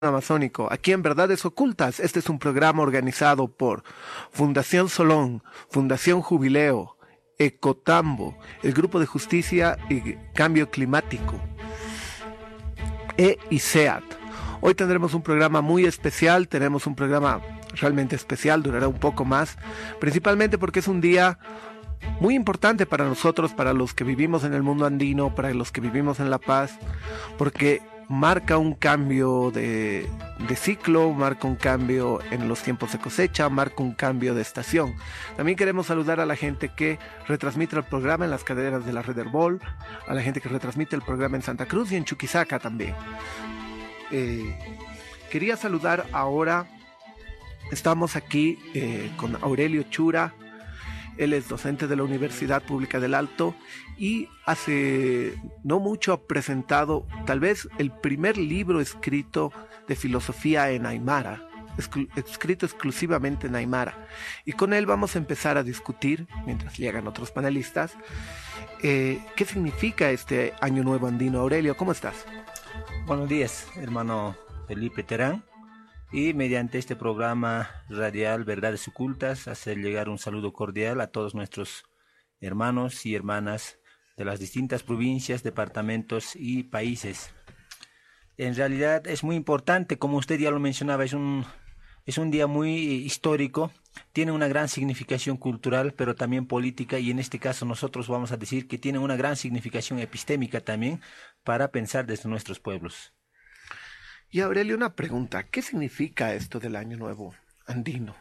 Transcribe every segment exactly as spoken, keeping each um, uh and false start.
Amazónico, aquí en Verdades Ocultas. Este es un programa organizado por Fundación Solón, Fundación Jubileo, Ecotambo, el Grupo de Justicia y Cambio Climático, e ICEAT. Hoy tendremos un programa muy especial, tenemos un programa realmente especial, durará un poco más, principalmente porque es un día muy importante para nosotros, para los que vivimos en el mundo andino, para los que vivimos en La Paz, porque marca un cambio de, de ciclo, marca un cambio en los tiempos de cosecha, marca un cambio de estación. También queremos saludar a la gente que retransmite el programa en las cadenas de la Red Herbol, a la gente que retransmite el programa en Santa Cruz y en Chuquisaca también. Eh, quería saludar ahora, estamos aquí eh, con Aurelio Chura. Él es docente de la Universidad Pública del Alto y hace no mucho ha presentado tal vez el primer libro escrito de filosofía en aymara, exclu- escrito exclusivamente en aymara. Y con él vamos a empezar a discutir, mientras llegan otros panelistas, eh, qué significa este Año Nuevo Andino. Aurelio, ¿cómo estás? Buenos días, hermano Felipe Terán. Y mediante este programa radial Verdades Ocultas, hacer llegar un saludo cordial a todos nuestros hermanos y hermanas de las distintas provincias, departamentos y países. En realidad es muy importante, como usted ya lo mencionaba, es un, es un día muy histórico, tiene una gran significación cultural, pero también política, y en este caso nosotros vamos a decir que tiene una gran significación epistémica también para pensar desde nuestros pueblos. Y Aurelio, una pregunta, ¿qué significa esto del Año Nuevo Andino?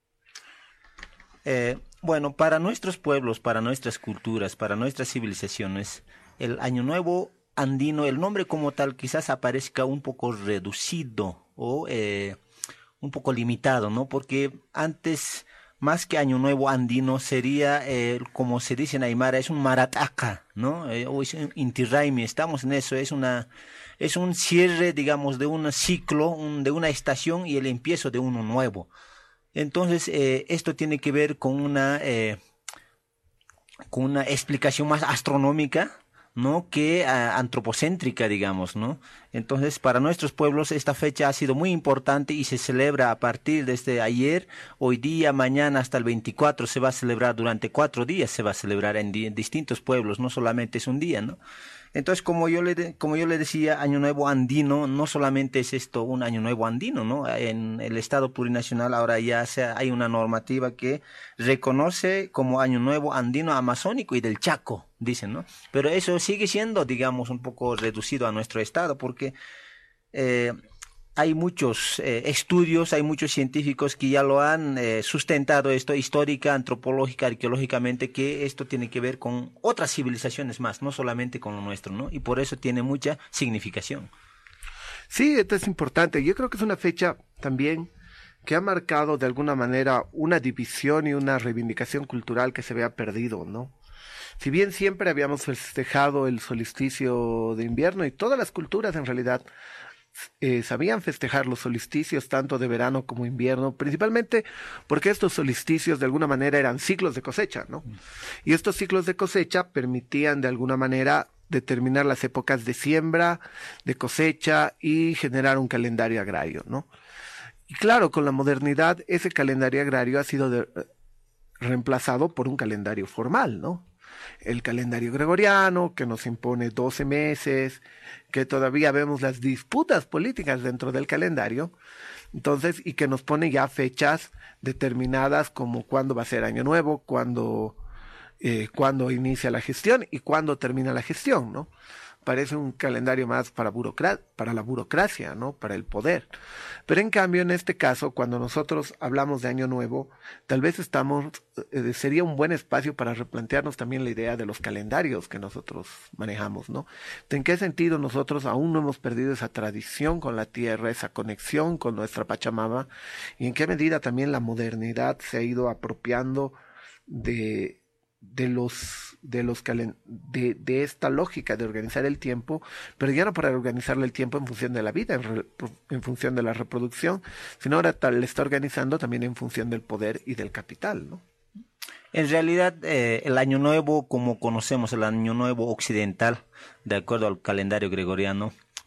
Eh, bueno, para nuestros pueblos, para nuestras culturas, para nuestras civilizaciones, el Año Nuevo Andino, el nombre como tal quizás aparezca un poco reducido o eh, un poco limitado, ¿no? Porque antes, más que Año Nuevo Andino, sería, eh, como se dice en aymara, es un marataca, ¿no? Eh, o es un inti raymi, estamos en eso, es una... Es un cierre, digamos, de un ciclo, un, de una estación y el empiezo de uno nuevo. Entonces, eh, esto tiene que ver con una, eh, con una explicación más astronómica, ¿no? Que uh, antropocéntrica, digamos, ¿no? Entonces, para nuestros pueblos esta fecha ha sido muy importante y se celebra a partir desde ayer, hoy día, mañana hasta el veinticuatro, se va a celebrar durante cuatro días, se va a celebrar en, en distintos pueblos, no solamente es un día, ¿no? Entonces, como yo le de, como yo le decía, Año Nuevo Andino, no solamente es esto un Año Nuevo Andino, ¿no? En el Estado Plurinacional ahora ya se, hay una normativa que reconoce como Año Nuevo Andino Amazónico y del Chaco, dicen, ¿no? Pero eso sigue siendo, digamos, un poco reducido a nuestro Estado porque eh, hay muchos eh, estudios, hay muchos científicos que ya lo han eh, sustentado esto histórica, antropológica, arqueológicamente, que esto tiene que ver con otras civilizaciones más, no solamente con lo nuestro, ¿no? Y por eso tiene mucha significación. Sí, esto es importante. Yo creo que es una fecha también que ha marcado de alguna manera una división y una reivindicación cultural que se había perdido, ¿no? Si bien siempre habíamos festejado el solsticio de invierno y todas las culturas en realidad Eh, sabían festejar los solsticios tanto de verano como invierno, principalmente porque estos solsticios de alguna manera eran ciclos de cosecha, ¿no? Y estos ciclos de cosecha permitían de alguna manera determinar las épocas de siembra, de cosecha y generar un calendario agrario, ¿no? Y claro, con la modernidad ese calendario agrario ha sido de, reemplazado por un calendario formal, ¿no? El calendario gregoriano, que nos impone doce meses, que todavía vemos las disputas políticas dentro del calendario, entonces, y que nos pone ya fechas determinadas como cuándo va a ser Año Nuevo, cuándo, eh, cuándo inicia la gestión y cuándo termina la gestión, ¿no? Parece un calendario más para, burocra- para la burocracia, ¿no? Para el poder. Pero en cambio, en este caso, cuando nosotros hablamos de Año Nuevo, tal vez estamos, eh, sería un buen espacio para replantearnos también la idea de los calendarios que nosotros manejamos, ¿no? ¿En qué sentido nosotros aún no hemos perdido esa tradición con la tierra, esa conexión con nuestra Pachamama? Y en qué medida también la modernidad se ha ido apropiando de de los de los calen de, de esta lógica de organizar el tiempo, pero ya no para organizarle el tiempo en función de la vida, en, re, en función de la reproducción, sino ahora tal, le está organizando también en función del poder y del capital, ¿no? En realidad, eh, el Año Nuevo, como conocemos el Año Nuevo occidental, de acuerdo al calendario gregoriano,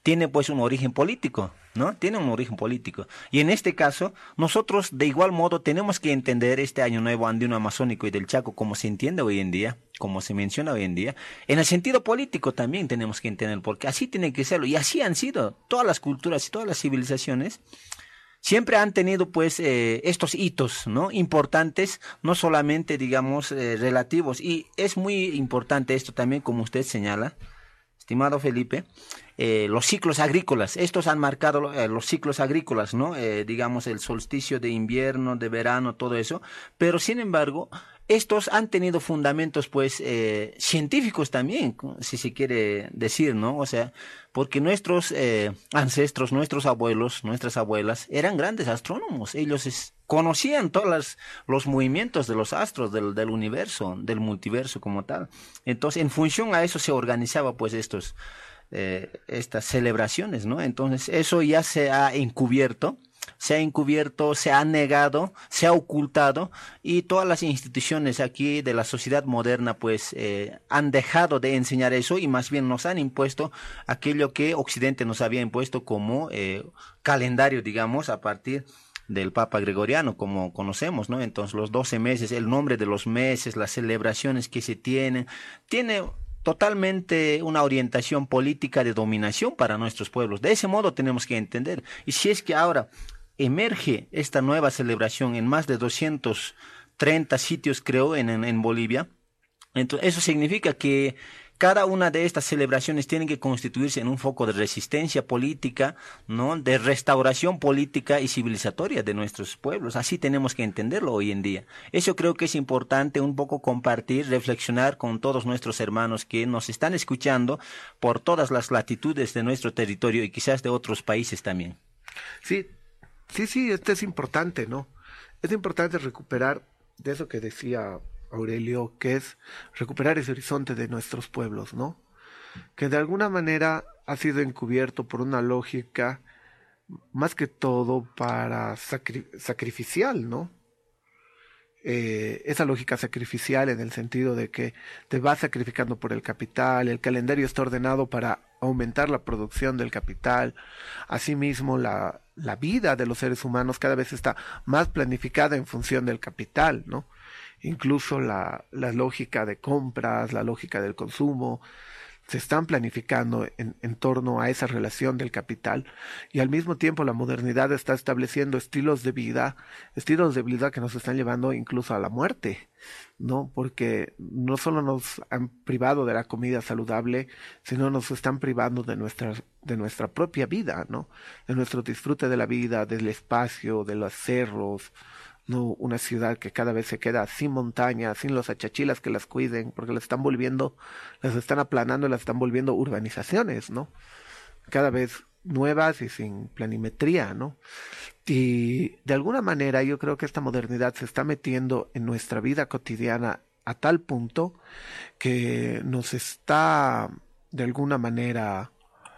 tiene pues un origen político, ¿no? Tiene un origen político. Y en este caso, nosotros de igual modo tenemos que entender este Año Nuevo Andino Amazónico y del Chaco como se entiende hoy en día, como se menciona hoy en día. En el sentido político también tenemos que entender, porque así tiene que serlo. Y así han sido todas las culturas y todas las civilizaciones. Siempre han tenido pues eh, estos hitos, ¿no? Importantes, no solamente digamos eh, relativos. Y es muy importante esto también, como usted señala, estimado Felipe, eh, los ciclos agrícolas. Estos han marcado eh, los ciclos agrícolas, ¿no? Eh, digamos el solsticio de invierno, de verano, todo eso. Pero sin embargo, estos han tenido fundamentos pues eh, científicos también, si se quiere decir, ¿no? O sea, porque nuestros eh, ancestros, nuestros abuelos, nuestras abuelas eran grandes astrónomos. Ellos es, conocían todos las, los movimientos de los astros, del, del universo, del multiverso como tal. Entonces, en función a eso se organizaba pues estos, eh, estas celebraciones, ¿no? Entonces, eso ya se ha encubierto. Se ha encubierto, se ha negado, se ha ocultado y todas las instituciones aquí de la sociedad moderna pues eh, han dejado de enseñar eso y más bien nos han impuesto aquello que Occidente nos había impuesto como eh, calendario, digamos, a partir del Papa Gregoriano, como conocemos, ¿no? Entonces los doce meses, el nombre de los meses, las celebraciones que se tienen, tiene totalmente una orientación política de dominación para nuestros pueblos. De ese modo tenemos que entender. Y si es que ahora emerge esta nueva celebración en más de doscientos treinta sitios, creo, en, en, en Bolivia, entonces eso significa que cada una de estas celebraciones tiene que constituirse en un foco de resistencia política, ¿no? De restauración política y civilizatoria de nuestros pueblos. Así tenemos que entenderlo hoy en día. Eso creo que es importante un poco compartir, reflexionar con todos nuestros hermanos que nos están escuchando por todas las latitudes de nuestro territorio y quizás de otros países también. Sí, sí, sí, esto es importante, ¿no? Es importante recuperar de eso que decía Aurelio, que es recuperar ese horizonte de nuestros pueblos, ¿no? Que de alguna manera ha sido encubierto por una lógica más que todo para sacri- sacrificial, ¿no? Eh, esa lógica sacrificial en el sentido de que te vas sacrificando por el capital, el calendario está ordenado para aumentar la producción del capital, asimismo la, la vida de los seres humanos cada vez está más planificada en función del capital, ¿no? Incluso la, la lógica de compras, la lógica del consumo, se están planificando en, en torno a esa relación del capital y al mismo tiempo la modernidad está estableciendo estilos de vida, estilos de vida que nos están llevando incluso a la muerte, ¿no? Porque no solo nos han privado de la comida saludable, sino nos están privando de nuestra, de nuestra propia vida, ¿no? De nuestro disfrute de la vida, del espacio, de los cerros, no una ciudad que cada vez se queda sin montañas, sin los achachilas que las cuiden, porque las están volviendo, las están aplanando y las están volviendo urbanizaciones, ¿no? Cada vez nuevas y sin planimetría, ¿no? Y de alguna manera yo creo que esta modernidad se está metiendo en nuestra vida cotidiana a tal punto que nos está de alguna manera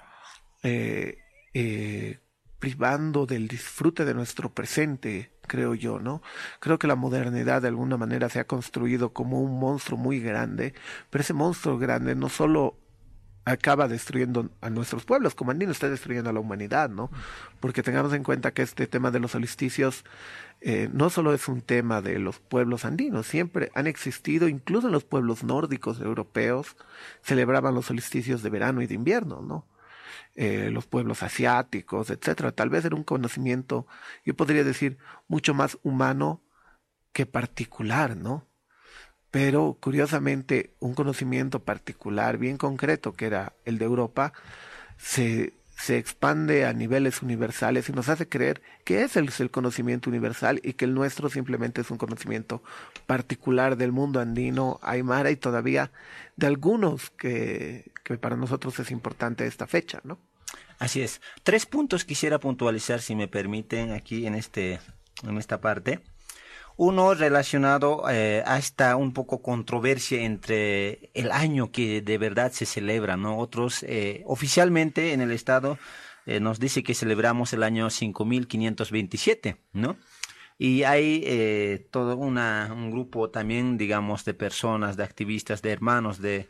eh, eh, privando del disfrute de nuestro presente, creo yo, ¿no? Creo que la modernidad de alguna manera se ha construido como un monstruo muy grande, pero ese monstruo grande no solo acaba destruyendo a nuestros pueblos, como Andino está destruyendo a la humanidad, ¿no? Porque tengamos en cuenta que este tema de los solsticios eh, no solo es un tema de los pueblos andinos, siempre han existido, incluso en los pueblos nórdicos europeos, celebraban los solsticios de verano y de invierno, ¿no? Eh, los pueblos asiáticos, etcétera. Tal vez era un conocimiento, yo podría decir, mucho más humano que particular, ¿no? Pero curiosamente un conocimiento particular, bien concreto, que era el de Europa, se, se expande a niveles universales y nos hace creer que ese es el conocimiento universal y que el nuestro simplemente es un conocimiento particular del mundo andino, aymara y todavía de algunos que, que para nosotros es importante esta fecha, ¿no? Así es. Tres puntos quisiera puntualizar, si me permiten, aquí en este, en esta parte. Uno relacionado eh, a esta un poco controversia entre el año que de verdad se celebra, ¿no? Otros, eh, oficialmente en el Estado eh, nos dice que celebramos el año cinco mil quinientos veintisiete, ¿no? Y hay eh, todo una, un grupo también, digamos, de personas, de activistas, de hermanos de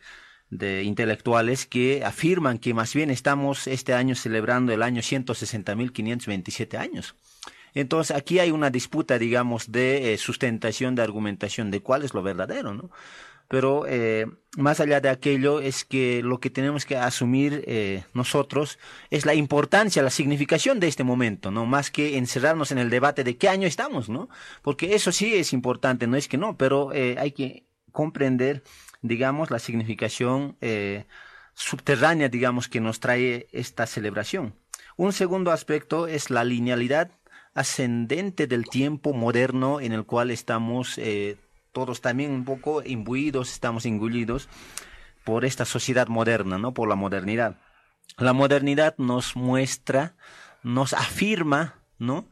de intelectuales que afirman que más bien estamos este año celebrando el año ciento sesenta mil quinientos veintisiete años. Entonces aquí hay una disputa, digamos, de eh, sustentación, de argumentación de cuál es lo verdadero, ¿no? Pero eh, más allá de aquello es que lo que tenemos que asumir eh, nosotros es la importancia, la significación de este momento, ¿no? Más que encerrarnos en el debate de qué año estamos, ¿no? Porque eso sí es importante, no es que no, pero eh, hay que comprender, digamos, la significación eh, subterránea, digamos, que nos trae esta celebración. Un segundo aspecto es la linealidad ascendente del tiempo moderno en el cual estamos eh, todos también un poco imbuidos, estamos engullidos por esta sociedad moderna, ¿no? Por la modernidad. La modernidad nos muestra, nos afirma, ¿no?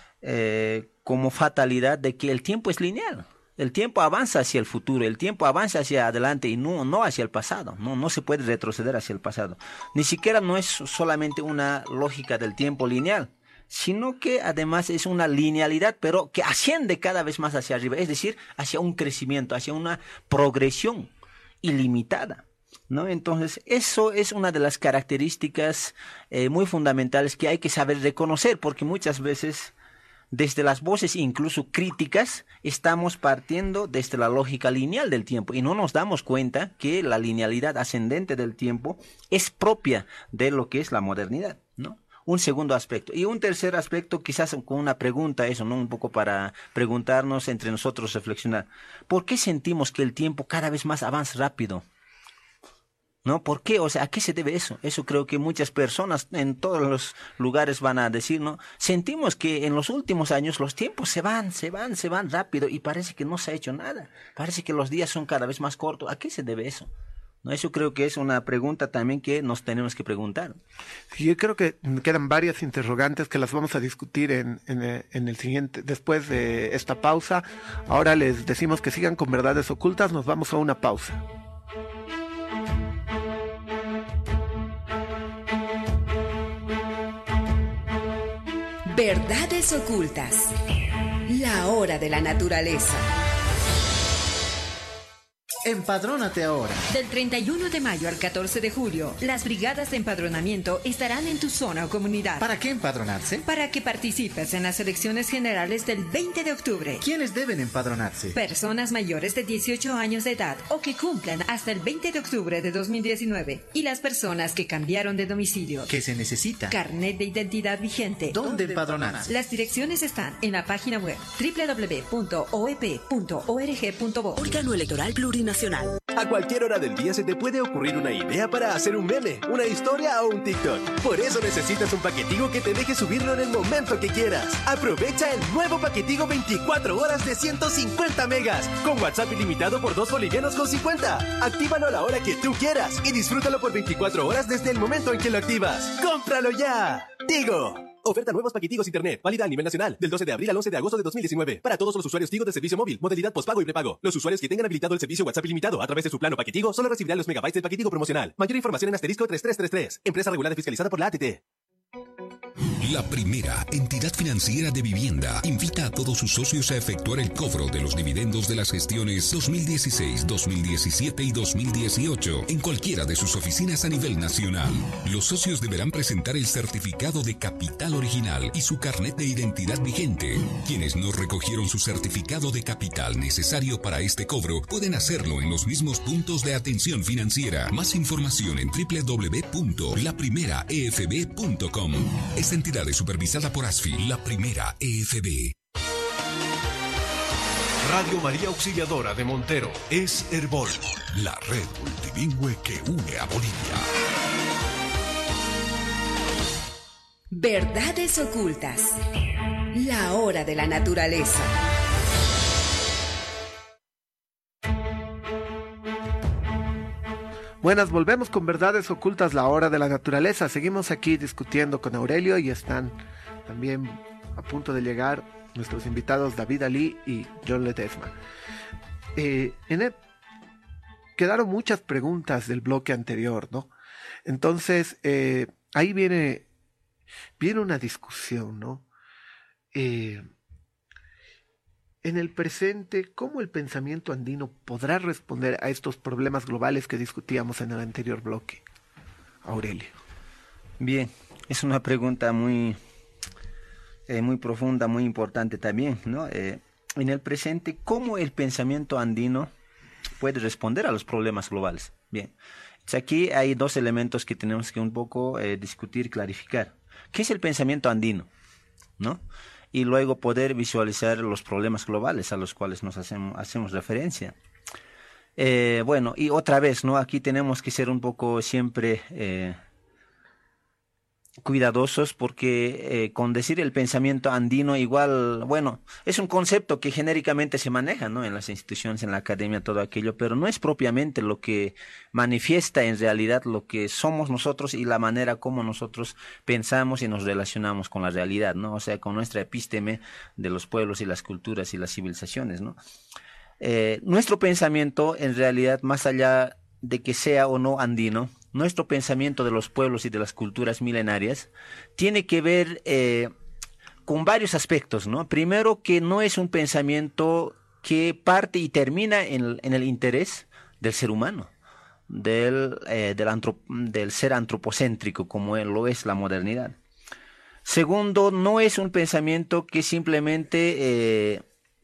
Eh, como fatalidad de que el tiempo es lineal. El tiempo avanza hacia el futuro, el tiempo avanza hacia adelante y no, no hacia el pasado. No, no se puede retroceder hacia el pasado. Ni siquiera no es solamente una lógica del tiempo lineal, sino que además es una linealidad, pero que asciende cada vez más hacia arriba, es decir, hacia un crecimiento, hacia una progresión ilimitada, ¿no? Entonces, eso es una de las características eh, muy fundamentales que hay que saber reconocer, porque muchas veces, desde las voces incluso críticas, estamos partiendo desde la lógica lineal del tiempo y no nos damos cuenta que la linealidad ascendente del tiempo es propia de lo que es la modernidad, ¿no? Un segundo aspecto. Y un tercer aspecto, quizás con una pregunta, eso, ¿no? Un poco para preguntarnos entre nosotros, reflexionar. ¿Por qué sentimos que el tiempo cada vez más avanza rápido? ¿No? ¿Por qué? O sea, ¿a qué se debe eso? Eso creo que muchas personas en todos los lugares van a decir, ¿no? Sentimos que en los últimos años los tiempos se van, se van, se van rápido y parece que no se ha hecho nada. Parece que los días son cada vez más cortos. ¿A qué se debe eso? ¿No? Eso creo que es una pregunta también que nos tenemos que preguntar. Sí, yo creo que quedan varias interrogantes que las vamos a discutir en, en, en el siguiente, después de esta pausa. Ahora les decimos que sigan con Verdades Ocultas, nos vamos a una pausa. Verdades Ocultas, la hora de la naturaleza. Empadrónate ahora. Del treinta y uno de mayo al catorce de julio, las brigadas de empadronamiento estarán en tu zona o comunidad. ¿Para qué empadronarse? Para que participes en las elecciones generales del veinte de octubre. ¿Quiénes deben empadronarse? Personas mayores de dieciocho años de edad o que cumplan hasta el veinte de octubre de dos mil diecinueve. Y las personas que cambiaron de domicilio. ¿Qué se necesita? Carnet de identidad vigente. ¿Dónde empadronarse? Las direcciones están en la página web doble u doble u doble u punto o e p punto org punto bo. Órgano Electoral Plurinacional. A cualquier hora del día se te puede ocurrir una idea para hacer un meme, una historia o un TikTok. Por eso necesitas un paquetigo que te deje subirlo en el momento que quieras. Aprovecha el nuevo paquetigo veinticuatro horas de ciento cincuenta megas, con WhatsApp ilimitado por dos bolivianos con cincuenta. Actívalo a la hora que tú quieras y disfrútalo por veinticuatro horas desde el momento en que lo activas. ¡Cómpralo ya! Tigo. Oferta nuevos paquetigos internet, válida a nivel nacional, del doce de abril al once de agosto de dos mil diecinueve. Para todos los usuarios Tigo de servicio móvil, modalidad postpago y prepago. Los usuarios que tengan habilitado el servicio WhatsApp ilimitado a través de su plano paquetigo solo recibirán los megabytes del paquetigo promocional. Mayor información en asterisco treinta y tres treinta y tres. Empresa regulada y fiscalizada por la A T T. La primera entidad financiera de vivienda invita a todos sus socios a efectuar el cobro de los dividendos de las gestiones dos mil dieciséis, dos mil diecisiete y dos mil dieciocho en cualquiera de sus oficinas a nivel nacional. Los socios deberán presentar el certificado de capital original y su carnet de identidad vigente. Quienes no recogieron su certificado de capital necesario para este cobro pueden hacerlo en los mismos puntos de atención financiera. Más información en doble u doble u doble u punto la primera e f b punto com. Esta entidad es supervisada por ASFI, La Primera E F B. Radio María Auxiliadora de Montero es Herbol, la red multilingüe que une a Bolivia. Verdades Ocultas, la hora de la naturaleza. Buenas, volvemos con Verdades Ocultas, la hora de la naturaleza. Seguimos aquí discutiendo con Aurelio y están también a punto de llegar nuestros invitados David Ali y John Ledesma. Eh, en el, quedaron muchas preguntas del bloque anterior, ¿no? Entonces, eh, ahí viene, viene una discusión, ¿no? Eh, en el presente, ¿cómo el pensamiento andino podrá responder a estos problemas globales que discutíamos en el anterior bloque? Aurelio. Bien, es una pregunta muy, eh, muy profunda, muy importante también, ¿no? Eh, en el presente, ¿cómo el pensamiento andino puede responder a los problemas globales? Bien, aquí hay dos elementos que tenemos que un poco eh, discutir, clarificar. ¿Qué es el pensamiento andino? ¿No? Y luego poder visualizar los problemas globales a los cuales nos hacemos, hacemos referencia. Eh, bueno, y otra vez, ¿no? Aquí tenemos que ser un poco siempre eh, cuidadosos porque eh, con decir el pensamiento andino igual, bueno, es un concepto que genéricamente se maneja, ¿no? En las instituciones, en la academia, todo aquello, pero no es propiamente lo que manifiesta en realidad lo que somos nosotros y la manera como nosotros pensamos y nos relacionamos con la realidad, ¿no? O sea, con nuestra epísteme de los pueblos y las culturas y las civilizaciones, ¿no? Eh, nuestro pensamiento, en realidad, más allá de que sea o no andino, nuestro pensamiento de los pueblos y de las culturas milenarias tiene que ver eh, con varios aspectos, ¿no? Primero, que no es un pensamiento que parte y termina en, en el interés del ser humano, del, eh, del, antrop del ser antropocéntrico, como lo es la modernidad. Segundo, no es un pensamiento que simplemente eh,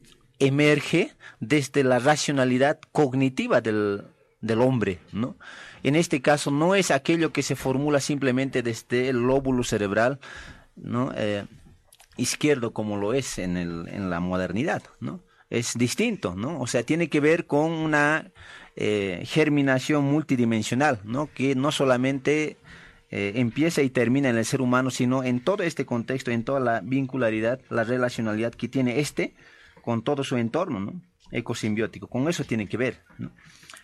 emerge desde la racionalidad cognitiva del, del hombre, ¿no? En este caso no es aquello que se formula simplemente desde el lóbulo cerebral, ¿no? Eh, izquierdo como lo es en, el, en la modernidad, ¿no? Es distinto, ¿no? O sea, tiene que ver con una eh, germinación multidimensional, ¿no? Que no solamente eh, empieza y termina en el ser humano, sino en todo este contexto, en toda la vincularidad, la relacionalidad que tiene este con todo su entorno, ¿no? Ecosimbiótico. Con eso tiene que ver, ¿no?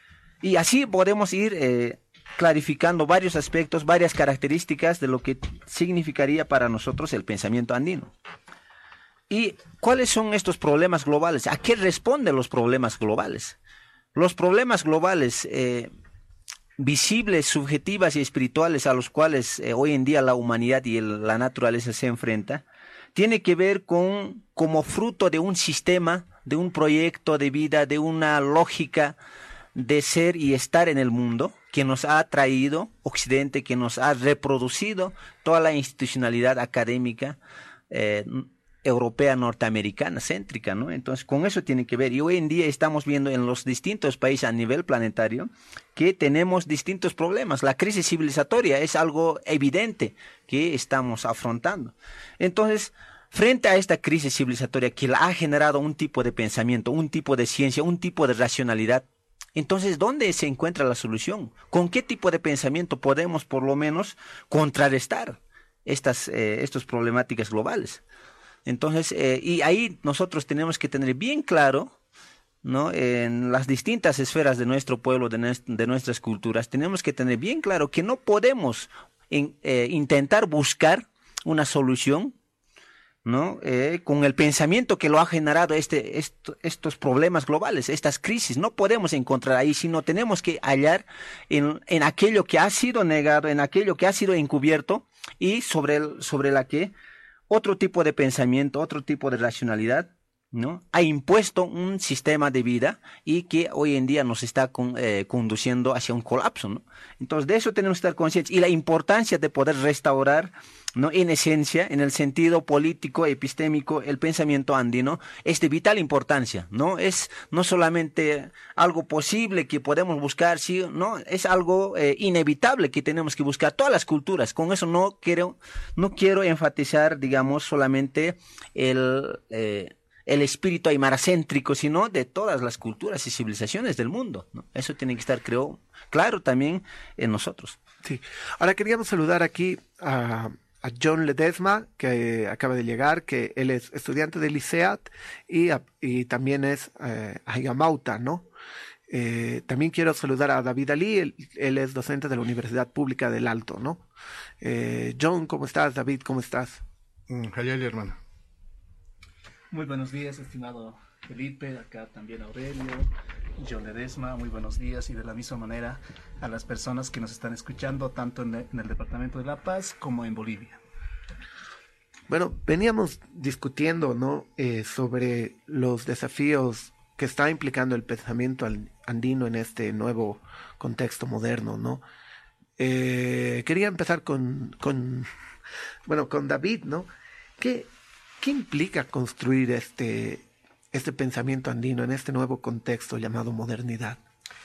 Y así podemos ir eh, clarificando varios aspectos, varias características de lo que significaría para nosotros el pensamiento andino. ¿Y cuáles son estos problemas globales? ¿A qué responden los problemas globales? Los problemas globales eh, visibles, subjetivas y espirituales a los cuales eh, hoy en día la humanidad y el, la naturaleza se enfrenta, tiene que ver con como fruto de un sistema, de un proyecto de vida, de una lógica de ser y estar en el mundo que nos ha traído Occidente, que nos ha reproducido toda la institucionalidad académica eh, europea, norteamericana, céntrica, ¿no? Entonces, con eso tiene que ver. Y hoy en día estamos viendo en los distintos países a nivel planetario que tenemos distintos problemas. La crisis civilizatoria es algo evidente que estamos afrontando. Entonces, frente a esta crisis civilizatoria que la ha generado un tipo de pensamiento, un tipo de ciencia, un tipo de racionalidad, entonces, ¿dónde se encuentra la solución? ¿Con qué tipo de pensamiento podemos, por lo menos, contrarrestar estas, eh, estas problemáticas globales? Entonces, eh, y ahí nosotros tenemos que tener bien claro, ¿no? En las distintas esferas de nuestro pueblo, de, nuest de nuestras culturas, tenemos que tener bien claro que no podemos in eh, intentar buscar una solución, ¿no? Eh, con el pensamiento que lo ha generado este, esto, estos problemas globales, estas crisis. No podemos encontrar ahí, sino tenemos que hallar en, en aquello que ha sido negado, en aquello que ha sido encubierto y sobre, el, sobre la que otro tipo de pensamiento, otro tipo de racionalidad, ¿no? Ha impuesto un sistema de vida y que hoy en día nos está con, eh, conduciendo hacia un colapso, ¿no? Entonces, de eso tenemos que estar conscientes y la importancia de poder restaurar, ¿no? En esencia, en el sentido político, epistémico, el pensamiento andino es de vital importancia, ¿no? Es no solamente algo posible que podemos buscar, sí, no, es algo eh, inevitable que tenemos que buscar todas las culturas. Con eso no quiero, no quiero enfatizar, digamos, solamente el eh, el espíritu aymaracéntrico, sino de todas las culturas y civilizaciones del mundo, ¿no? Eso tiene que estar, creo, claro también en nosotros. Sí. Ahora queríamos saludar aquí a, a John Ledesma, que eh, acaba de llegar, que él es estudiante del ICEAT y, a, y también es eh, Ahigamauta, ¿no? Eh, también quiero saludar a David Ali, él, él es docente de la Universidad Pública del Alto, ¿no? Eh, John, ¿cómo estás? David, ¿cómo estás? Mm, Hayali, hermano. Muy buenos días, estimado Felipe, acá también Aurelio, John Ledesma, muy buenos días, y de la misma manera a las personas que nos están escuchando tanto en el, en el departamento de La Paz como en Bolivia. Bueno, veníamos discutiendo, ¿no? Eh, sobre los desafíos que está implicando el pensamiento andino en este nuevo contexto moderno, ¿no? Eh, quería empezar con, con, bueno, con David, ¿no? ¿Qué, qué implica construir este, este pensamiento andino en este nuevo contexto llamado modernidad?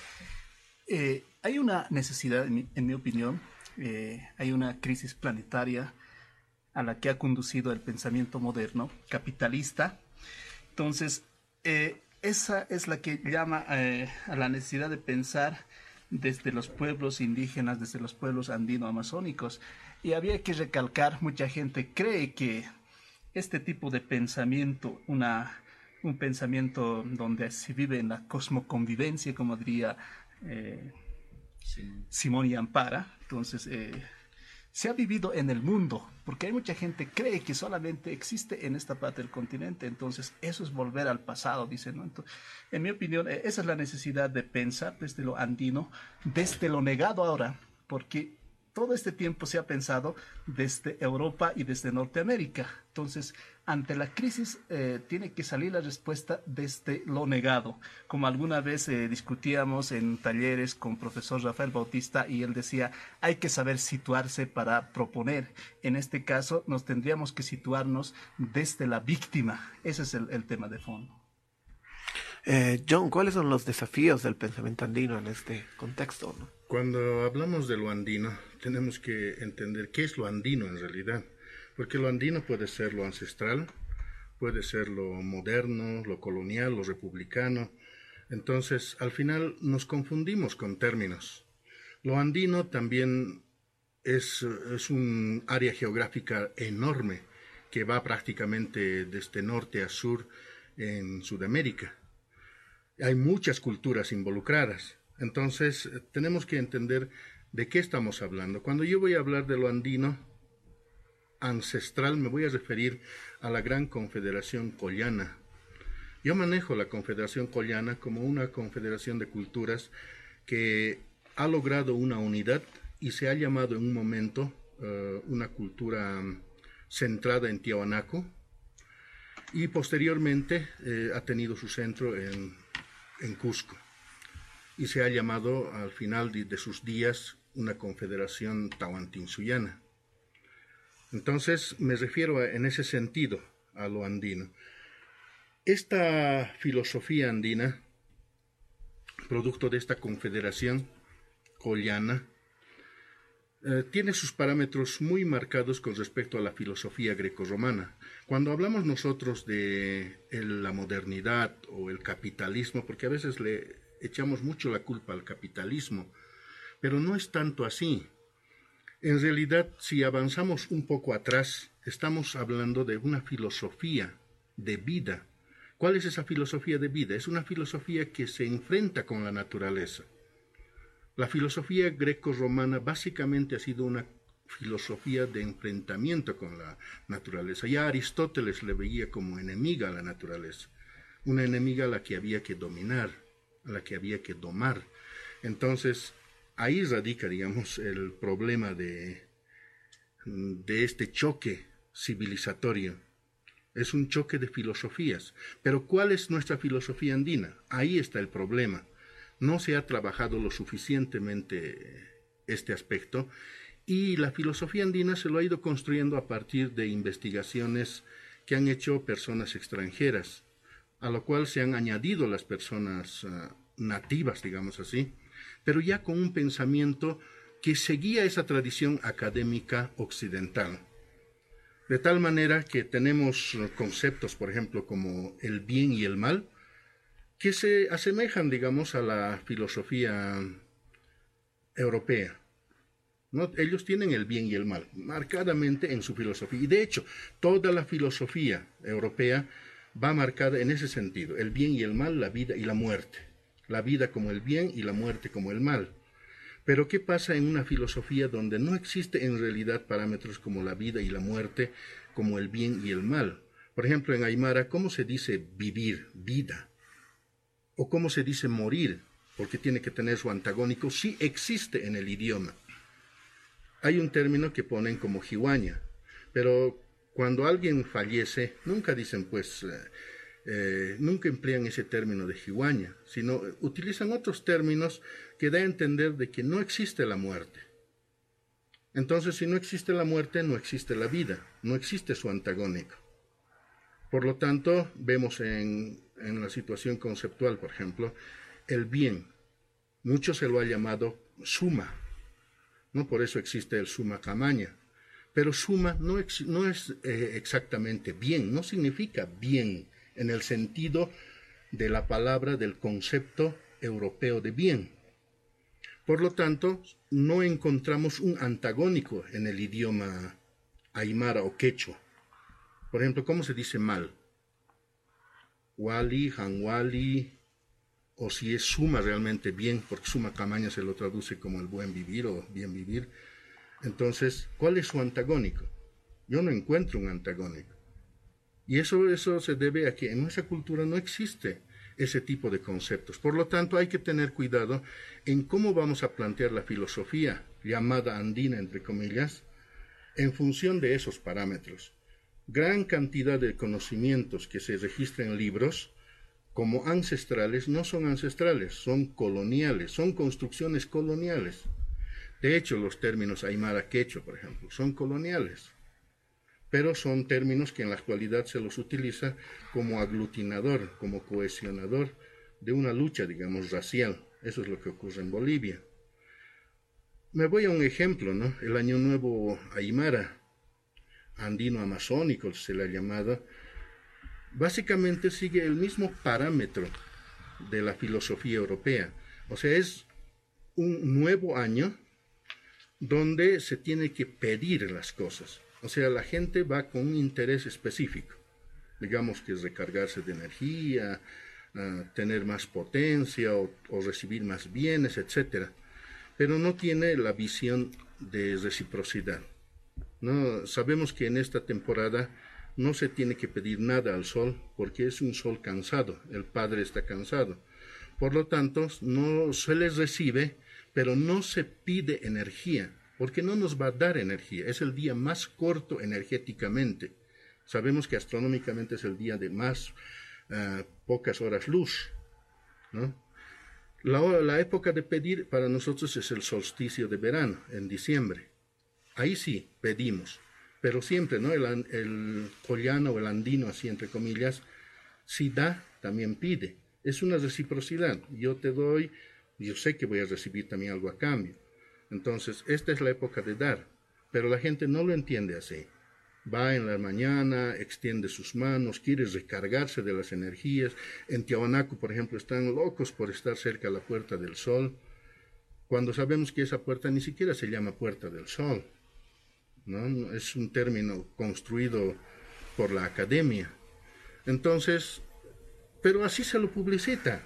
Eh, hay una necesidad, en mi, en mi opinión, eh, hay una crisis planetaria a la que ha conducido el pensamiento moderno, capitalista. Entonces, eh, esa es la que llama eh, a la necesidad de pensar desde los pueblos indígenas, desde los pueblos andino-amazónicos. Y había que recalcar, mucha gente cree que este tipo de pensamiento, una, un pensamiento donde se vive en la cosmoconvivencia, como diría eh, sí. Simón y Ampara, entonces... Eh, se ha vivido en el mundo, porque hay mucha gente que cree que solamente existe en esta parte del continente, entonces eso es volver al pasado, dicen, ¿no? Entonces, en mi opinión, esa es la necesidad de pensar desde lo andino, desde lo negado ahora, porque todo este tiempo se ha pensado desde Europa y desde Norteamérica. Entonces, ante la crisis eh, tiene que salir la respuesta desde lo negado. Como alguna vez eh, discutíamos en talleres con profesor Rafael Bautista y él decía, hay que saber situarse para proponer. En este caso, nos tendríamos que situarnos desde la víctima. Ese es el, el tema de fondo. Eh, John, ¿cuáles son los desafíos del pensamiento andino en este contexto, ¿no? Cuando hablamos de lo andino, tenemos que entender qué es lo andino en realidad, porque lo andino puede ser lo ancestral, puede ser lo moderno, lo colonial, lo republicano. Entonces, al final nos confundimos con términos. Lo andino también es, es un área geográfica enorme que va prácticamente desde norte a sur en Sudamérica. Hay muchas culturas involucradas. Entonces, tenemos que entender de qué estamos hablando. Cuando yo voy a hablar de lo andino ancestral, me voy a referir a la Gran Confederación Collana. Yo manejo la Confederación Collana como una confederación de culturas que ha logrado una unidad y se ha llamado en un momento uh, una cultura um, centrada en Tiahuanaco, y posteriormente eh, ha tenido su centro en, en Cusco. Y se ha llamado al final de, de sus días una confederación tahuantinsuyana. Entonces me refiero a, en ese sentido a lo andino. Esta filosofía andina, producto de esta confederación collana, eh, tiene sus parámetros muy marcados con respecto a la filosofía grecorromana. Cuando hablamos nosotros de el, la modernidad o el capitalismo, porque a veces le echamos mucho la culpa al capitalismo, pero no es tanto así. En realidad, si avanzamos un poco atrás, estamos hablando de una filosofía de vida. ¿Cuál es esa filosofía de vida? Es una filosofía que se enfrenta con la naturaleza. La filosofía greco-romana básicamente ha sido una filosofía de enfrentamiento con la naturaleza. Ya Aristóteles le veía como enemiga a la naturaleza, una enemiga a la que había que dominar, a la que había que domar. Entonces, ahí radica, digamos, el problema de, de este choque civilizatorio. Es un choque de filosofías. Pero ¿cuál es nuestra filosofía andina? Ahí está el problema. No se ha trabajado lo suficientemente este aspecto, y la filosofía andina se lo ha ido construyendo a partir de investigaciones que han hecho personas extranjeras, a lo cual se han añadido las personas uh, nativas, digamos así, pero ya con un pensamiento que seguía esa tradición académica occidental. De tal manera que tenemos conceptos, por ejemplo, como el bien y el mal, que se asemejan, digamos, a la filosofía europea, ¿no? Ellos tienen el bien y el mal marcadamente en su filosofía, y de hecho, toda la filosofía europea va marcada en ese sentido: el bien y el mal, la vida y la muerte. La vida como el bien y la muerte como el mal. Pero ¿qué pasa en una filosofía donde no existe en realidad parámetros como la vida y la muerte, como el bien y el mal? Por ejemplo, en Aymara, ¿cómo se dice vivir, vida? ¿O cómo se dice morir? Porque tiene que tener su antagónico. Sí existe en el idioma. Hay un término que ponen como jiwaña, pero cuando alguien fallece, nunca dicen pues, eh, eh, nunca emplean ese término de jiwaña, sino utilizan otros términos que da a entender de que no existe la muerte. Entonces, si no existe la muerte, no existe la vida, no existe su antagónico. Por lo tanto, vemos en, en la situación conceptual, por ejemplo, el bien. Mucho se lo ha llamado suma, ¿no? Por eso existe el suma camaña. Pero suma no, ex, no es eh, exactamente bien, no significa bien en el sentido de la palabra del concepto europeo de bien. Por lo tanto, no encontramos un antagónico en el idioma aymara o quechua. Por ejemplo, ¿cómo se dice mal? Wali, hanwali, o si es suma realmente bien, porque suma camaña se lo traduce como el buen vivir o bien vivir. Entonces, ¿cuál es su antagónico? Yo no encuentro un antagónico. Y eso, eso se debe a que en nuestra cultura no existe ese tipo de conceptos. Por lo tanto, hay que tener cuidado en cómo vamos a plantear la filosofía llamada andina, entre comillas, en función de esos parámetros. Gran cantidad de conocimientos que se registran en libros como ancestrales no son ancestrales, son coloniales, son construcciones coloniales. De hecho, los términos aymara quechua, por ejemplo, son coloniales, pero son términos que en la actualidad se los utiliza como aglutinador, como cohesionador de una lucha, digamos, racial. Eso es lo que ocurre en Bolivia. Me voy a un ejemplo, ¿no? El Año Nuevo aymara, andino amazónico se le ha llamado, básicamente sigue el mismo parámetro de la filosofía europea. O sea, es un nuevo año donde se tiene que pedir las cosas. O sea, la gente va con un interés específico. Digamos que es recargarse de energía, uh, tener más potencia o, o recibir más bienes, etcétera. Pero no tiene la visión de reciprocidad. No, sabemos que en esta temporada no se tiene que pedir nada al sol porque es un sol cansado, el padre está cansado. Por lo tanto, no se les recibe, pero no se pide energía, porque no nos va a dar energía. Es el día más corto energéticamente. Sabemos que astronómicamente es el día de más uh, pocas horas luz, ¿no? La, la época de pedir para nosotros es el solsticio de verano, en diciembre. Ahí sí pedimos, pero siempre, ¿no? El, el collano o el andino, así entre comillas, si da, también pide. Es una reciprocidad. Yo te doy, yo sé que voy a recibir también algo a cambio. Entonces, esta es la época de dar, pero la gente no lo entiende así. Va en la mañana, extiende sus manos, quiere recargarse de las energías. En Tiahuanaco, por ejemplo, están locos por estar cerca de la Puerta del Sol, cuando sabemos que esa puerta ni siquiera se llama Puerta del Sol, ¿no? Es un término construido por la academia. Entonces, pero así se lo publicita.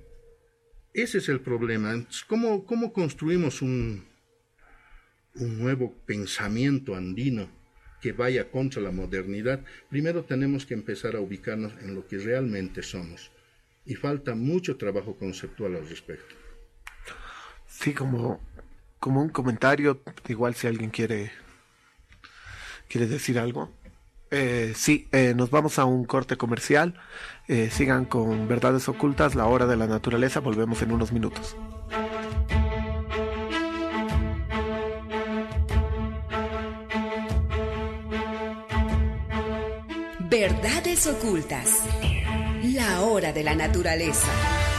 Ese es el problema. ¿Cómo, cómo construimos un, un nuevo pensamiento andino que vaya contra la modernidad? Primero tenemos que empezar a ubicarnos en lo que realmente somos. Y falta mucho trabajo conceptual al respecto. Sí, como, como un comentario, igual si alguien quiere, quiere decir algo. Eh, sí, eh, nos vamos a un corte comercial. Eh, sigan con Verdades Ocultas, la hora de la naturaleza. Volvemos en unos minutos. Verdades Ocultas, la hora de la naturaleza.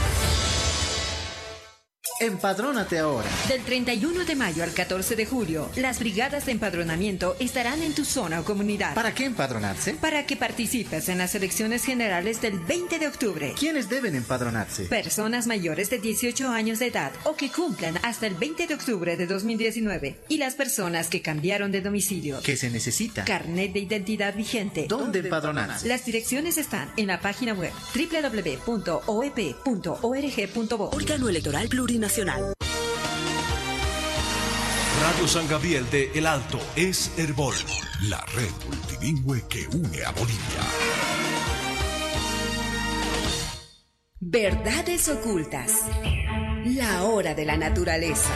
Empadrónate ahora. Del treinta y uno de mayo al catorce de julio, las brigadas de empadronamiento estarán en tu zona o comunidad. ¿Para qué empadronarse? Para que participes en las elecciones generales del veinte de octubre. ¿Quiénes deben empadronarse? Personas mayores de dieciocho años de edad o que cumplan hasta el veinte de octubre de dos mil diecinueve. Y las personas que cambiaron de domicilio. ¿Qué se necesita? Carnet de identidad vigente. ¿Dónde empadronarse? Las direcciones están en la página web doble u doble u doble u punto o e p punto org punto bo. Órgano Electoral Plurinacional. Radio San Gabriel de El Alto es Herbol, la red multilingüe que une a Bolivia. Verdades Ocultas, la hora de la naturaleza.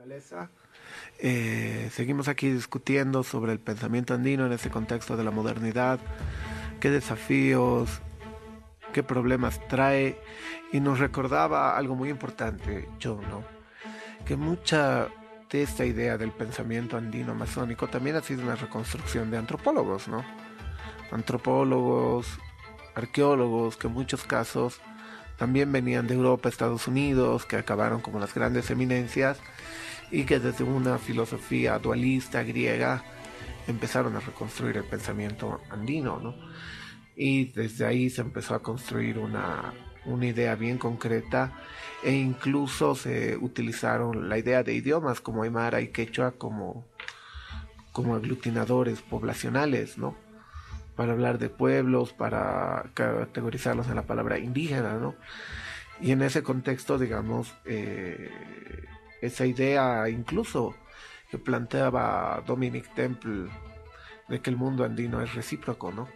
Eh, seguimos aquí discutiendo sobre el pensamiento andino en ese contexto de la modernidad, qué desafíos, qué problemas trae, y nos recordaba algo muy importante, Joe, ¿no? Que mucha de esta idea del pensamiento andino amazónico también ha sido una reconstrucción de antropólogos, ¿no? Antropólogos, arqueólogos, que en muchos casos también venían de Europa, Estados Unidos, que acabaron como las grandes eminencias y que desde una filosofía dualista griega empezaron a reconstruir el pensamiento andino, ¿no? Y desde ahí se empezó a construir una, una idea bien concreta, e incluso se utilizaron la idea de idiomas como aymara y quechua como, como aglutinadores poblacionales, ¿no? Para hablar de pueblos, para categorizarlos en la palabra indígena, ¿no? Y en ese contexto, digamos, eh, esa idea incluso que planteaba Dominic Temple de que el mundo andino es recíproco, ¿no?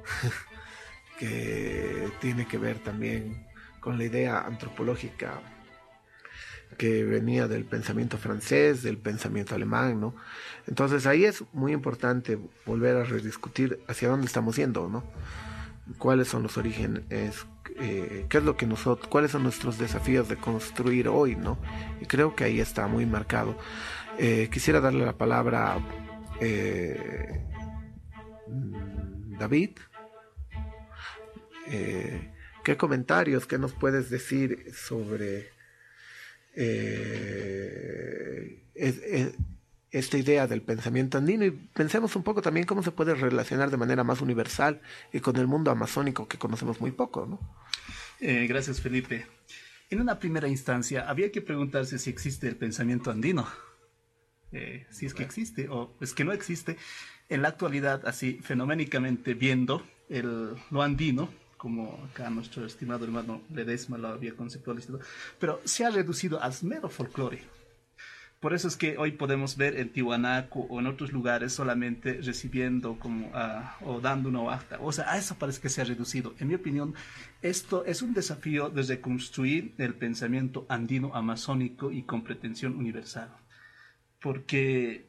Que tiene que ver también con la idea antropológica que venía del pensamiento francés, del pensamiento alemán, ¿no? Entonces ahí es muy importante volver a rediscutir hacia dónde estamos yendo, ¿no? Cuáles son los orígenes, eh, qué es lo que nosotros, cuáles son nuestros desafíos de construir hoy, ¿no? Y creo que ahí está muy marcado. Eh, quisiera darle la palabra a eh, David. Eh, ¿Qué comentarios, qué nos puedes decir sobre eh, es, es, esta idea del pensamiento andino? Y pensemos un poco también cómo se puede relacionar de manera más universal y con el mundo amazónico que conocemos muy poco, ¿no? Eh, gracias, Felipe. En una primera instancia, había que preguntarse si existe el pensamiento andino. Eh, si es que existe o es que no existe. En la actualidad, así fenoménicamente viendo el, lo andino, como acá nuestro estimado hermano Ledesma lo había conceptualizado, pero se ha reducido al mero folclore. Por eso es que hoy podemos ver en Tiwanaku o en otros lugares solamente recibiendo como, uh, o dando una acta. O sea, a eso parece que se ha reducido. En mi opinión, esto es un desafío de reconstruir el pensamiento andino amazónico y con pretensión universal. Porque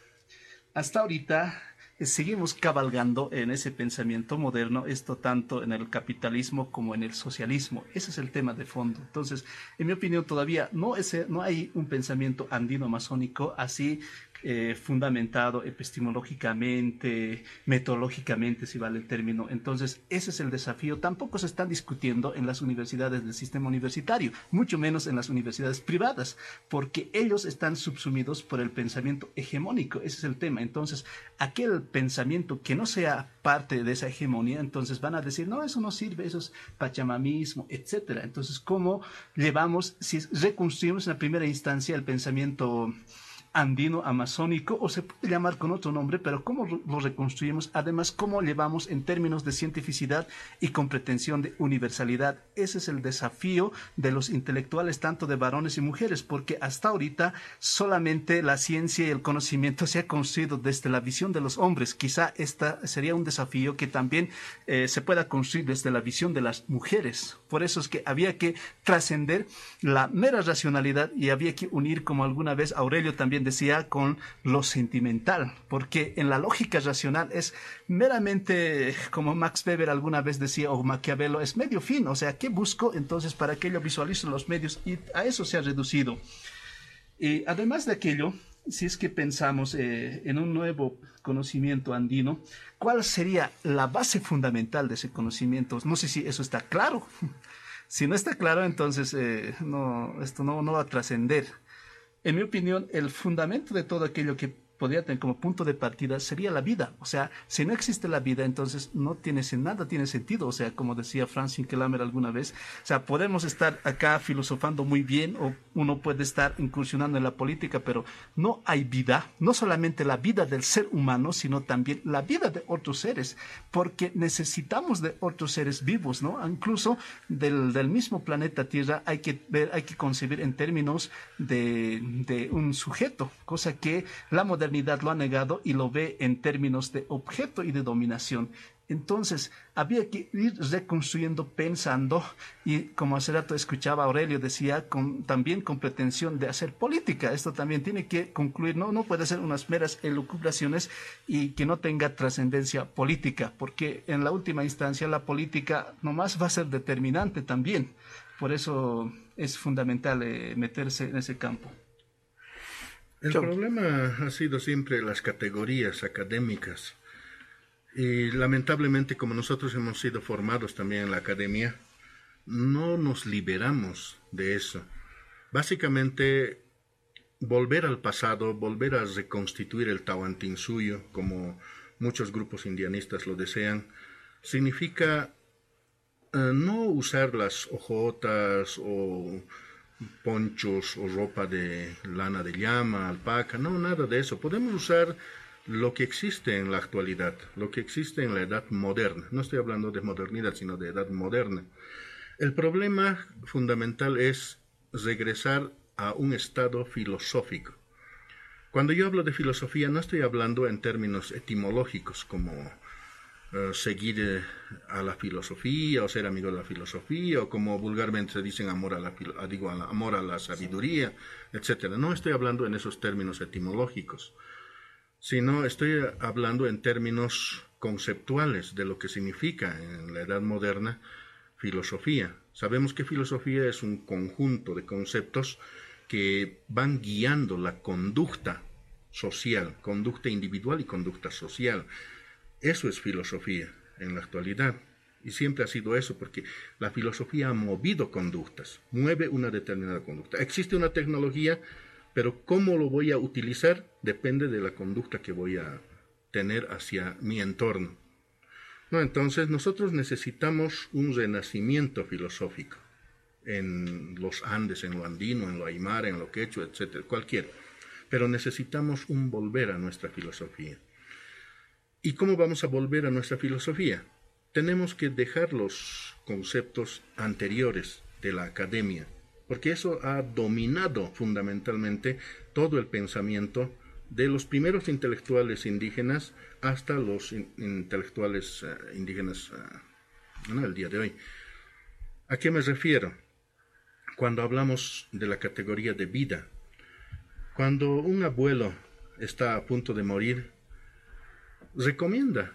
hasta ahorita seguimos cabalgando en ese pensamiento moderno, esto tanto en el capitalismo como en el socialismo. Ese es el tema de fondo. Entonces, en mi opinión, todavía no, es, no hay un pensamiento andino-amazónico así eh, fundamentado epistemológicamente, metodológicamente, si vale el término. Entonces, ese es el desafío. Tampoco se están discutiendo en las universidades del sistema universitario, mucho menos en las universidades privadas, porque ellos están subsumidos por el pensamiento hegemónico. Ese es el tema. Entonces, aquel pensamiento que no sea parte de esa hegemonía, entonces van a decir, no, eso no sirve, eso es pachamamismo, etcétera. Entonces, ¿cómo llevamos, si reconstruimos en la primera instancia el pensamiento andino amazónico, o se puede llamar con otro nombre, pero cómo lo reconstruimos, además cómo llevamos en términos de cientificidad y con pretensión de universalidad? Ese es el desafío de los intelectuales, tanto de varones y mujeres, porque hasta ahorita solamente la ciencia y el conocimiento se ha construido desde la visión de los hombres. Quizá esta sería un desafío que también eh, se pueda construir desde la visión de las mujeres. Por eso es que había que trascender la mera racionalidad y había que unir, como alguna vez Aurelio también decía, con lo sentimental, porque en la lógica racional es meramente, como Max Weber alguna vez decía, o Maquiavelo, es medio fin. O sea, ¿qué busco? Entonces, para que yo visualizo los medios, y a eso se ha reducido. Y además de aquello, si es que pensamos eh, en un nuevo conocimiento andino, ¿cuál sería la base fundamental de ese conocimiento? No sé si eso está claro. Si no está claro, entonces eh, no, esto no, no va a trascender. En mi opinión, el fundamento de todo aquello que podría tener como punto de partida sería la vida. O sea, si no existe la vida, entonces no tiene nada tiene sentido. O sea, como decía Franz Hinkelamer alguna vez, o sea, podemos estar acá filosofando muy bien, o uno puede estar incursionando en la política, pero no hay vida, no solamente la vida del ser humano, sino también la vida de otros seres, porque necesitamos de otros seres vivos, ¿no? Incluso del, del mismo planeta Tierra hay que ver, hay que concebir en términos de, de un sujeto, cosa que la modernidad lo ha negado y lo ve en términos de objeto y de dominación. Entonces, había que ir reconstruyendo, pensando, y como hace rato escuchaba Aurelio, decía, con, también con pretensión de hacer política. Esto también tiene que concluir, no, no puede ser unas meras elucubraciones y que no tenga trascendencia política, porque en la última instancia la política nomás va a ser determinante también. Por eso es fundamental eh, meterse en ese campo. El problema ha sido siempre las categorías académicas. Y lamentablemente, como nosotros hemos sido formados también en la academia, no nos liberamos de eso. Básicamente, volver al pasado, volver a reconstituir el Tahuantinsuyo, como muchos grupos indianistas lo desean, significa uh, no usar las hojotas o ponchos o ropa de lana de llama, alpaca, no, nada de eso. Podemos usar lo que existe en la actualidad, lo que existe en la edad moderna. No estoy hablando de modernidad, sino de edad moderna. El problema fundamental es regresar a un estado filosófico. Cuando yo hablo de filosofía, no estoy hablando en términos etimológicos, como uh, seguir eh, a la filosofía, o ser amigo de la filosofía, o como vulgarmente se dicen amor a la, digo, amor a la sabiduría, etcétera. No estoy hablando en esos términos etimológicos, sino estoy hablando en términos conceptuales de lo que significa en la edad moderna filosofía. Sabemos que filosofía es un conjunto de conceptos que van guiando la conducta social, conducta individual y conducta social. Eso es filosofía en la actualidad, y siempre ha sido eso, porque la filosofía ha movido conductas, mueve una determinada conducta. Existe una tecnología, pero cómo lo voy a utilizar depende de la conducta que voy a tener hacia mi entorno. No, entonces nosotros necesitamos un renacimiento filosófico en los Andes, en lo andino, en lo aymara, en lo quechua, etcétera, cualquiera. Pero necesitamos un volver a nuestra filosofía. ¿Y cómo vamos a volver a nuestra filosofía? Tenemos que dejar los conceptos anteriores de la academia, porque eso ha dominado fundamentalmente todo el pensamiento de los primeros intelectuales indígenas hasta los in intelectuales uh, indígenas uh, no, el día de hoy. ¿A qué me refiero? Cuando hablamos de la categoría de vida, cuando un abuelo está a punto de morir, recomienda,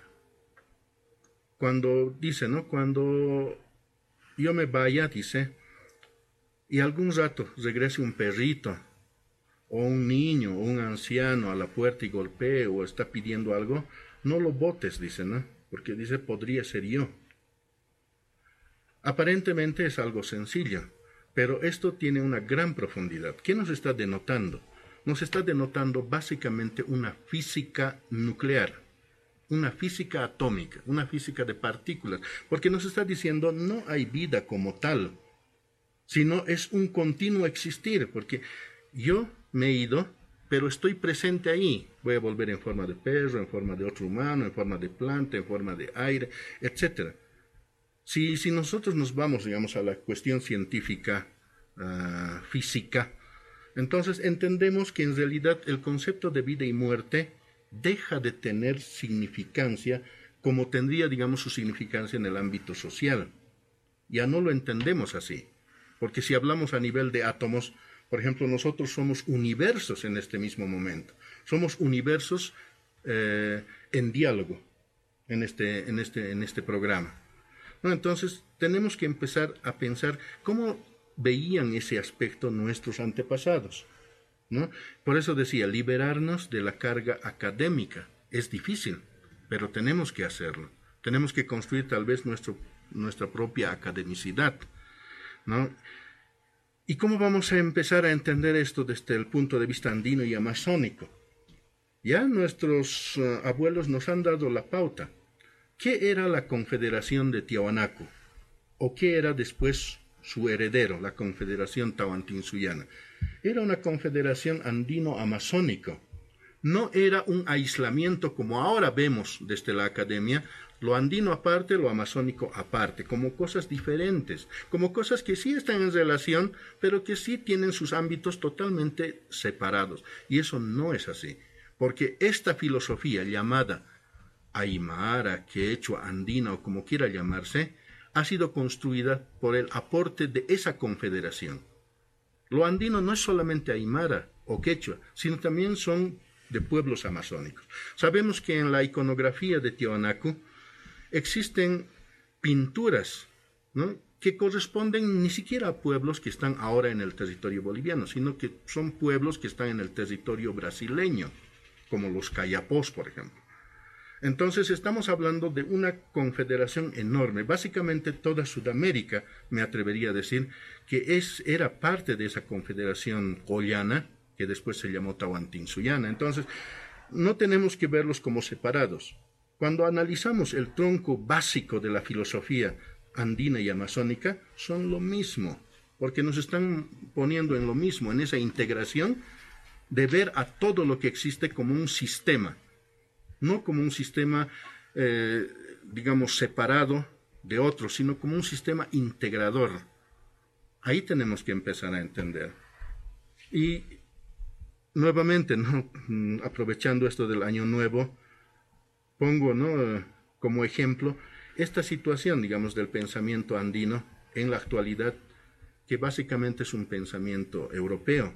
cuando dice, ¿no? Cuando yo me vaya, dice, y algún rato regrese un perrito, o un niño, o un anciano a la puerta y golpee, o está pidiendo algo, no lo botes, dice, ¿no? Porque dice, podría ser yo. Aparentemente es algo sencillo, pero esto tiene una gran profundidad. ¿Qué nos está denotando? Nos está denotando básicamente una física nuclear, una física atómica, una física de partículas, porque nos está diciendo no hay vida como tal, sino es un continuo existir, porque yo me he ido, pero estoy presente ahí. Voy a volver en forma de perro, en forma de otro humano, en forma de planta, en forma de aire, etcétera. Si, si nosotros nos vamos, digamos, a la cuestión científica, uh, física, entonces entendemos que en realidad el concepto de vida y muerte deja de tener significancia como tendría, digamos, su significancia en el ámbito social. Ya no lo entendemos así. Porque si hablamos a nivel de átomos, por ejemplo, nosotros somos universos en este mismo momento. Somos universos eh, en diálogo en este, en este, en este programa. ¿No? Entonces, tenemos que empezar a pensar cómo veían ese aspecto nuestros antepasados, ¿no? Por eso decía, liberarnos de la carga académica. Es difícil, pero tenemos que hacerlo. Tenemos que construir tal vez nuestro, nuestra propia academicidad, ¿no? ¿Y cómo vamos a empezar a entender esto desde el punto de vista andino y amazónico? Ya nuestros uh, abuelos nos han dado la pauta. ¿Qué era la Confederación de Tiahuanaco? ¿O qué era después su heredero, la Confederación Tahuantinsuyana? Era una confederación andino-amazónico. No era un aislamiento como ahora vemos desde la academia, lo andino aparte, lo amazónico aparte, como cosas diferentes, como cosas que sí están en relación, pero que sí tienen sus ámbitos totalmente separados. Y eso no es así, porque esta filosofía llamada aymara, quechua, andina o como quiera llamarse, ha sido construida por el aporte de esa confederación. Lo andino no es solamente aymara o quechua, sino también son de pueblos amazónicos. Sabemos que en la iconografía de Tiwanaku existen pinturas, ¿no?, que corresponden ni siquiera a pueblos que están ahora en el territorio boliviano, sino que son pueblos que están en el territorio brasileño, como los Cayapós, por ejemplo. Entonces estamos hablando de una confederación enorme, básicamente toda Sudamérica, me atrevería a decir, que es, era parte de esa confederación collana, que después se llamó Tahuantinsullana. Entonces, no tenemos que verlos como separados. Cuando analizamos el tronco básico de la filosofía andina y amazónica, son lo mismo, porque nos están poniendo en lo mismo, en esa integración de ver a todo lo que existe como un sistema, no como un sistema, eh, digamos, separado de otro, sino como un sistema integrador. Ahí tenemos que empezar a entender. Y nuevamente, ¿no?, aprovechando esto del Año Nuevo, pongo, ¿no?, como ejemplo esta situación, digamos, del pensamiento andino en la actualidad, que básicamente es un pensamiento europeo.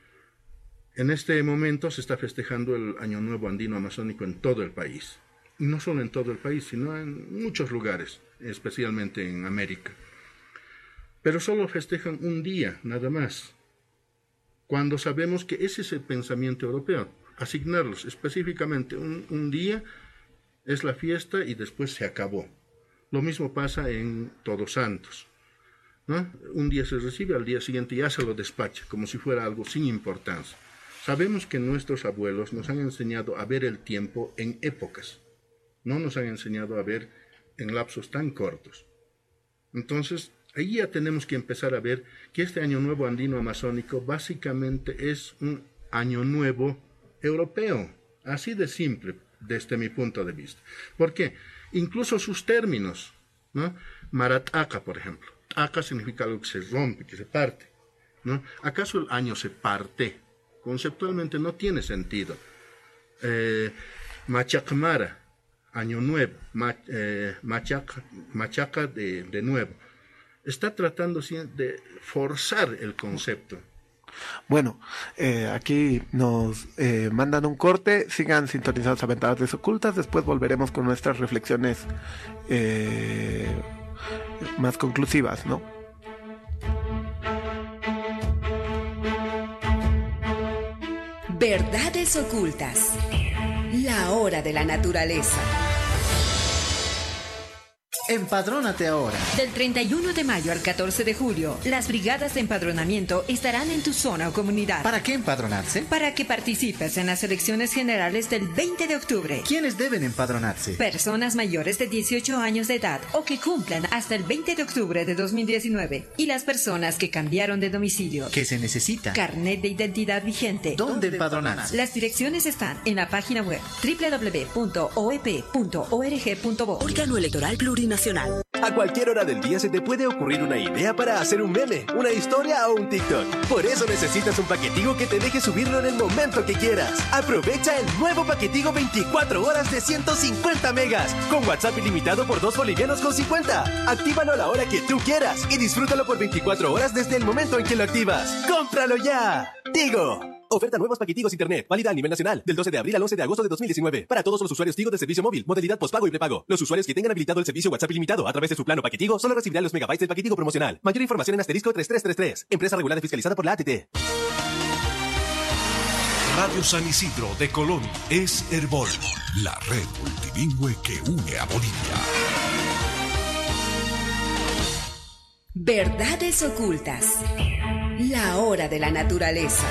En este momento se está festejando el Año Nuevo Andino Amazónico en todo el país. Y no solo en todo el país, sino en muchos lugares, especialmente en América. Pero solo festejan un día, nada más, cuando sabemos que ese es el pensamiento europeo. Asignarlos específicamente un, un día es la fiesta y después se acabó. Lo mismo pasa en Todos Santos, ¿no? Un día se recibe, al día siguiente ya se lo despacha, como si fuera algo sin importancia. Sabemos que nuestros abuelos nos han enseñado a ver el tiempo en épocas, no nos han enseñado a ver en lapsos tan cortos. Entonces, ahí ya tenemos que empezar a ver que este Año Nuevo Andino Amazónico básicamente es un Año Nuevo europeo, así de simple desde mi punto de vista. ¿Por qué? Incluso sus términos, ¿no? Marataca, por ejemplo. Aka significa algo que se rompe, que se parte, ¿no? ¿Acaso el año se parte? Conceptualmente no tiene sentido. Eh, Machacmara, Año Nuevo, ma, eh, machaca, machaca de, de nuevo. Está tratando de forzar el concepto. Bueno, eh, aquí nos eh, mandan un corte, sigan sintonizados a Ventanas Ocultas, después volveremos con nuestras reflexiones eh, más conclusivas, ¿no? Verdades ocultas. La hora de la naturaleza. Empadrónate ahora. Del treinta y uno de mayo al catorce de julio, las brigadas de empadronamiento estarán en tu zona o comunidad. ¿Para qué empadronarse? Para que participes en las elecciones generales del veinte de octubre. ¿Quiénes deben empadronarse? Personas mayores de dieciocho años de edad o que cumplan hasta el veinte de octubre de dos mil diecinueve. Y las personas que cambiaron de domicilio. ¿Qué se necesita? Carnet de identidad vigente. ¿Dónde empadronarse? Las direcciones están en la página web doble u doble u doble u punto o e p punto org punto bo. Órgano Electoral Plurinacional. A cualquier hora del día se te puede ocurrir una idea para hacer un meme, una historia o un TikTok. Por eso necesitas un paquetigo que te deje subirlo en el momento que quieras. Aprovecha el nuevo paquetigo veinticuatro horas de ciento cincuenta megas, con WhatsApp ilimitado por dos bolivianos con cincuenta. Actívalo a la hora que tú quieras y disfrútalo por veinticuatro horas desde el momento en que lo activas. ¡Cómpralo ya! Tigo. Oferta nuevos paquetigos internet, válida a nivel nacional, del doce de abril al once de agosto de dos mil diecinueve. Para todos los usuarios Tigo de servicio móvil, modalidad postpago y prepago. Los usuarios que tengan habilitado el servicio WhatsApp ilimitado a través de su plano paquetigo solo recibirán los megabytes del paquetigo promocional. Mayor información en asterisco treinta y tres treinta y tres. Empresa regulada y fiscalizada por la A T T. Radio San Isidro de Colón es Herbol, la red multilingüe que une a Bolivia. Verdades ocultas. La hora de la naturaleza.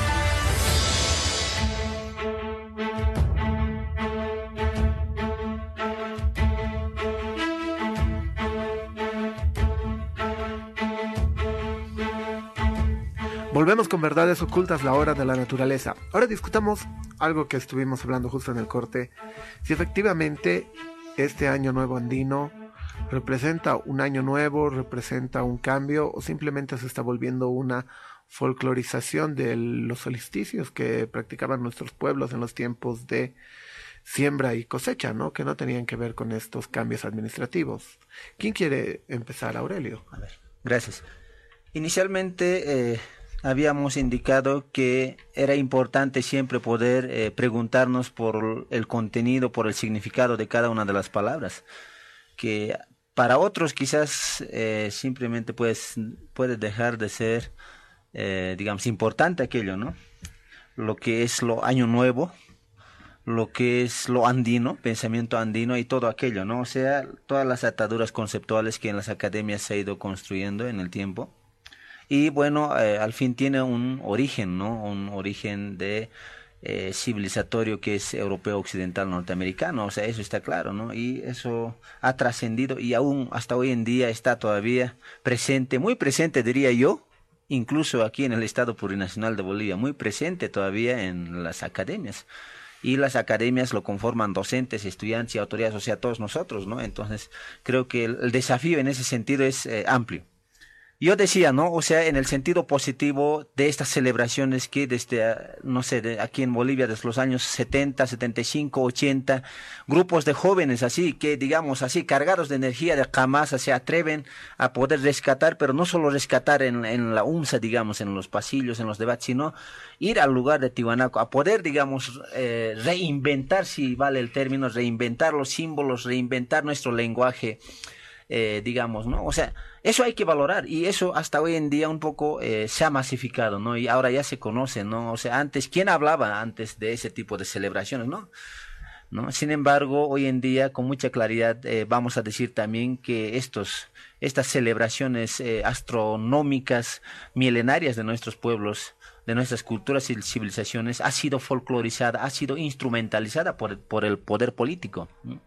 Volvemos con Verdades Ocultas, la hora de la naturaleza. Ahora discutamos algo que estuvimos hablando justo en el corte. Si efectivamente este año nuevo andino representa un año nuevo, representa un cambio, o simplemente se está volviendo una folclorización de los solsticios que practicaban nuestros pueblos en los tiempos de siembra y cosecha, ¿no? Que no tenían que ver con estos cambios administrativos. ¿Quién quiere empezar, Aurelio? A ver, gracias. Inicialmente eh, habíamos indicado que era importante siempre poder eh, preguntarnos por el contenido, por el significado de cada una de las palabras, que para otros quizás eh, simplemente pues, puede dejar de ser, eh, digamos, importante aquello, ¿no? Lo que es lo año nuevo, lo que es lo andino, pensamiento andino y todo aquello, ¿no? O sea, todas las ataduras conceptuales que en las academias se ha ido construyendo en el tiempo. Y bueno, eh, al fin tiene un origen, ¿no? Un origen de eh, civilizatorio que es europeo, occidental, norteamericano, o sea, eso está claro, ¿no? Y eso ha trascendido y aún hasta hoy en día está todavía presente, muy presente diría yo, incluso aquí en el Estado Plurinacional de Bolivia, muy presente todavía en las academias. Y las academias lo conforman docentes, estudiantes y autoridades, o sea, todos nosotros, ¿no? Entonces, creo que el, el desafío en ese sentido es eh, amplio. Yo decía, ¿no? O sea, en el sentido positivo de estas celebraciones que desde, no sé, de aquí en Bolivia, desde los años setenta, setenta y cinco, ochenta, grupos de jóvenes así, que digamos así, cargados de energía, de camasa, se atreven a poder rescatar, pero no solo rescatar en, en la UNSA, digamos, en los pasillos, en los debates, sino ir al lugar de Tiwanaku, a poder, digamos, eh, reinventar, si vale el término, reinventar los símbolos, reinventar nuestro lenguaje, eh, digamos, ¿no? O sea, eso hay que valorar y eso hasta hoy en día un poco eh, se ha masificado, ¿no? Y ahora ya se conoce, ¿no? O sea, antes, ¿quién hablaba antes de ese tipo de celebraciones, no? ¿No? Sin embargo, hoy en día, con mucha claridad, eh, vamos a decir también que estos, estas celebraciones eh, astronómicas, milenarias de nuestros pueblos, de nuestras culturas y civilizaciones, ha sido folclorizada, ha sido instrumentalizada por, por el poder político, ¿no?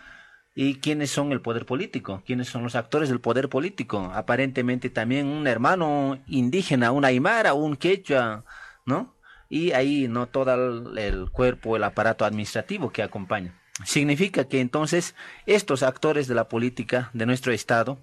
¿Y quiénes son el poder político? ¿Quiénes son los actores del poder político? Aparentemente también un hermano indígena, un aymara, un quechua, ¿no? Y ahí no todo el, el cuerpo, el aparato administrativo que acompaña. Significa que entonces estos actores de la política de nuestro Estado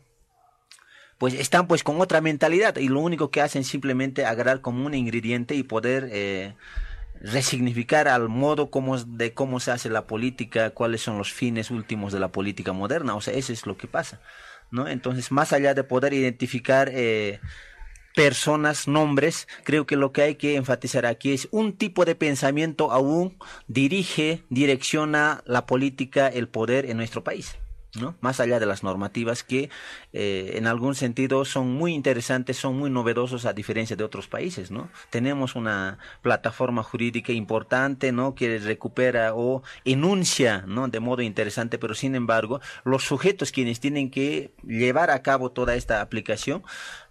pues están pues con otra mentalidad y lo único que hacen es simplemente agarrar como un ingrediente y poder eh, resignificar al modo como, de cómo se hace la política, cuáles son los fines últimos de la política moderna, o sea, eso es lo que pasa, ¿no? Entonces, más allá de poder identificar eh, personas, nombres, creo que lo que hay que enfatizar aquí es un tipo de pensamiento aún dirige, direcciona la política, el poder en nuestro país, ¿no? Más allá de las normativas que eh, en algún sentido son muy interesantes, son muy novedosos a diferencia de otros países, ¿no? Tenemos una plataforma jurídica importante, ¿no? Que recupera o enuncia, ¿no? De modo interesante, pero sin embargo, los sujetos quienes tienen que llevar a cabo toda esta aplicación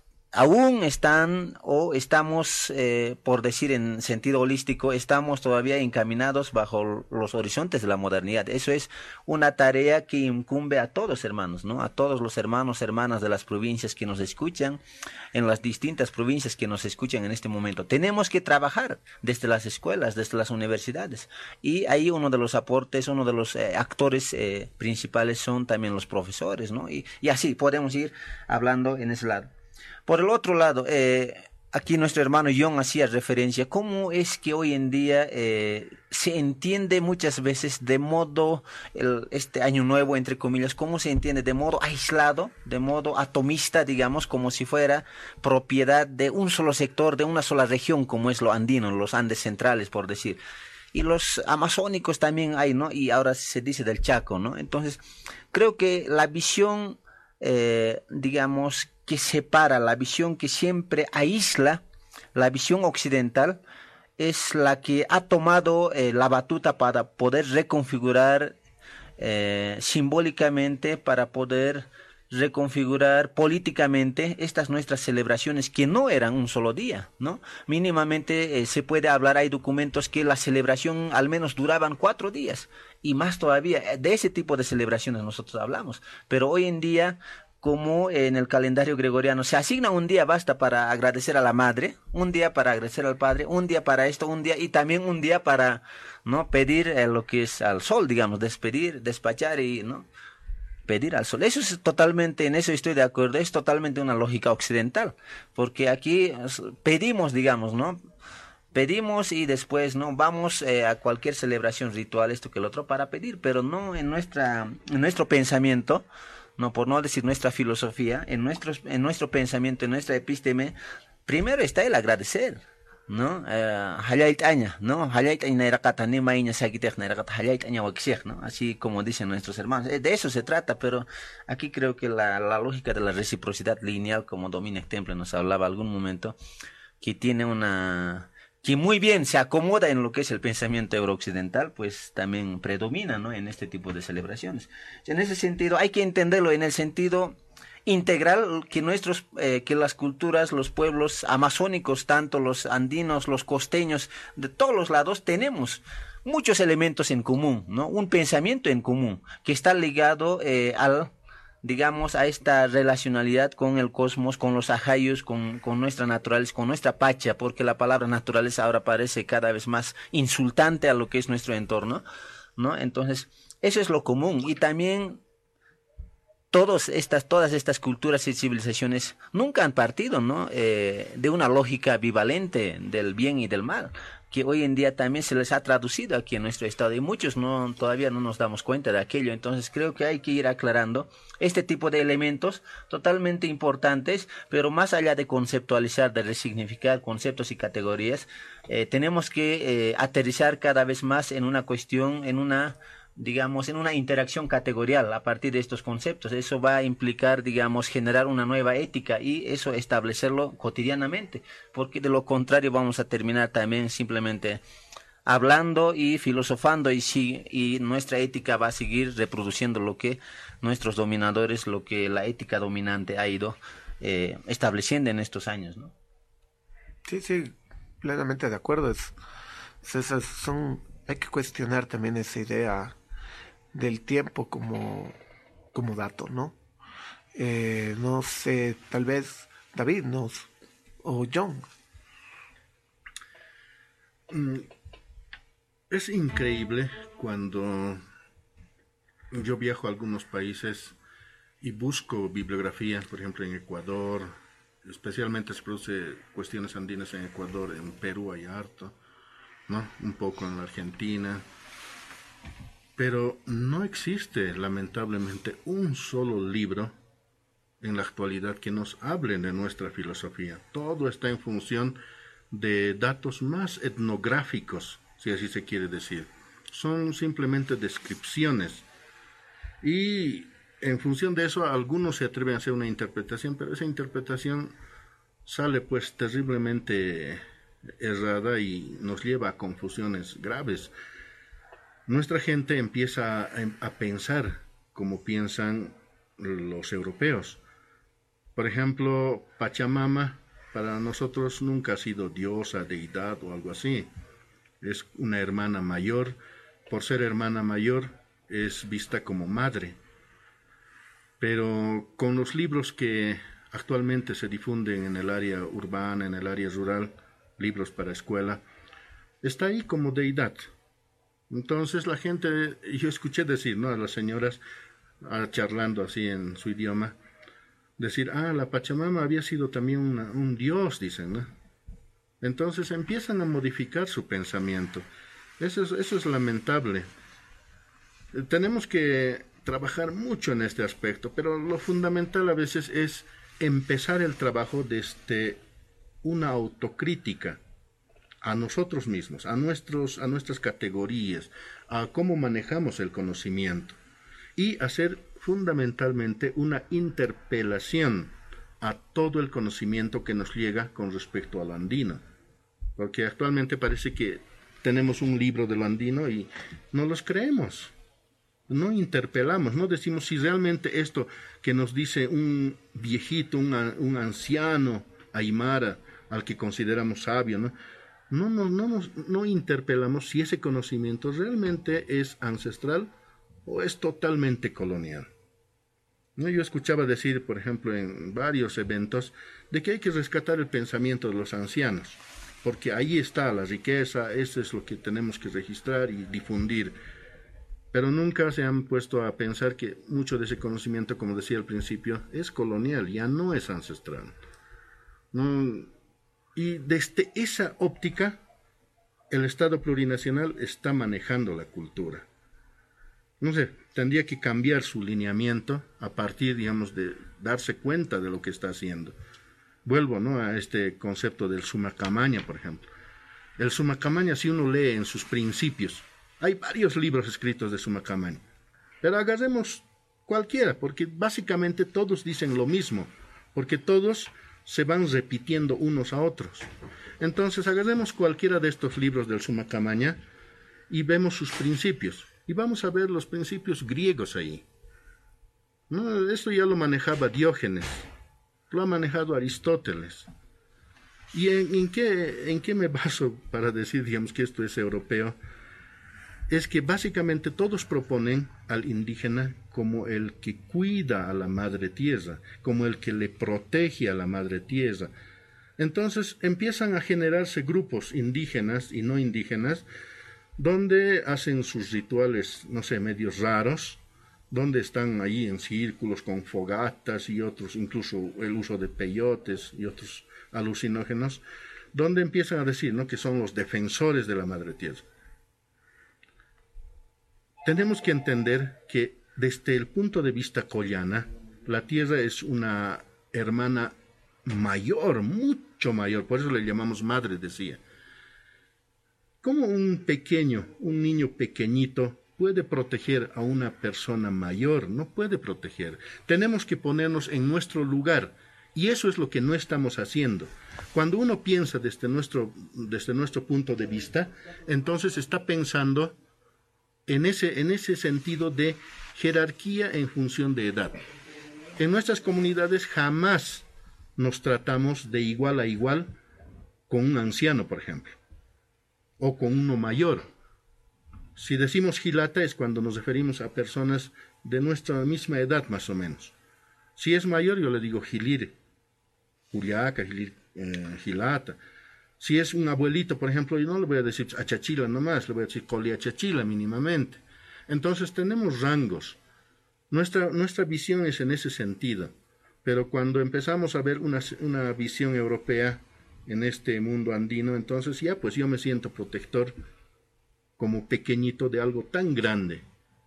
aún están o estamos, eh, por decir en sentido holístico, estamos todavía encaminados bajo los horizontes de la modernidad. Eso es una tarea que incumbe a todos, hermanos, ¿no? A todos los hermanos, hermanas de las provincias que nos escuchan, en las distintas provincias que nos escuchan en este momento. Tenemos que trabajar desde las escuelas, desde las universidades. Y ahí uno de los aportes, uno de los eh, actores eh, principales son también los profesores, ¿no? Y, y así podemos ir hablando en ese lado. Por el otro lado, eh, aquí nuestro hermano John hacía referencia, cómo es que hoy en día eh, se entiende muchas veces de modo, el, este año nuevo, entre comillas, cómo se entiende de modo aislado, de modo atomista, digamos, como si fuera propiedad de un solo sector, de una sola región, como es lo andino, los Andes centrales, por decir. Y los amazónicos también hay, ¿no? Y ahora se dice del Chaco, ¿no? Entonces, creo que la visión, eh, digamos, que separa, la visión que siempre aísla, la visión occidental, es la que ha tomado eh, la batuta para poder reconfigurar eh, simbólicamente, para poder reconfigurar políticamente estas nuestras celebraciones que no eran un solo día, ¿no? Mínimamente eh, se puede hablar, hay documentos que la celebración al menos duraban cuatro días y más todavía, de ese tipo de celebraciones nosotros hablamos, pero hoy en día, como en el calendario gregoriano se asigna un día basta para agradecer a la madre, un día para agradecer al padre, un día para esto, un día y también un día para no pedir eh, lo que es al sol, digamos, despedir, despachar y no pedir al sol. Eso es totalmente, en eso estoy de acuerdo, es totalmente una lógica occidental, porque aquí pedimos, digamos, ¿no? pedimos y después no vamos eh, a cualquier celebración ritual, esto que el otro, para pedir, pero no en nuestra en nuestro pensamiento, no por no decir nuestra filosofía, en nuestros en nuestro pensamiento, en nuestra episteme, primero está el agradecer, ¿no? Hayait aña, ¿no? Hayait aña erakata ni maiña sakitek na erakata hayait aña wakshiek, ¿no? Así como dicen nuestros hermanos. De eso se trata, pero aquí creo que la, la lógica de la reciprocidad lineal, como Dominic Temple nos hablaba algún momento, que tiene una que muy bien se acomoda en lo que es el pensamiento eurooccidental, pues también predomina, ¿no? En este tipo de celebraciones. En ese sentido, hay que entenderlo en el sentido integral que nuestros, eh, que las culturas, los pueblos amazónicos, tanto los andinos, los costeños, de todos los lados, tenemos muchos elementos en común, ¿no? Un pensamiento en común que está ligado eh, al digamos, a esta relacionalidad con el cosmos, con los ajayos, con, con nuestra naturaleza, con nuestra pacha, porque la palabra naturaleza ahora parece cada vez más insultante a lo que es nuestro entorno, ¿no? Entonces, eso es lo común. Y también todas estas, todas estas culturas y civilizaciones nunca han partido, ¿no? Eh, de una lógica bivalente del bien y del mal, que hoy en día también se les ha traducido aquí en nuestro estado y muchos no todavía no nos damos cuenta de aquello. Entonces creo que hay que ir aclarando este tipo de elementos totalmente importantes, pero más allá de conceptualizar, de resignificar conceptos y categorías, eh, tenemos que eh, aterrizar cada vez más en una cuestión, en una digamos, en una interacción categorial a partir de estos conceptos. Eso va a implicar, digamos, generar una nueva ética y eso establecerlo cotidianamente, porque de lo contrario vamos a terminar también simplemente hablando y filosofando y, si, y nuestra ética va a seguir reproduciendo lo que nuestros dominadores, lo que la ética dominante ha ido eh, estableciendo en estos años, ¿no? Sí, sí, plenamente de acuerdo. Es, es, esas son, hay que cuestionar también esa idea del tiempo como, como dato, ¿no? Eh, no sé, tal vez David nos o John. Es increíble cuando yo viajo a algunos países y busco bibliografía, por ejemplo en Ecuador, especialmente se produce cuestiones andinas en Ecuador, en Perú hay harto, ¿no? Un poco en la Argentina. Pero no existe, lamentablemente, un solo libro en la actualidad que nos hable de nuestra filosofía. Todo está en función de datos más etnográficos, si así se quiere decir. Son simplemente descripciones. Y en función de eso, algunos se atreven a hacer una interpretación, pero esa interpretación sale pues terriblemente errada y nos lleva a confusiones graves. Nuestra gente empieza a, a pensar como piensan los europeos. Por ejemplo, Pachamama para nosotros nunca ha sido diosa, deidad o algo así. Es una hermana mayor. Por ser hermana mayor es vista como madre. Pero con los libros que actualmente se difunden en el área urbana, en el área rural, libros para escuela, está ahí como deidad. Entonces la gente, yo escuché decir, ¿no?, a las señoras ah, charlando así en su idioma, decir, ah, la Pachamama había sido también una, un dios, dicen, ¿no? Entonces empiezan a modificar su pensamiento. Eso es, eso es lamentable. Tenemos que trabajar mucho en este aspecto, pero lo fundamental a veces es empezar el trabajo desde una autocrítica a nosotros mismos, a nuestros, a nuestras categorías, a cómo manejamos el conocimiento y hacer fundamentalmente una interpelación a todo el conocimiento que nos llega con respecto al andino, porque actualmente parece que tenemos un libro del andino y no los creemos, no interpelamos, no decimos si realmente esto que nos dice un viejito, un, un anciano aymara al que consideramos sabio, ¿no? No, no, no, nos, no interpelamos si ese conocimiento realmente es ancestral o es totalmente colonial. ¿No? Yo escuchaba decir, por ejemplo, en varios eventos, de que hay que rescatar el pensamiento de los ancianos, porque ahí está la riqueza, eso es lo que tenemos que registrar y difundir. Pero nunca se han puesto a pensar que mucho de ese conocimiento, como decía al principio, es colonial, ya no es ancestral. No. Y desde esa óptica el Estado plurinacional está manejando la cultura. No sé, tendría que cambiar su lineamiento a partir, digamos, de darse cuenta de lo que está haciendo. Vuelvo, ¿no?, a este concepto del Summa Camaña, por ejemplo. El Summa Camaña, si uno lee en sus principios, hay varios libros escritos de Summa Camaña, pero agarremos cualquiera, porque básicamente todos dicen lo mismo, porque todos se van repitiendo unos a otros. Entonces, agarremos cualquiera de estos libros del Summa Camaña y vemos sus principios. Y vamos a ver los principios griegos ahí. No, esto ya lo manejaba Diógenes, lo ha manejado Aristóteles. ¿Y en, en, qué, en qué me baso para decir, digamos, que esto es europeo? Es que básicamente todos proponen al indígena como el que cuida a la madre tierra, como el que le protege a la madre tierra. Entonces empiezan a generarse grupos indígenas y no indígenas, donde hacen sus rituales, no sé, medios raros, donde están ahí en círculos con fogatas y otros, incluso el uso de peyotes y otros alucinógenos, donde empiezan a decir, ¿no?, que son los defensores de la madre tierra. Tenemos que entender que desde el punto de vista collana, la tierra es una hermana mayor, mucho mayor, por eso le llamamos madre, decía. ¿Cómo un pequeño, un niño pequeñito puede proteger a una persona mayor? No puede proteger. Tenemos que ponernos en nuestro lugar, y eso es lo que no estamos haciendo. Cuando uno piensa desde nuestro, desde nuestro punto de vista, entonces está pensando en ese, en ese sentido de jerarquía en función de edad. En nuestras comunidades jamás nos tratamos de igual a igual con un anciano, por ejemplo, o con uno mayor. Si decimos gilata es cuando nos referimos a personas de nuestra misma edad, más o menos. Si es mayor, yo le digo gilire, juliaca, gilir, eh, gilata. Si es un abuelito, por ejemplo, yo no le voy a decir achachila nomás, le voy a decir coliachachila mínimamente. Entonces tenemos rangos. Nuestra, nuestra visión es en ese sentido. Pero cuando empezamos a ver una, una visión europea en este mundo andino, entonces ya pues yo me siento protector como pequeñito de algo tan grande.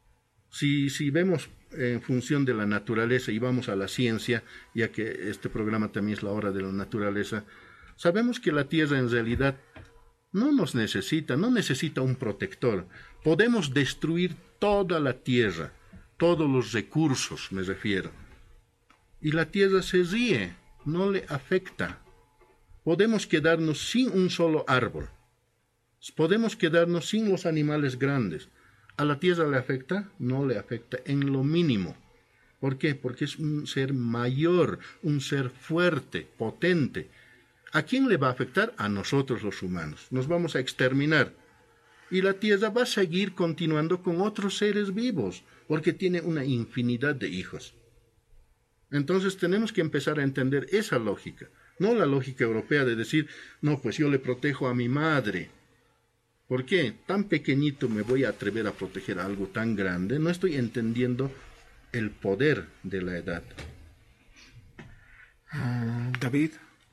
Si, si vemos en función de la naturaleza y vamos a la ciencia, ya que este programa también es la hora de la naturaleza, sabemos que la Tierra en realidad no nos necesita, no necesita un protector. Podemos destruir toda la Tierra, todos los recursos, me refiero. Y la Tierra se ríe, no le afecta. Podemos quedarnos sin un solo árbol. Podemos quedarnos sin los animales grandes. ¿A la Tierra le afecta? No le afecta en lo mínimo. ¿Por qué? Porque es un ser mayor, un ser fuerte, potente. ¿A quién le va a afectar? A nosotros los humanos. Nos vamos a exterminar. Y la Tierra va a seguir continuando con otros seres vivos, porque tiene una infinidad de hijos. Entonces tenemos que empezar a entender esa lógica, no la lógica europea de decir, no, pues yo le protejo a mi madre. ¿Por qué? Tan pequeñito me voy a atrever a proteger a algo tan grande. No estoy entendiendo el poder de la edad. Uh, David.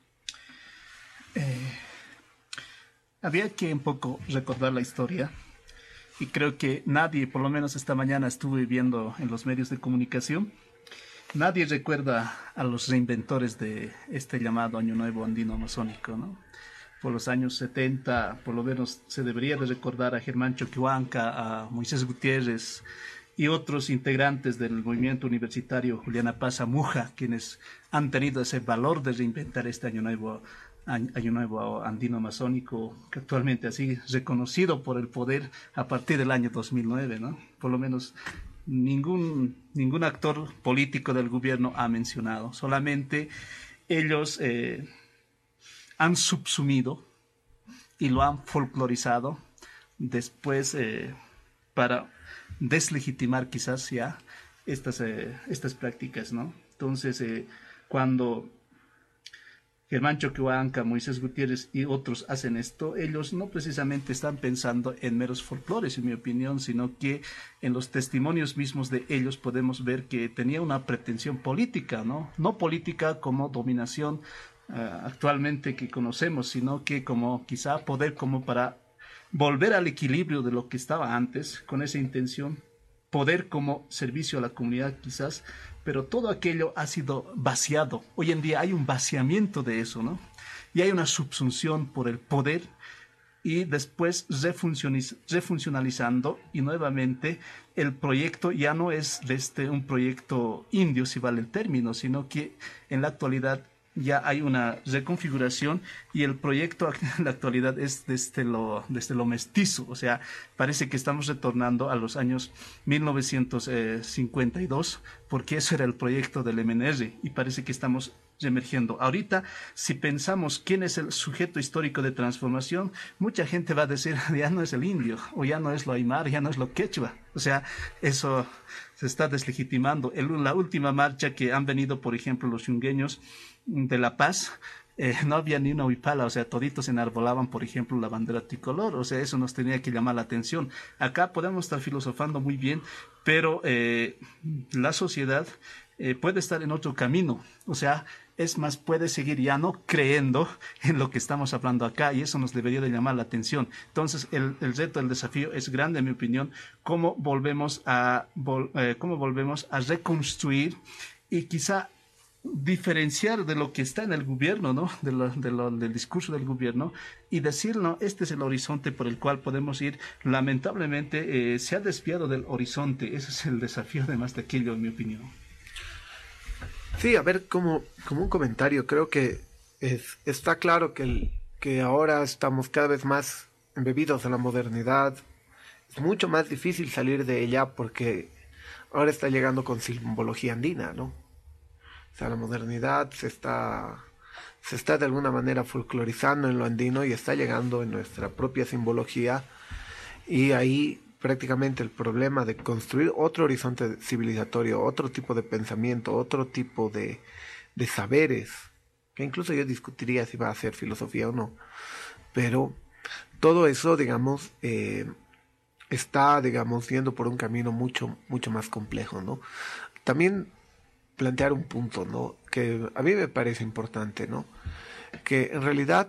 Eh, había que un poco recordar la historia. Y creo que nadie, por lo menos esta mañana estuve viendo en los medios de comunicación, nadie recuerda a los reinventores de este llamado Año Nuevo Andino Amazónico, ¿no? Por los años setenta, por lo menos se debería de recordar a Germán Choquehuanca, a Moisés Gutiérrez y otros integrantes del movimiento universitario Juliana Paz Amuja, quienes han tenido ese valor de reinventar este Año Nuevo, Año Nuevo Andino Amazónico, que actualmente ha sido reconocido por el poder a partir del año dos mil nueve, ¿no? Por lo menos ningún, ningún actor político del gobierno ha mencionado, solamente ellos eh, han subsumido y lo han folclorizado después eh, para deslegitimar quizás ya estas, eh, estas prácticas, ¿no? Entonces, eh, cuando Germán Choquehuanca, Moisés Gutiérrez y otros hacen esto, ellos no precisamente están pensando en meros folclores, en mi opinión, sino que en los testimonios mismos de ellos podemos ver que tenía una pretensión política, ¿no? No política como dominación uh, actualmente que conocemos, sino que como quizá poder como para volver al equilibrio de lo que estaba antes, con esa intención, poder como servicio a la comunidad quizás, pero todo aquello ha sido vaciado. Hoy en día hay un vaciamiento de eso, ¿no? Y hay una subsunción por el poder y después refuncioniz- refuncionalizando y nuevamente el proyecto ya no es desde un proyecto indio, si vale el término, sino que en la actualidad ya hay una reconfiguración y el proyecto en la actualidad es desde lo, desde lo mestizo, o sea, parece que estamos retornando a los años mil novecientos cincuenta y dos, porque eso era el proyecto del M N R y parece que estamos emergiendo. Ahorita, si pensamos quién es el sujeto histórico de transformación, mucha gente va a decir, ya no es el indio, o ya no es lo aymar, ya no es lo quechua. O sea, eso se está deslegitimando. En la última marcha que han venido, por ejemplo, los yungueños de La Paz, eh, no había ni una huipala, o sea, toditos enarbolaban, por ejemplo, la bandera tricolor, o sea, eso nos tenía que llamar la atención. Acá podemos estar filosofando muy bien, pero eh, la sociedad eh, puede estar en otro camino, o sea, es más, puede seguir ya no creyendo en lo que estamos hablando acá y eso nos debería de llamar la atención. Entonces, el, el reto, el desafío es grande, en mi opinión, cómo volvemos a, vol, eh, cómo volvemos a reconstruir y quizá diferenciar de lo que está en el gobierno, ¿no? De lo, de lo, del discurso del gobierno y decir, no, este es el horizonte por el cual podemos ir. Lamentablemente, eh, se ha desviado del horizonte. Ese es el desafío de más de aquello, en mi opinión. Sí, a ver, como, como un comentario, creo que es, está claro que, el, que ahora estamos cada vez más embebidos en la modernidad. Es mucho más difícil salir de ella porque ahora está llegando con simbología andina, ¿no? O sea, la modernidad se está, se está de alguna manera folclorizando en lo andino y está llegando en nuestra propia simbología. Y ahí prácticamente el problema de construir otro horizonte civilizatorio, otro tipo de pensamiento, otro tipo de, de saberes, que incluso yo discutiría si va a ser filosofía o no, pero todo eso, digamos, eh, está, digamos, yendo por un camino mucho, mucho más complejo, ¿no? También plantear un punto, ¿no? Que a mí me parece importante, ¿no? Que en realidad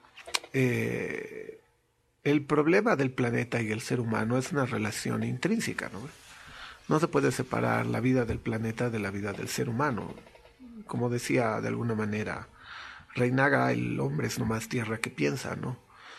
eh, el problema del planeta y el ser humano es una relación intrínseca, ¿no? No se puede separar la vida del planeta de la vida del ser humano. Como decía de alguna manera Reinaga, el hombre es nomás tierra que piensa, ¿no?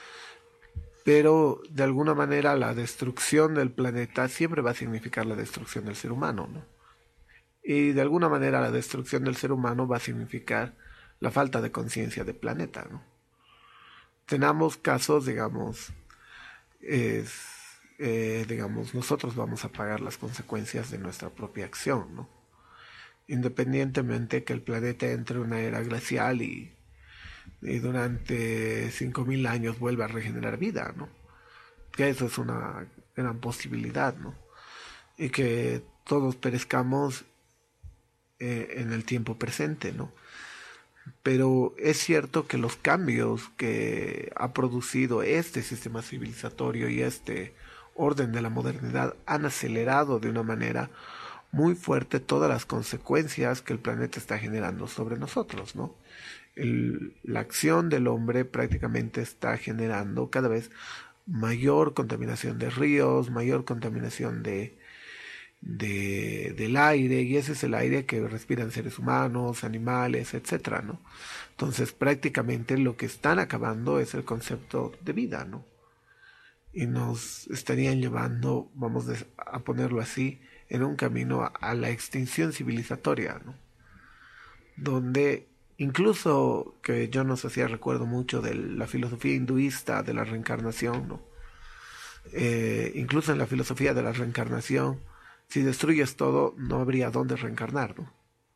Pero de alguna manera la destrucción del planeta siempre va a significar la destrucción del ser humano, ¿no? Y de alguna manera la destrucción del ser humano va a significar la falta de conciencia del planeta, ¿no? Tenemos casos, digamos, es, eh, digamos, nosotros vamos a pagar las consecuencias de nuestra propia acción, ¿no? Independientemente que el planeta entre en una era glacial y, y durante cinco mil años vuelva a regenerar vida, ¿no? Que eso es una gran posibilidad, ¿no? Y que todos perezcamos eh, en el tiempo presente, ¿no? Pero es cierto que los cambios que ha producido este sistema civilizatorio y este orden de la modernidad han acelerado de una manera muy fuerte todas las consecuencias que el planeta está generando sobre nosotros, ¿no? El, la acción del hombre prácticamente está generando cada vez mayor contaminación de ríos, mayor contaminación de De, del aire, y ese es el aire que respiran seres humanos, animales, etcétera, ¿no? Entonces prácticamente lo que están acabando es el concepto de vida, ¿no? Y nos estarían llevando, vamos a ponerlo así, en un camino a, a la extinción civilizatoria, ¿no? Donde incluso, que yo no sé si recuerdo mucho de la filosofía hinduista de la reencarnación, ¿no? Eh, incluso en la filosofía de la reencarnación, si destruyes todo, no habría dónde reencarnar, ¿no?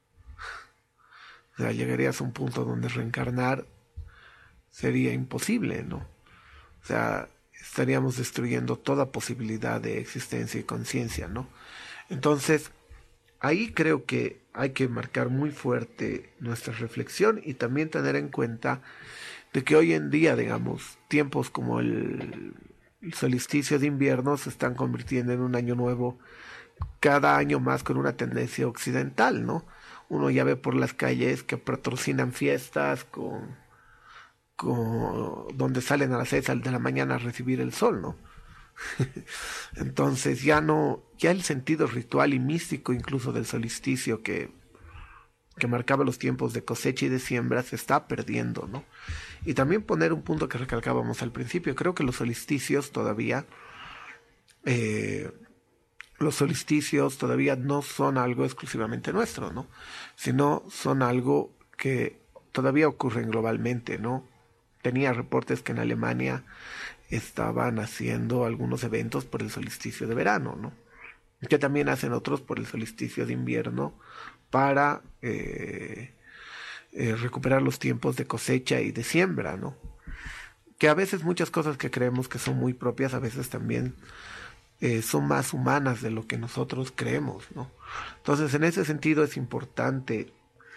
O sea, llegarías a un punto donde reencarnar sería imposible, ¿no? O sea, estaríamos destruyendo toda posibilidad de existencia y conciencia, ¿no? Entonces, ahí creo que hay que marcar muy fuerte nuestra reflexión y también tener en cuenta de que hoy en día, digamos, tiempos como el, el solsticio de invierno se están convirtiendo en un año nuevo cada año más con una tendencia occidental, ¿no? Uno ya ve por las calles que patrocinan fiestas con, con, donde salen a las seis de la mañana a recibir el sol, ¿no? Entonces ya no, ya el sentido ritual y místico incluso del solsticio que, que marcaba los tiempos de cosecha y de siembra se está perdiendo, ¿no? Y también poner un punto que recalcábamos al principio, creo que los solsticios todavía, eh, los solsticios todavía no son algo exclusivamente nuestro, ¿no? Sino son algo que todavía ocurren globalmente, ¿no? Tenía reportes que en Alemania estaban haciendo algunos eventos por el solsticio de verano, ¿no? Que también hacen otros por el solsticio de invierno para eh, eh, recuperar los tiempos de cosecha y de siembra, ¿no? Que a veces muchas cosas que creemos que son muy propias, a veces también eh, son más humanas de lo que nosotros creemos, ¿no? Entonces, en ese sentido es importante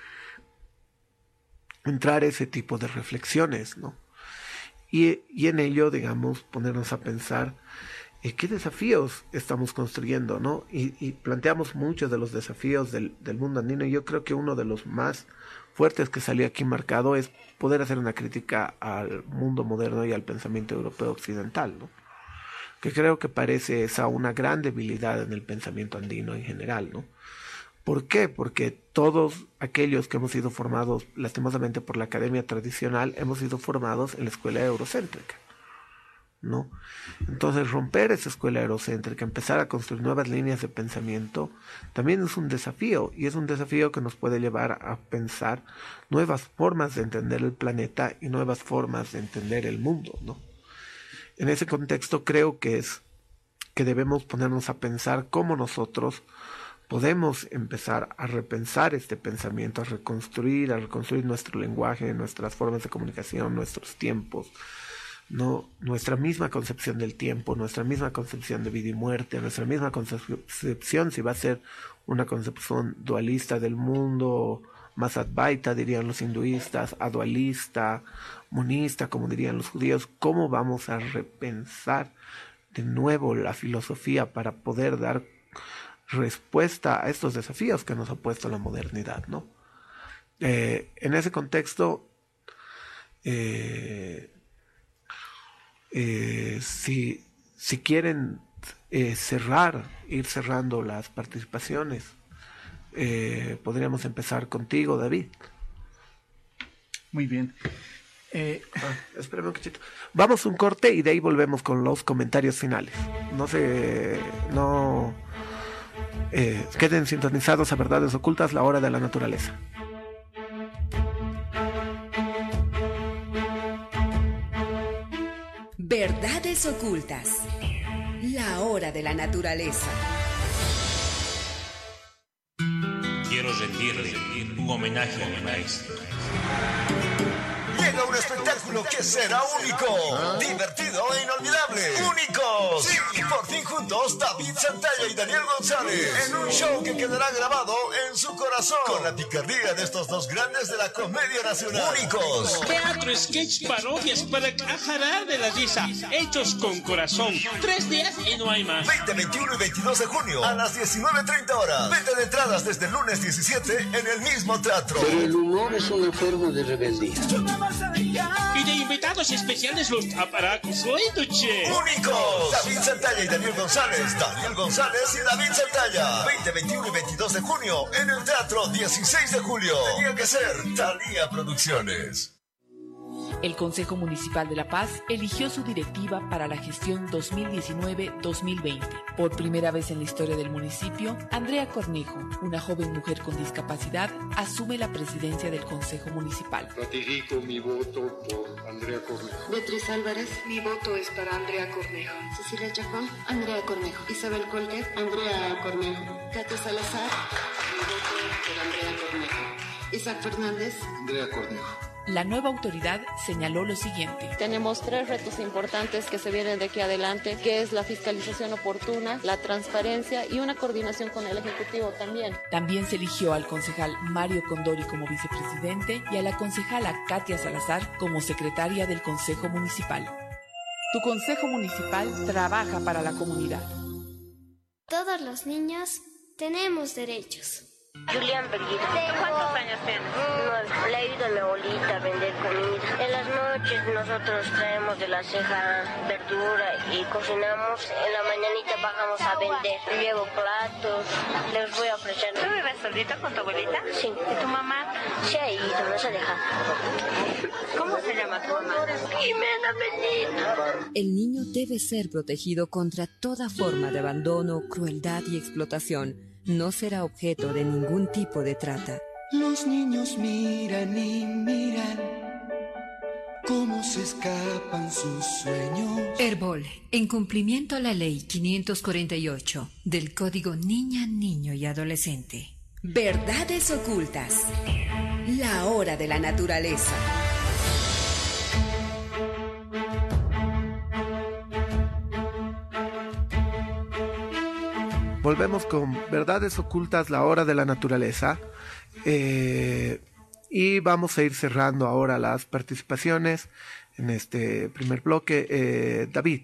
entrar a ese tipo de reflexiones, ¿no? Y, y en ello, digamos, ponernos a pensar eh, qué desafíos estamos construyendo, ¿no? Y, y planteamos muchos de los desafíos del, del mundo andino, y yo creo que uno de los más fuertes que salió aquí marcado es poder hacer una crítica al mundo moderno y al pensamiento europeo occidental, ¿no? Que creo que parece esa una gran debilidad en el pensamiento andino en general, ¿no? ¿Por qué? Porque todos aquellos que hemos sido formados lastimosamente por la academia tradicional hemos sido formados en la escuela eurocéntrica, ¿no? Entonces romper esa escuela eurocéntrica, empezar a construir nuevas líneas de pensamiento, también es un desafío, y es un desafío que nos puede llevar a pensar nuevas formas de entender el planeta y nuevas formas de entender el mundo, ¿no? En ese contexto creo que es que debemos ponernos a pensar cómo nosotros podemos empezar a repensar este pensamiento, a reconstruir, a reconstruir nuestro lenguaje, nuestras formas de comunicación, nuestros tiempos, ¿no? Nuestra misma concepción del tiempo, nuestra misma concepción de vida y muerte, nuestra misma concepción, si va a ser una concepción dualista del mundo, más advaita, dirían los hinduistas, adualista, monista, como dirían los judíos, ¿cómo vamos a repensar de nuevo la filosofía para poder dar respuesta a estos desafíos que nos ha puesto la modernidad, ¿no? Eh, en ese contexto, eh, eh, si, si quieren eh, cerrar, ir cerrando las participaciones, eh, podríamos empezar contigo, David. Muy bien. Eh, ah, espérame un cachito. Vamos a un corte y de ahí volvemos con los comentarios finales. No sé, no... Eh, queden sintonizados a Verdades Ocultas, la hora de la naturaleza. Verdades Ocultas, la hora de la naturaleza. Quiero rendirle un homenaje a mi maestro. Llega un espectáculo que será único, ¿ah? Divertido e inolvidable. ¡Únicos! Sí, por fin juntos, David Santalla y Daniel González, en un show que quedará grabado en su corazón, con la picardía de estos dos grandes de la comedia nacional. ¡Únicos! Teatro, sketch, parodias para ajarar de la risa, hechos con corazón. Tres días y no hay más. veinte, veintiuno y veintidós de junio, a las diecinueve treinta horas. Venta de entradas desde el lunes diecisiete en el mismo teatro. Pero el humor es una forma de rebeldía. Y de invitados especiales los aparacos. ¡Únicos! David Santalla y Daniel González. Daniel González y David Santalla. veinte, veintiuno y veintidós de junio en el Teatro dieciséis de julio. Tenía que ser Thalía Producciones. El Consejo Municipal de La Paz eligió su directiva para la gestión dos mil diecinueve dos mil veinte. Por primera vez en la historia del municipio, Andrea Cornejo, una joven mujer con discapacidad, asume la presidencia del Consejo Municipal. Ratifico mi voto por Andrea Cornejo. Beatriz Álvarez, mi voto es para Andrea Cornejo. Cecilia Chacón, Andrea Cornejo. Isabel Colquet, Andrea Cornejo. Katia Salazar, mi voto es por Andrea Cornejo. Isaac Fernández, Andrea Cornejo. La nueva autoridad señaló lo siguiente. Tenemos tres retos importantes que se vienen de aquí adelante, que es la fiscalización oportuna, la transparencia y una coordinación con el Ejecutivo también. También se eligió al concejal Mario Condori como vicepresidente y a la concejala Katia Salazar como secretaria del Consejo Municipal. Tu Consejo Municipal trabaja para la comunidad. Todos los niños tenemos derechos. Julián Beguita. ¿Cuántos años tienes? No, le he ido a mi abuelita a vender comida. En las nueve noches nosotros traemos de la ceja verdura y cocinamos. En la mañanita bajamos a vender. Llevo platos, les voy a ofrecer. ¿Tú vives solito con tu abuelita? Sí. ¿Y tu mamá? Sí, ahí no se deja. ¿Cómo se llama tu mamá? Jimena Benito. El niño debe ser protegido contra toda forma de abandono, crueldad y explotación. No será objeto de ningún tipo de trata. Los niños miran y miran cómo se escapan sus sueños. Herbol, en cumplimiento a la Ley quinientos cuarenta y ocho del Código Niña, Niño y Adolescente. Verdades ocultas. La hora de la naturaleza. Volvemos con Verdades Ocultas, la hora de la naturaleza. Eh, y vamos a ir cerrando ahora las participaciones en este primer bloque. Eh, David.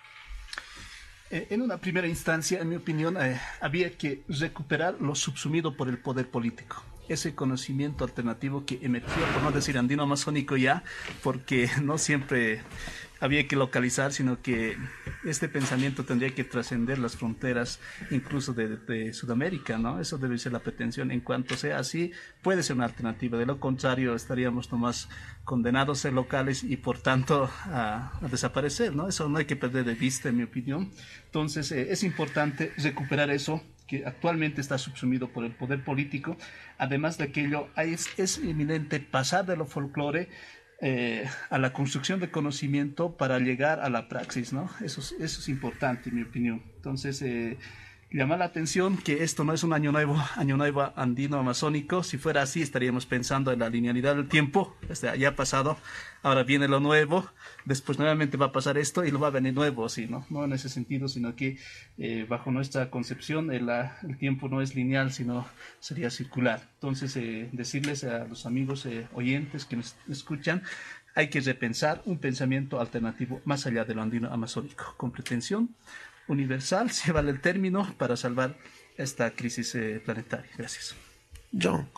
Eh, en una primera instancia, en mi opinión, eh, había que recuperar lo subsumido por el poder político. Ese conocimiento alternativo que emergió, por no decir andino amazónico ya, porque no siempre había que localizar, sino que este pensamiento tendría que trascender las fronteras incluso de, de Sudamérica, ¿no? Eso debe ser la pretensión. En cuanto sea así, puede ser una alternativa. De lo contrario, estaríamos nomás condenados a ser locales y por tanto a, a desaparecer, ¿no? Eso no hay que perder de vista, en mi opinión. Entonces, eh, es importante recuperar eso que actualmente está subsumido por el poder político. Además de aquello, es, es eminente pasar de lo folclore Eh, a la construcción de conocimiento para llegar a la praxis, ¿no? Eso es, eso es importante, en mi opinión. Entonces, eh, llama la atención que esto no es un año nuevo, año nuevo andino amazónico. Si fuera así, estaríamos pensando en la linealidad del tiempo. Este, ya ha pasado, ahora viene lo nuevo, después nuevamente va a pasar esto y lo va a venir nuevo, ¿sí? ¿no? No en ese sentido, sino que eh, bajo nuestra concepción el, el tiempo no es lineal, sino sería circular. Entonces, eh, decirles a los amigos eh, oyentes que nos escuchan, hay que repensar un pensamiento alternativo más allá de lo andino amazónico, con pretensión universal, si vale el término, para salvar esta crisis eh, planetaria. Gracias. John.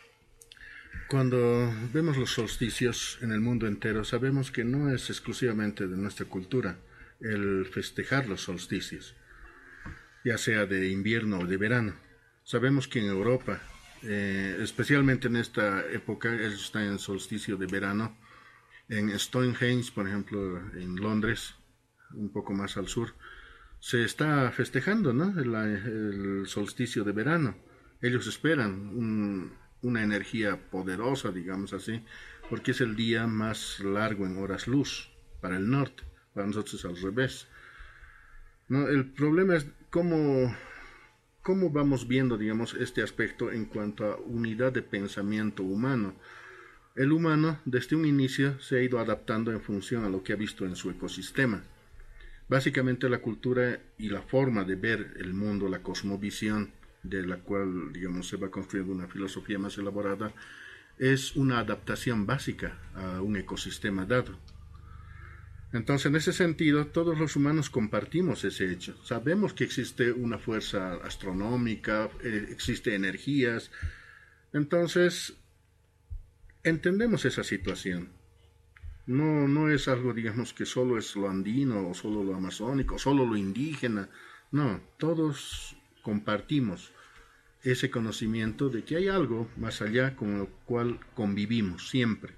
Cuando vemos los solsticios en el mundo entero, sabemos que no es exclusivamente de nuestra cultura el festejar los solsticios, ya sea de invierno o de verano. Sabemos que en Europa, eh, especialmente en esta época, ellos están en solsticio de verano. En Stonehenge, por ejemplo, en Londres, un poco más al sur, se está festejando, ¿no? el, el solsticio de verano. Ellos esperan un, una energía poderosa, digamos así, porque es el día más largo en horas luz para el norte. Para nosotros es al revés, ¿no? El problema es cómo, cómo vamos viendo, digamos, este aspecto en cuanto a unidad de pensamiento humano. El humano, desde un inicio, se ha ido adaptando en función a lo que ha visto en su ecosistema. Básicamente la cultura y la forma de ver el mundo, la cosmovisión, de la cual, digamos, se va construyendo una filosofía más elaborada, es una adaptación básica a un ecosistema dado. Entonces, en ese sentido, todos los humanos compartimos ese hecho. Sabemos que existe una fuerza astronómica, eh, existe energías. Entonces, entendemos esa situación. No, no es algo, digamos, que solo es lo andino, o solo lo amazónico, o solo lo indígena. No, todos compartimos ese conocimiento de que hay algo más allá con lo cual convivimos siempre.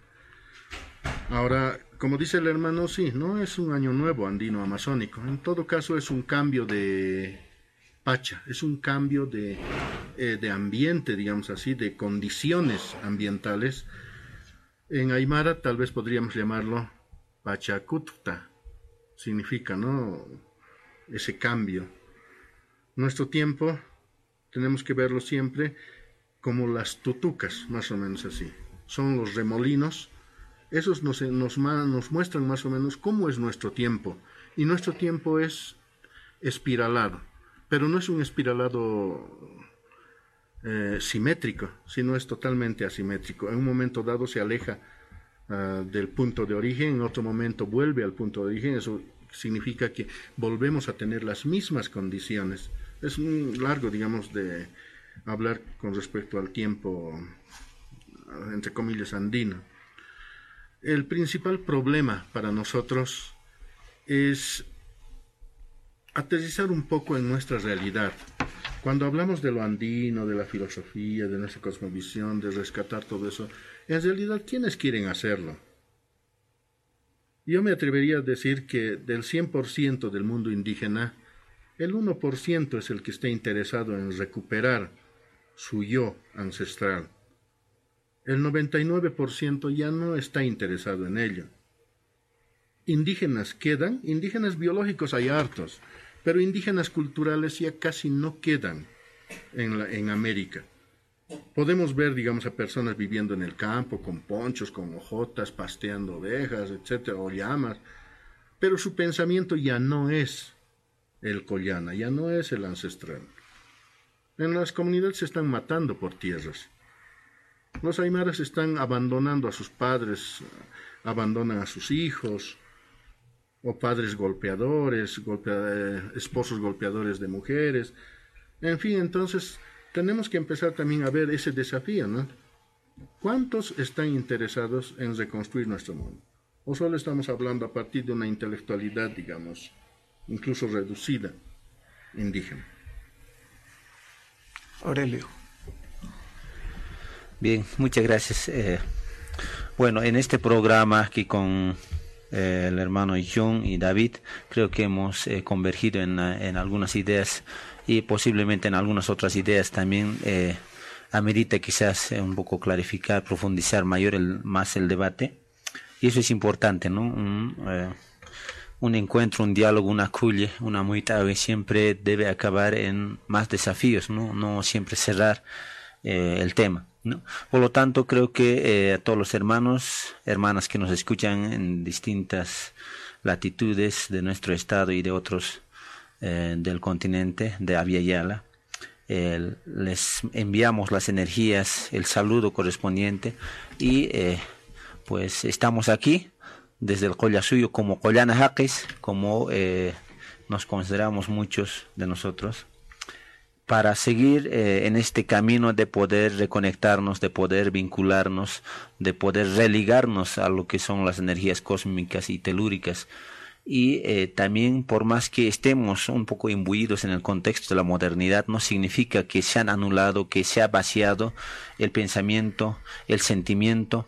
Ahora, como dice el hermano, sí, no es un año nuevo andino amazónico. En todo caso, es un cambio de pacha, es un cambio de, eh, de ambiente, digamos así, de condiciones ambientales. En Aymara tal vez podríamos llamarlo Pachacutta, significa, ¿no?, ese cambio. Nuestro tiempo tenemos que verlo siempre como las tutucas, más o menos así. Son los remolinos, esos nos, nos, nos muestran más o menos cómo es nuestro tiempo. Y nuestro tiempo es espiralado, pero no es un espiralado Eh, simétrico, sino es totalmente asimétrico. En un momento dado se aleja uh, del punto de origen, en otro momento vuelve al punto de origen. Eso significa que volvemos a tener las mismas condiciones. Es un largo, digamos, de hablar con respecto al tiempo, entre comillas, andino. el principal problema para nosotros es aterrizar un poco en nuestra realidad. Cuando hablamos de lo andino, de la filosofía, de nuestra cosmovisión, de rescatar todo eso, en realidad, ¿quiénes quieren hacerlo? Yo me atrevería a decir que del cien por ciento del mundo indígena, el uno por ciento es el que está interesado en recuperar su yo ancestral. El noventa y nueve por ciento ya no está interesado en ello. Indígenas quedan, indígenas biológicos hay hartos, pero indígenas culturales ya casi no quedan en, la, en América. Podemos ver, digamos, a personas viviendo en el campo, con ponchos, con hojotas, pasteando ovejas, etcétera, o llamas, pero su pensamiento ya no es el collana, ya no es el ancestral. En las comunidades se están matando por tierras. Los aymaras están abandonando a sus padres, abandonan a sus hijos, o padres golpeadores, golpea, esposos golpeadores de mujeres. En fin, entonces tenemos que empezar también a ver ese desafío, ¿no? ¿Cuántos están interesados en reconstruir nuestro mundo? ¿O solo estamos hablando a partir de una intelectualidad, digamos, incluso reducida, indígena? Aurelio. Bien, muchas gracias. Eh, bueno, en este programa aquí con eh, el hermano John y David, creo que hemos eh, convergido en, en algunas ideas y posiblemente en algunas otras ideas también. Eh, amerita quizás eh, un poco clarificar, profundizar mayor el, más el debate, y eso es importante, ¿no? Un, eh, un encuentro, un diálogo, una culle, una muitabe siempre debe acabar en más desafíos, no, no siempre cerrar eh, el tema, ¿no? Por lo tanto, creo que eh, a todos los hermanos, hermanas que nos escuchan en distintas latitudes de nuestro estado y de otros eh, del continente, de Abya Yala, eh, les enviamos las energías, el saludo correspondiente, y eh, pues estamos aquí desde el Collasuyo como Collana Jaques, como eh, nos consideramos muchos de nosotros, para seguir eh, en este camino de poder reconectarnos, de poder vincularnos, de poder religarnos a lo que son las energías cósmicas y telúricas. Y eh, también, por más que estemos un poco imbuidos en el contexto de la modernidad, no significa que se han anulado, que se ha vaciado el pensamiento, el sentimiento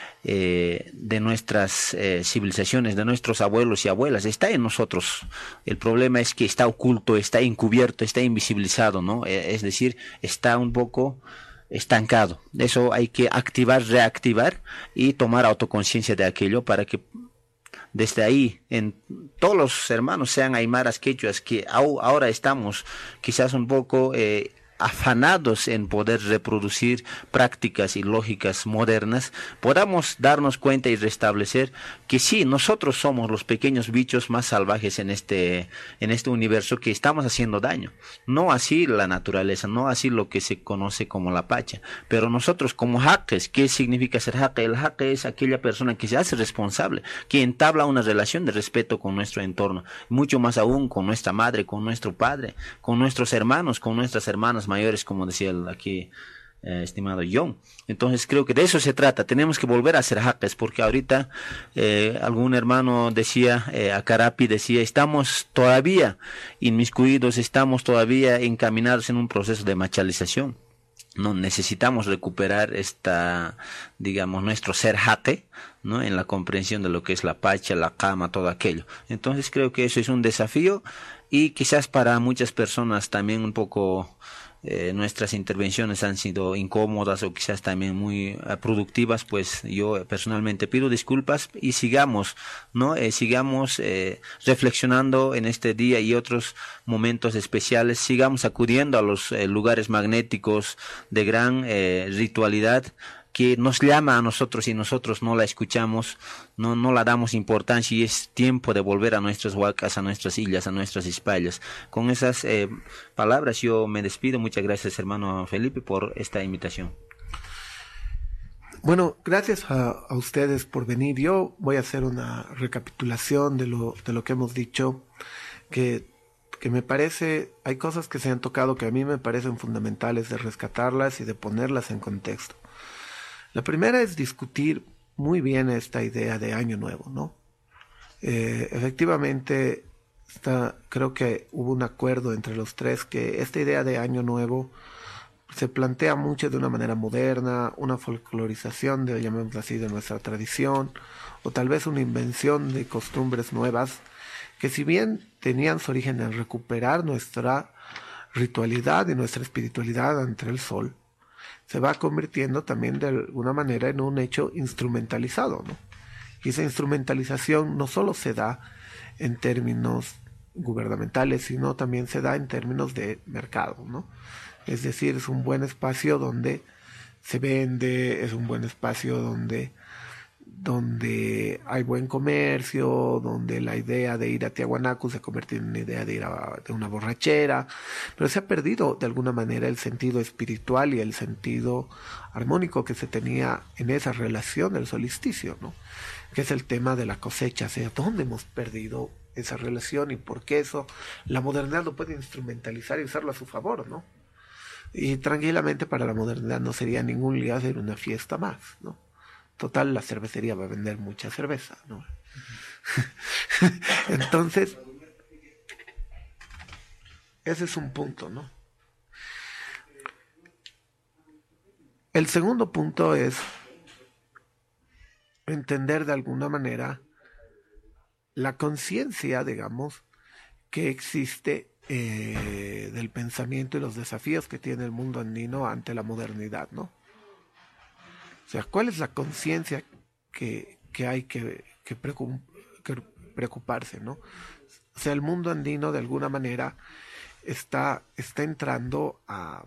Eh, de nuestras eh, civilizaciones, de nuestros abuelos y abuelas. Está en nosotros. El problema es que está oculto, está encubierto, está invisibilizado, ¿no? Eh, es decir, está un poco estancado. Eso hay que activar, reactivar y tomar autoconciencia de aquello, para que desde ahí, en todos los hermanos, sean aymaras, quechuas, que ahora estamos quizás un poco eh, afanados en poder reproducir prácticas y lógicas modernas, podamos darnos cuenta y restablecer que sí, nosotros somos los pequeños bichos más salvajes en este, en este universo, que estamos haciendo daño. No así la naturaleza, no así lo que se conoce como la pacha, pero nosotros como jaques. ¿Qué significa ser jaque? El jaque es aquella persona que se hace responsable, que entabla una relación de respeto con nuestro entorno, mucho más aún con nuestra madre, con nuestro padre, con nuestros hermanos, con nuestras hermanas mayores, como decía el aquí eh, estimado John. Entonces creo que de eso se trata. Tenemos que volver a ser jaques, porque ahorita eh, algún hermano decía, eh, Acarapi decía, estamos todavía inmiscuidos, estamos todavía encaminados en un proceso de machalización. No necesitamos recuperar esta, digamos, nuestro ser jaque, ¿no? En la comprensión de lo que es la pacha, la cama, todo aquello. Entonces creo que eso es un desafío, y quizás para muchas personas también un poco eh, nuestras intervenciones han sido incómodas o quizás también muy uh, productivas. Pues yo personalmente pido disculpas, y sigamos, ¿no? Eh, sigamos eh, reflexionando en este día y otros momentos especiales, sigamos acudiendo a los eh, lugares magnéticos de gran eh, ritualidad, que nos llama a nosotros y nosotros no la escuchamos, no, no la damos importancia, y es tiempo de volver a nuestras huacas, a nuestras illas, a nuestras espallas. Con esas eh, palabras yo me despido. Muchas gracias, hermano Felipe, por esta invitación. Bueno, gracias a, a ustedes por venir. Yo voy a hacer una recapitulación de lo, de lo que hemos dicho, que que me parece, hay cosas que se han tocado que a mí me parecen fundamentales de rescatarlas y de ponerlas en contexto. La primera es discutir muy bien esta idea de año nuevo, ¿no? Eh, efectivamente, está, creo que hubo un acuerdo entre los tres que esta idea de año nuevo se plantea mucho de una manera moderna, una folclorización, de, llamémoslo así, de nuestra tradición, o tal vez una invención de costumbres nuevas, que si bien tenían su origen en recuperar nuestra ritualidad y nuestra espiritualidad ante el sol, se va convirtiendo también de alguna manera en un hecho instrumentalizado, ¿no? Y esa instrumentalización no solo se da en términos gubernamentales, sino también se da en términos de mercado, ¿no? Es decir, es un buen espacio donde se vende, es un buen espacio donde, donde hay buen comercio, donde la idea de ir a Tiahuanaco se convierte en una idea de ir a de una borrachera, pero se ha perdido de alguna manera el sentido espiritual y el sentido armónico que se tenía en esa relación del solsticio, ¿no? Que es el tema de la cosecha, o sea, ¿dónde hemos perdido esa relación y por qué eso la modernidad lo puede instrumentalizar y usarlo a su favor, ¿no? Y tranquilamente para la modernidad no sería ningún lío hacer una fiesta más, ¿no? Total, la cervecería va a vender mucha cerveza, ¿no? Uh-huh. Entonces, ese es un punto, ¿no? El segundo punto es entender de alguna manera la conciencia, digamos, que existe eh, del pensamiento y los desafíos que tiene el mundo andino ante la modernidad, ¿no? O sea, ¿cuál es la conciencia que, que hay que, que, preocup, que preocuparse, ¿no? O sea, el mundo andino de alguna manera está, está entrando a,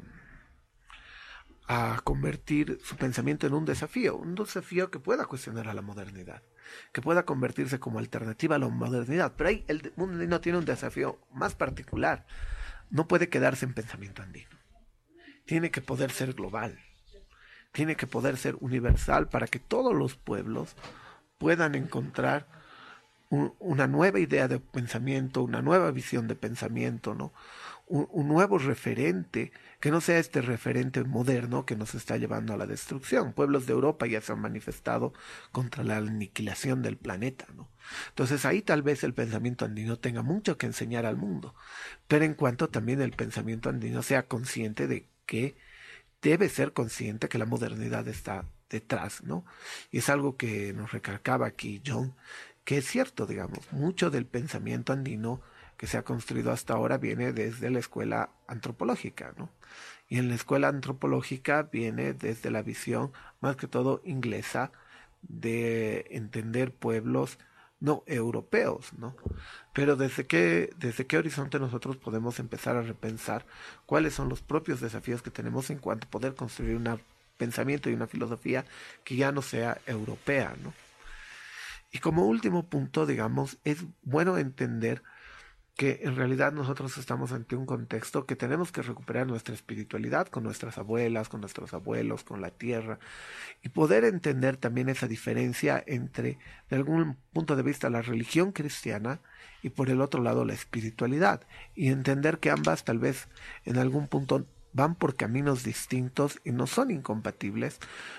a convertir su pensamiento en un desafío, un desafío que pueda cuestionar a la modernidad, que pueda convertirse como alternativa a la modernidad. Pero ahí el mundo andino tiene un desafío más particular. No puede quedarse en pensamiento andino. Tiene que poder ser global. Tiene que poder ser universal para que todos los pueblos puedan encontrar un, una nueva idea de pensamiento, una nueva visión de pensamiento, ¿no? Un, un nuevo referente, que no sea este referente moderno que nos está llevando a la destrucción. Pueblos de Europa ya se han manifestado contra la aniquilación del planeta, ¿no? Entonces ahí tal vez el pensamiento andino tenga mucho que enseñar al mundo, pero en cuanto también el pensamiento andino sea consciente de que debe ser consciente que la modernidad está detrás, ¿no? Y es algo que nos recalcaba aquí John, que es cierto, digamos, mucho del pensamiento andino que se ha construido hasta ahora viene desde la escuela antropológica, ¿no? Y en la escuela antropológica viene desde la visión, más que todo inglesa, de entender pueblos no europeos, ¿no? Pero desde qué, desde qué horizonte nosotros podemos empezar a repensar cuáles son los propios desafíos que tenemos en cuanto a poder construir un pensamiento y una filosofía que ya no sea europea, ¿no? Y como último punto, digamos, es bueno entender que en realidad nosotros estamos ante un contexto que tenemos que recuperar nuestra espiritualidad con nuestras abuelas, con nuestros abuelos, con la tierra, y poder entender también esa diferencia entre, de algún punto de vista, la religión cristiana y por el otro lado la espiritualidad, y entender que ambas tal vez en algún punto van por caminos distintos y no son incompatibles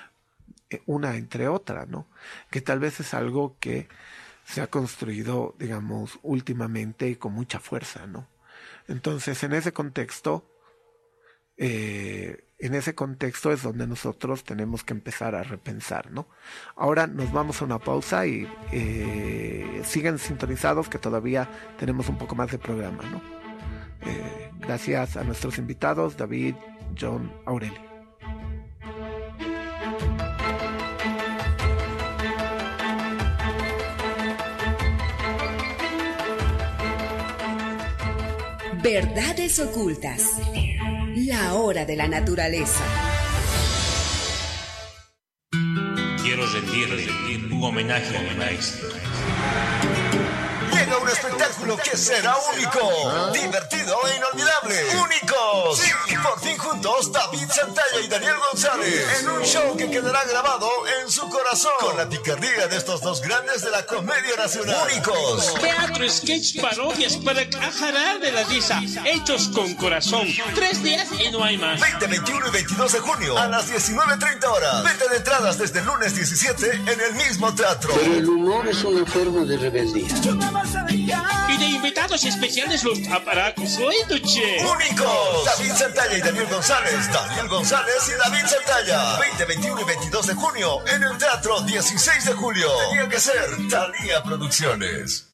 una entre otra, ¿no? Que tal vez es algo que se ha construido, digamos, últimamente y con mucha fuerza, ¿no? Entonces, en ese contexto, eh, en ese contexto es donde nosotros tenemos que empezar a repensar, ¿no? Ahora nos vamos a una pausa y eh, sigan sintonizados que todavía tenemos un poco más de programa, ¿no? Eh, gracias a nuestros invitados, David, John, Aureli. Verdades ocultas. La hora de la naturaleza. Quiero rendirle un homenaje a mi maestro. Llega un espectáculo espectáculo que será único, ¿ah? divertido e inolvidable. ¡Únicos! Sí, por fin juntos, David Santalla y Daniel González, en un show que quedará grabado en su corazón, con la picardía de estos dos grandes de la comedia nacional. ¡Únicos! Teatro, sketch, parodias para ajarar de la risa, hechos con corazón. Tres días y no hay más. veinte, veintiuno y veintidós de junio a las diecinueve treinta horas. Venta de entradas desde el lunes diecisiete en el mismo teatro. Pero el humor es una forma de rebeldía. Y de invitados especiales los aparacos. ¡Che! ¡Únicos! David Santalla y Daniel González. Daniel González y David Santalla. veinte, veintiuno y veintidós de junio en el teatro dieciséis de julio. Tenía que ser Thalía Producciones.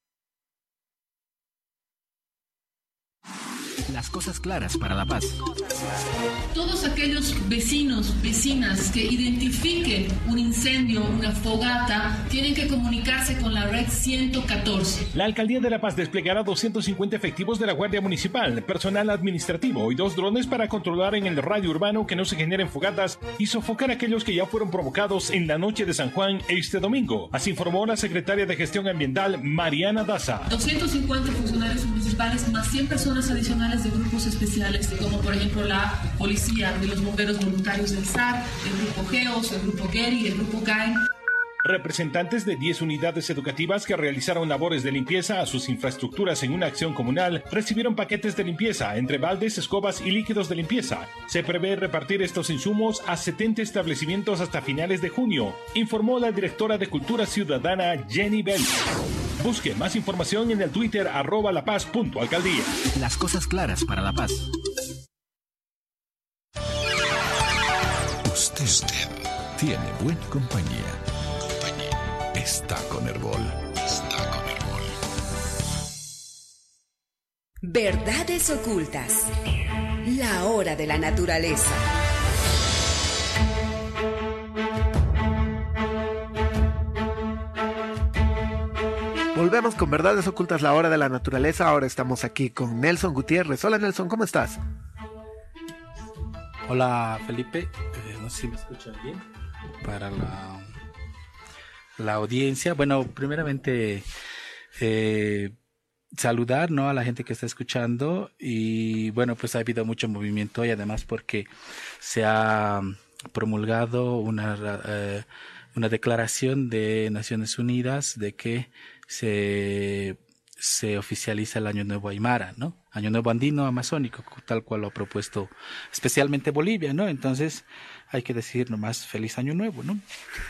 Las cosas claras para la paz. Todos aquellos vecinos, vecinas que identifiquen un incendio, una fogata, tienen que comunicarse con la red ciento catorce. La Alcaldía de La Paz desplegará doscientos cincuenta efectivos de la Guardia Municipal, personal administrativo y dos drones para controlar en el radio urbano que no se generen fogatas y sofocar aquellos que ya fueron provocados en la noche de San Juan este domingo. Así informó la secretaria de Gestión Ambiental, Mariana Daza. doscientos cincuenta funcionarios municipales más cien personas adicionales de grupos especiales, como por ejemplo la policía, de los bomberos voluntarios del S A R, el grupo GEOS, el grupo Geri, el grupo G A E N. Representantes de diez unidades educativas que realizaron labores de limpieza a sus infraestructuras en una acción comunal recibieron paquetes de limpieza entre baldes, escobas y líquidos de limpieza. Se prevé repartir estos insumos a setenta establecimientos hasta finales de junio, informó la directora de Cultura Ciudadana Jenny Bell. Busque más información en el Twitter arroba lapaz.alcaldía. Las cosas claras para la paz. Usted, usted tiene buena compañía. Compañía. Está con Herbol. Está con Herbol. Verdades ocultas. La hora de la naturaleza. Volvemos con Verdades Ocultas, la hora de la naturaleza. Ahora estamos aquí con Nelson Gutiérrez. Hola Nelson, ¿cómo estás? Hola Felipe, eh, no sé si me escuchan bien. Para la, la audiencia, bueno, primeramente eh, saludar, ¿no?, a la gente que está escuchando. Y bueno, pues ha habido mucho movimiento y además porque se ha promulgado una, eh, una declaración de Naciones Unidas de que se, se oficializa el Año Nuevo Aymara, ¿no? Año Nuevo Andino Amazónico, tal cual lo ha propuesto especialmente Bolivia, ¿no? Entonces hay que decir nomás feliz Año Nuevo, ¿no?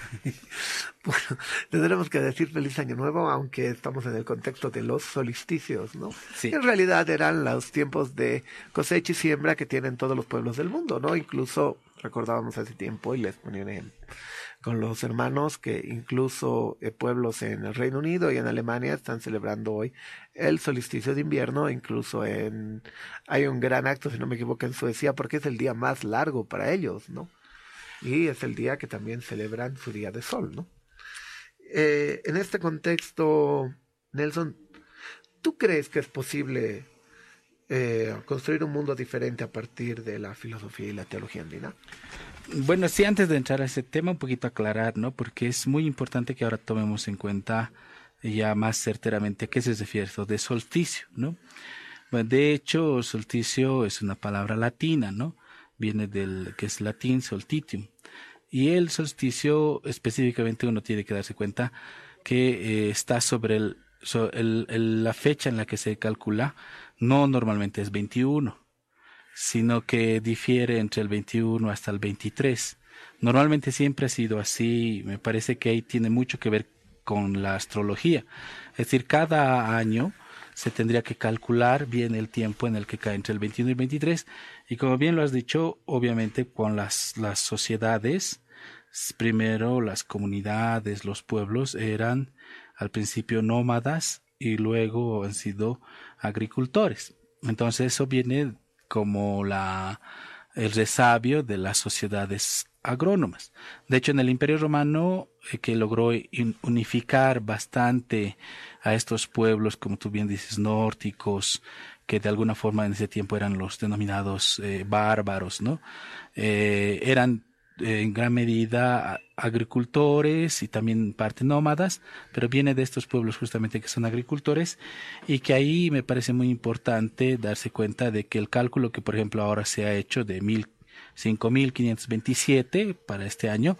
Bueno, tendremos que decir feliz Año Nuevo, aunque estamos en el contexto de los solsticios, ¿no? Sí. En realidad eran los tiempos de cosecha y siembra que tienen todos los pueblos del mundo, ¿no? Incluso recordábamos hace tiempo y les ponían ejemplo con los hermanos que incluso eh, pueblos en el Reino Unido y en Alemania están celebrando hoy el solsticio de invierno. Incluso en hay un gran acto, si no me equivoco, en Suecia, porque es el día más largo para ellos, ¿no? Y es el día que también celebran su día de sol, ¿no? Eh, en este contexto, Nelson, ¿tú crees que es posible eh, construir un mundo diferente a partir de la filosofía y la teología andina? Bueno, sí, antes de entrar a ese tema, un poquito aclarar, ¿no? Porque es muy importante que ahora tomemos en cuenta ya más certeramente a qué se refiere esto de solsticio, ¿no? Bueno, de hecho, solsticio es una palabra latina, ¿no? Viene del que es latín solstitium. Y el solsticio, específicamente, uno tiene que darse cuenta que eh, está sobre el, so, el, el, la fecha en la que se calcula, no normalmente es veintiuno, sino que difiere entre el veintiuno hasta el veintitrés. Normalmente siempre ha sido así. Me parece que ahí tiene mucho que ver con la astrología. Es decir, cada año se tendría que calcular bien el tiempo en el que cae entre el veintiuno y el veintitrés. Y como bien lo has dicho, obviamente con las, las sociedades, primero las comunidades, los pueblos eran al principio nómadas y luego han sido agricultores. Entonces eso viene como la, el resabio de las sociedades agrónomas. De hecho, en el Imperio Romano, eh, que logró unificar bastante a estos pueblos, como tú bien dices, nórdicos, que de alguna forma en ese tiempo eran los denominados eh, bárbaros, ¿no? Eh, eran eh, en gran medida agricultores y también parte nómadas, pero viene de estos pueblos justamente que son agricultores, y que ahí me parece muy importante darse cuenta de que el cálculo que por ejemplo ahora se ha hecho de mil, cinco mil quinientos veintisiete para este año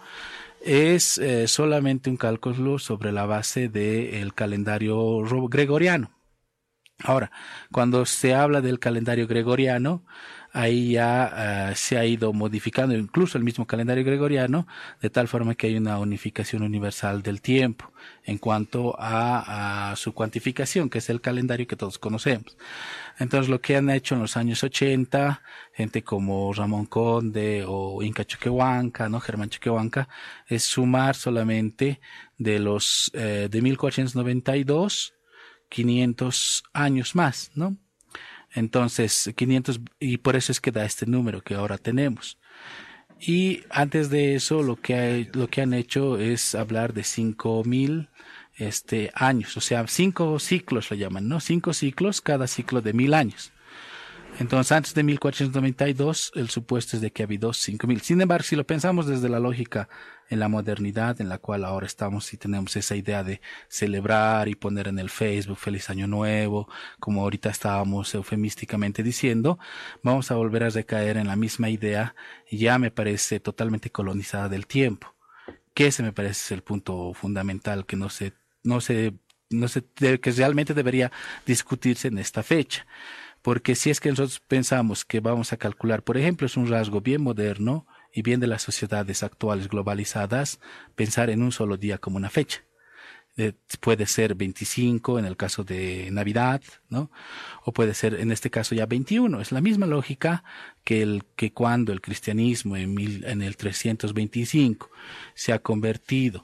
es eh, solamente un cálculo sobre la base del calendario gregoriano. Ahora, cuando se habla del calendario gregoriano, ahí ya uh, se ha ido modificando incluso el mismo calendario gregoriano, de tal forma que hay una unificación universal del tiempo en cuanto a, a su cuantificación, que es el calendario que todos conocemos. Entonces, lo que han hecho en los años ochenta, gente como Ramón Conde o Inca Choquehuanca, ¿no? Germán Choquehuanca, es sumar solamente de los eh, de mil cuatrocientos noventa y dos quinientos años más, ¿no? Entonces, quinientos, y por eso es que da este número que ahora tenemos. Y antes de eso, lo que hay, lo que han hecho es hablar de cinco mil este, años, o sea, cinco ciclos le llaman, ¿no? Cinco ciclos, cada ciclo de mil años. Entonces, antes de mil cuatrocientos noventa y dos, el supuesto es de que ha habido cinco mil. Sin embargo, si lo pensamos desde la lógica en la modernidad, en la cual ahora estamos y tenemos esa idea de celebrar y poner en el Facebook Feliz Año Nuevo, como ahorita estábamos eufemísticamente diciendo, vamos a volver a recaer en la misma idea, ya me parece totalmente colonizada del tiempo. Que ese me parece el punto fundamental que no se, no se, no se, que realmente debería discutirse en esta fecha. Porque si es que nosotros pensamos que vamos a calcular, por ejemplo, es un rasgo bien moderno y bien de las sociedades actuales globalizadas, pensar en un solo día como una fecha. Eh, puede ser veinticinco en el caso de Navidad, ¿no? O puede ser en este caso ya veintiuno. Es la misma lógica que el que cuando el cristianismo en, mil, en el trescientos veinticinco se ha convertido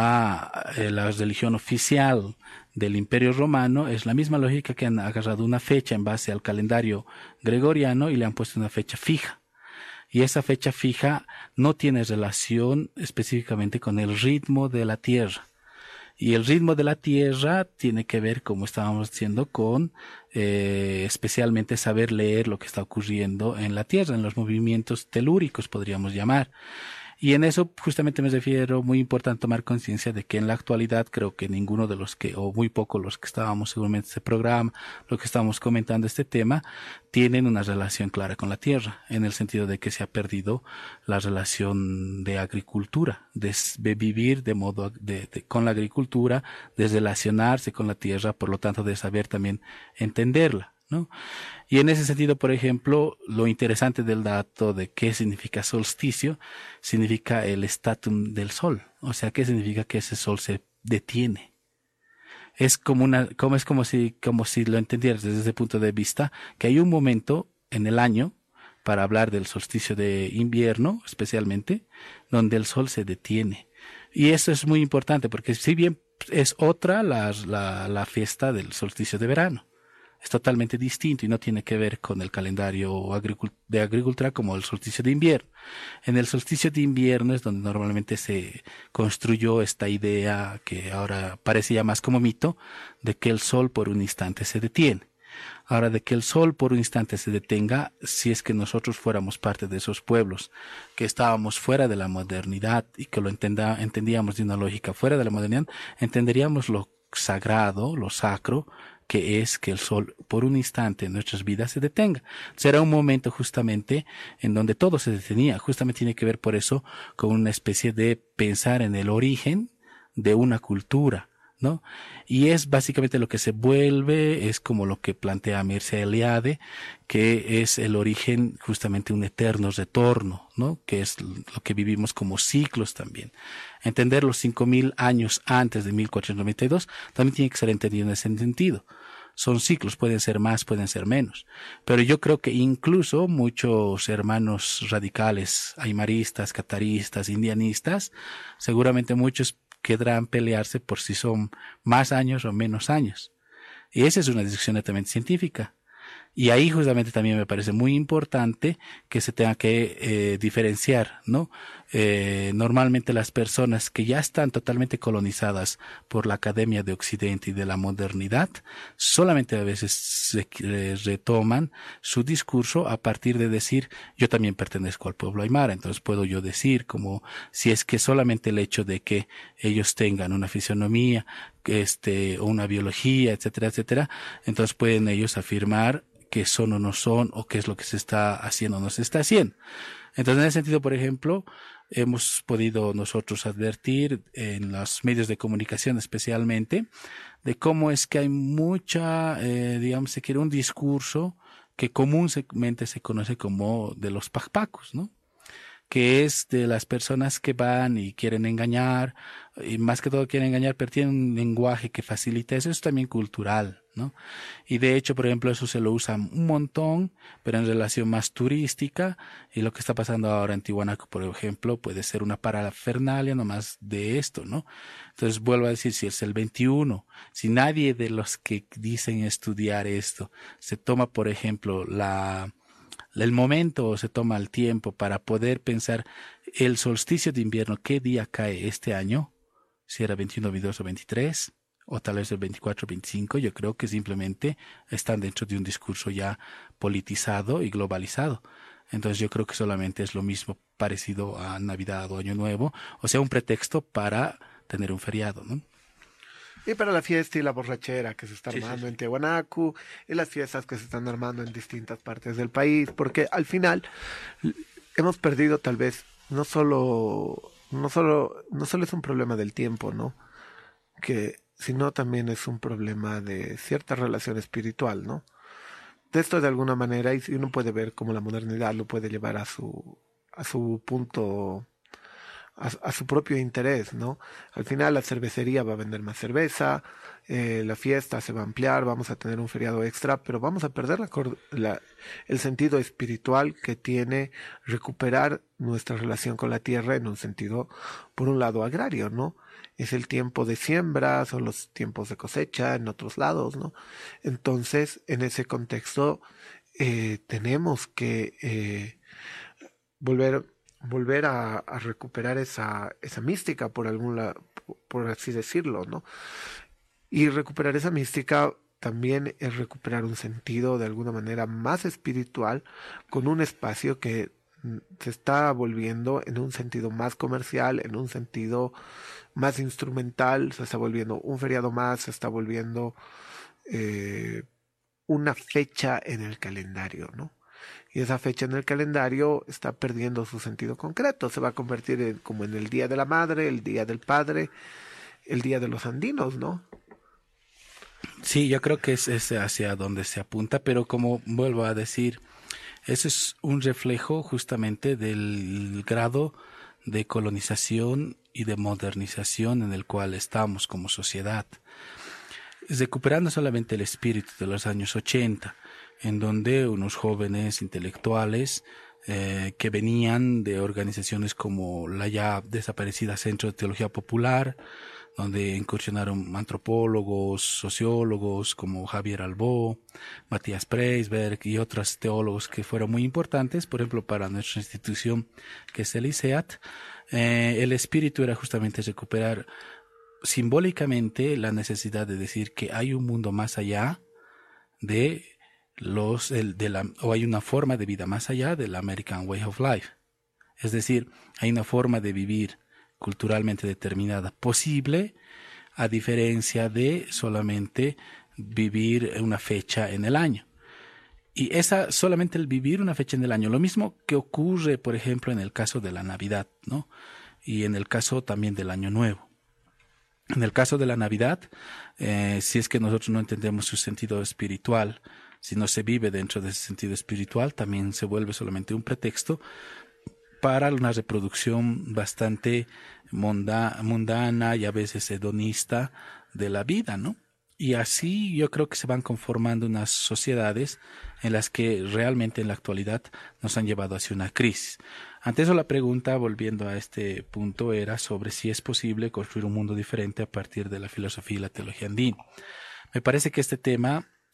a eh, la religión oficial del Imperio Romano, es la misma lógica que han agarrado una fecha en base al calendario gregoriano y le han puesto una fecha fija. Y esa fecha fija no tiene relación específicamente con el ritmo de la Tierra. Y el ritmo de la Tierra tiene que ver, como estábamos diciendo, con eh, especialmente saber leer lo que está ocurriendo en la Tierra, en los movimientos telúricos, podríamos llamar. Y en eso justamente me refiero, muy importante tomar conciencia de que en la actualidad creo que ninguno de los que, o muy pocos los que estábamos seguramente en este programa, lo que estamos comentando este tema, tienen una relación clara con la tierra, en el sentido de que se ha perdido la relación de agricultura, de, de vivir de modo, de, de, con la agricultura, de relacionarse con la tierra, por lo tanto de saber también entenderla, ¿no? Y en ese sentido, por ejemplo, lo interesante del dato de qué significa solsticio, significa el statum del sol. O sea, ¿qué significa que ese sol se detiene? Es como una, como es como si, como si lo entendieras desde ese punto de vista, que hay un momento en el año, para hablar del solsticio de invierno, especialmente, donde el sol se detiene. Y eso es muy importante, porque si bien es otra la, la, la fiesta del solsticio de verano, es totalmente distinto y no tiene que ver con el calendario de agricultura como el solsticio de invierno. En el solsticio de invierno es donde normalmente se construyó esta idea que ahora parece ya más como mito, de que el sol por un instante se detiene. Ahora, de que el sol por un instante se detenga, si es que nosotros fuéramos parte de esos pueblos que estábamos fuera de la modernidad y que lo entenda, entendíamos de una lógica fuera de la modernidad, entenderíamos lo sagrado, lo sacro, que es que el sol por un instante en nuestras vidas se detenga. Será un momento justamente en donde todo se detenía. Justamente tiene que ver por eso con una especie de pensar en el origen de una cultura, ¿no? Y es básicamente lo que se vuelve, es como lo que plantea Mircea Eliade, que es el origen justamente un eterno retorno, ¿no? Que es lo que vivimos como ciclos también. Entender los cinco mil años antes de mil cuatrocientos noventa y dos también tiene que ser entendido en ese sentido. Son ciclos, pueden ser más, pueden ser menos. Pero yo creo que incluso muchos hermanos radicales, aymaristas, cataristas, indianistas, seguramente muchos querrán pelearse por si son más años o menos años. Y esa es una discusión netamente científica. Y ahí justamente también me parece muy importante que se tenga que eh, diferenciar, ¿no? Eh, normalmente las personas que ya están totalmente colonizadas por la Academia de Occidente y de la modernidad, solamente a veces se eh, retoman su discurso a partir de decir, yo también pertenezco al pueblo aymara, entonces puedo yo decir, como si es que solamente el hecho de que ellos tengan una fisionomía, este, o una biología, etcétera, etcétera, entonces pueden ellos afirmar que son o no son, o qué es lo que se está haciendo o no se está haciendo. Entonces, en ese sentido, por ejemplo, hemos podido nosotros advertir en los medios de comunicación especialmente de cómo es que hay mucha, eh, digamos, se quiere un discurso que comúnmente se conoce como de los pajpacos, ¿no? Que es de las personas que van y quieren engañar, y más que todo quieren engañar, pero tienen un lenguaje que facilita eso, es también cultural, ¿no? Y de hecho, por ejemplo, eso se lo usa un montón, pero en relación más turística, y lo que está pasando ahora en Tiwanaku, por ejemplo, puede ser una parafernalia nomás de esto, ¿no? Entonces, vuelvo a decir, si es el veintiuno, si nadie de los que dicen estudiar esto se toma, por ejemplo, la... el momento o se toma el tiempo para poder pensar el solsticio de invierno, qué día cae este año, si era veintiuno, veintidós o veintitrés, o tal vez el veinticuatro, veinticinco, yo creo que simplemente están dentro de un discurso ya politizado y globalizado. Entonces yo creo que solamente es lo mismo parecido a Navidad o Año Nuevo, o sea, un pretexto para tener un feriado, ¿no? Y para la fiesta y la borrachera que se está Sí, armando sí, sí. en Tiwanaku, y las fiestas que se están armando en distintas partes del país, porque al final l- hemos perdido tal vez no solo no solo no solo es un problema del tiempo, ¿no? Que sino también es un problema de cierta relación espiritual, ¿no? De esto de alguna manera, y si uno puede ver cómo la modernidad lo puede llevar a su a su punto a, a su propio interés, ¿no? Al final la cervecería va a vender más cerveza, eh, la fiesta se va a ampliar, vamos a tener un feriado extra, pero vamos a perder la, cor- la- el sentido espiritual que tiene recuperar nuestra relación con la tierra en un sentido, por un lado, agrario, ¿no? Es el tiempo de siembra, son los tiempos de cosecha en otros lados, ¿no? Entonces, en ese contexto, eh, tenemos que eh, volver volver a, a recuperar esa, esa mística por algún la- por así decirlo, ¿no? Y recuperar esa mística también es recuperar un sentido de alguna manera más espiritual con un espacio que mm, se está volviendo en un sentido más comercial, en un sentido más instrumental, se está volviendo un feriado más, se está volviendo eh, una fecha en el calendario, ¿no? Y esa fecha en el calendario está perdiendo su sentido concreto, se va a convertir en, como en el Día de la Madre, el Día del Padre, el Día de los Andinos, ¿no? Sí, yo creo que es, es hacia donde se apunta, pero como vuelvo a decir, eso es un reflejo justamente del grado de colonización y de modernización en el cual estamos como sociedad. Recuperando solamente el espíritu de los años ochenta, en donde unos jóvenes intelectuales eh, que venían de organizaciones como la ya desaparecida Centro de Teología Popular, donde incursionaron antropólogos, sociólogos como Javier Albó, Matías Preisberg y otros teólogos que fueron muy importantes, por ejemplo, para nuestra institución que es el I C E A T, eh, el espíritu era justamente recuperar simbólicamente la necesidad de decir que hay un mundo más allá de los el, de la, o hay una forma de vida más allá del American Way of Life. Es decir, hay una forma de vivir culturalmente determinada posible, a diferencia de solamente vivir una fecha en el año. Y esa, solamente el vivir una fecha en el año, lo mismo que ocurre, por ejemplo, en el caso de la Navidad, ¿no? Y en el caso también del Año Nuevo. En el caso de la Navidad, eh, si es que nosotros no entendemos su sentido espiritual, si no se vive dentro de ese sentido espiritual, también se vuelve solamente un pretexto para una reproducción bastante monda, mundana y a veces hedonista de la vida, ¿no? Y así yo creo que se van conformando unas sociedades en las que realmente en la actualidad nos han llevado hacia una crisis. Ante eso la pregunta, volviendo a este punto, era sobre si es posible construir un mundo diferente a partir de la filosofía y la teología andina. Me parece que este tema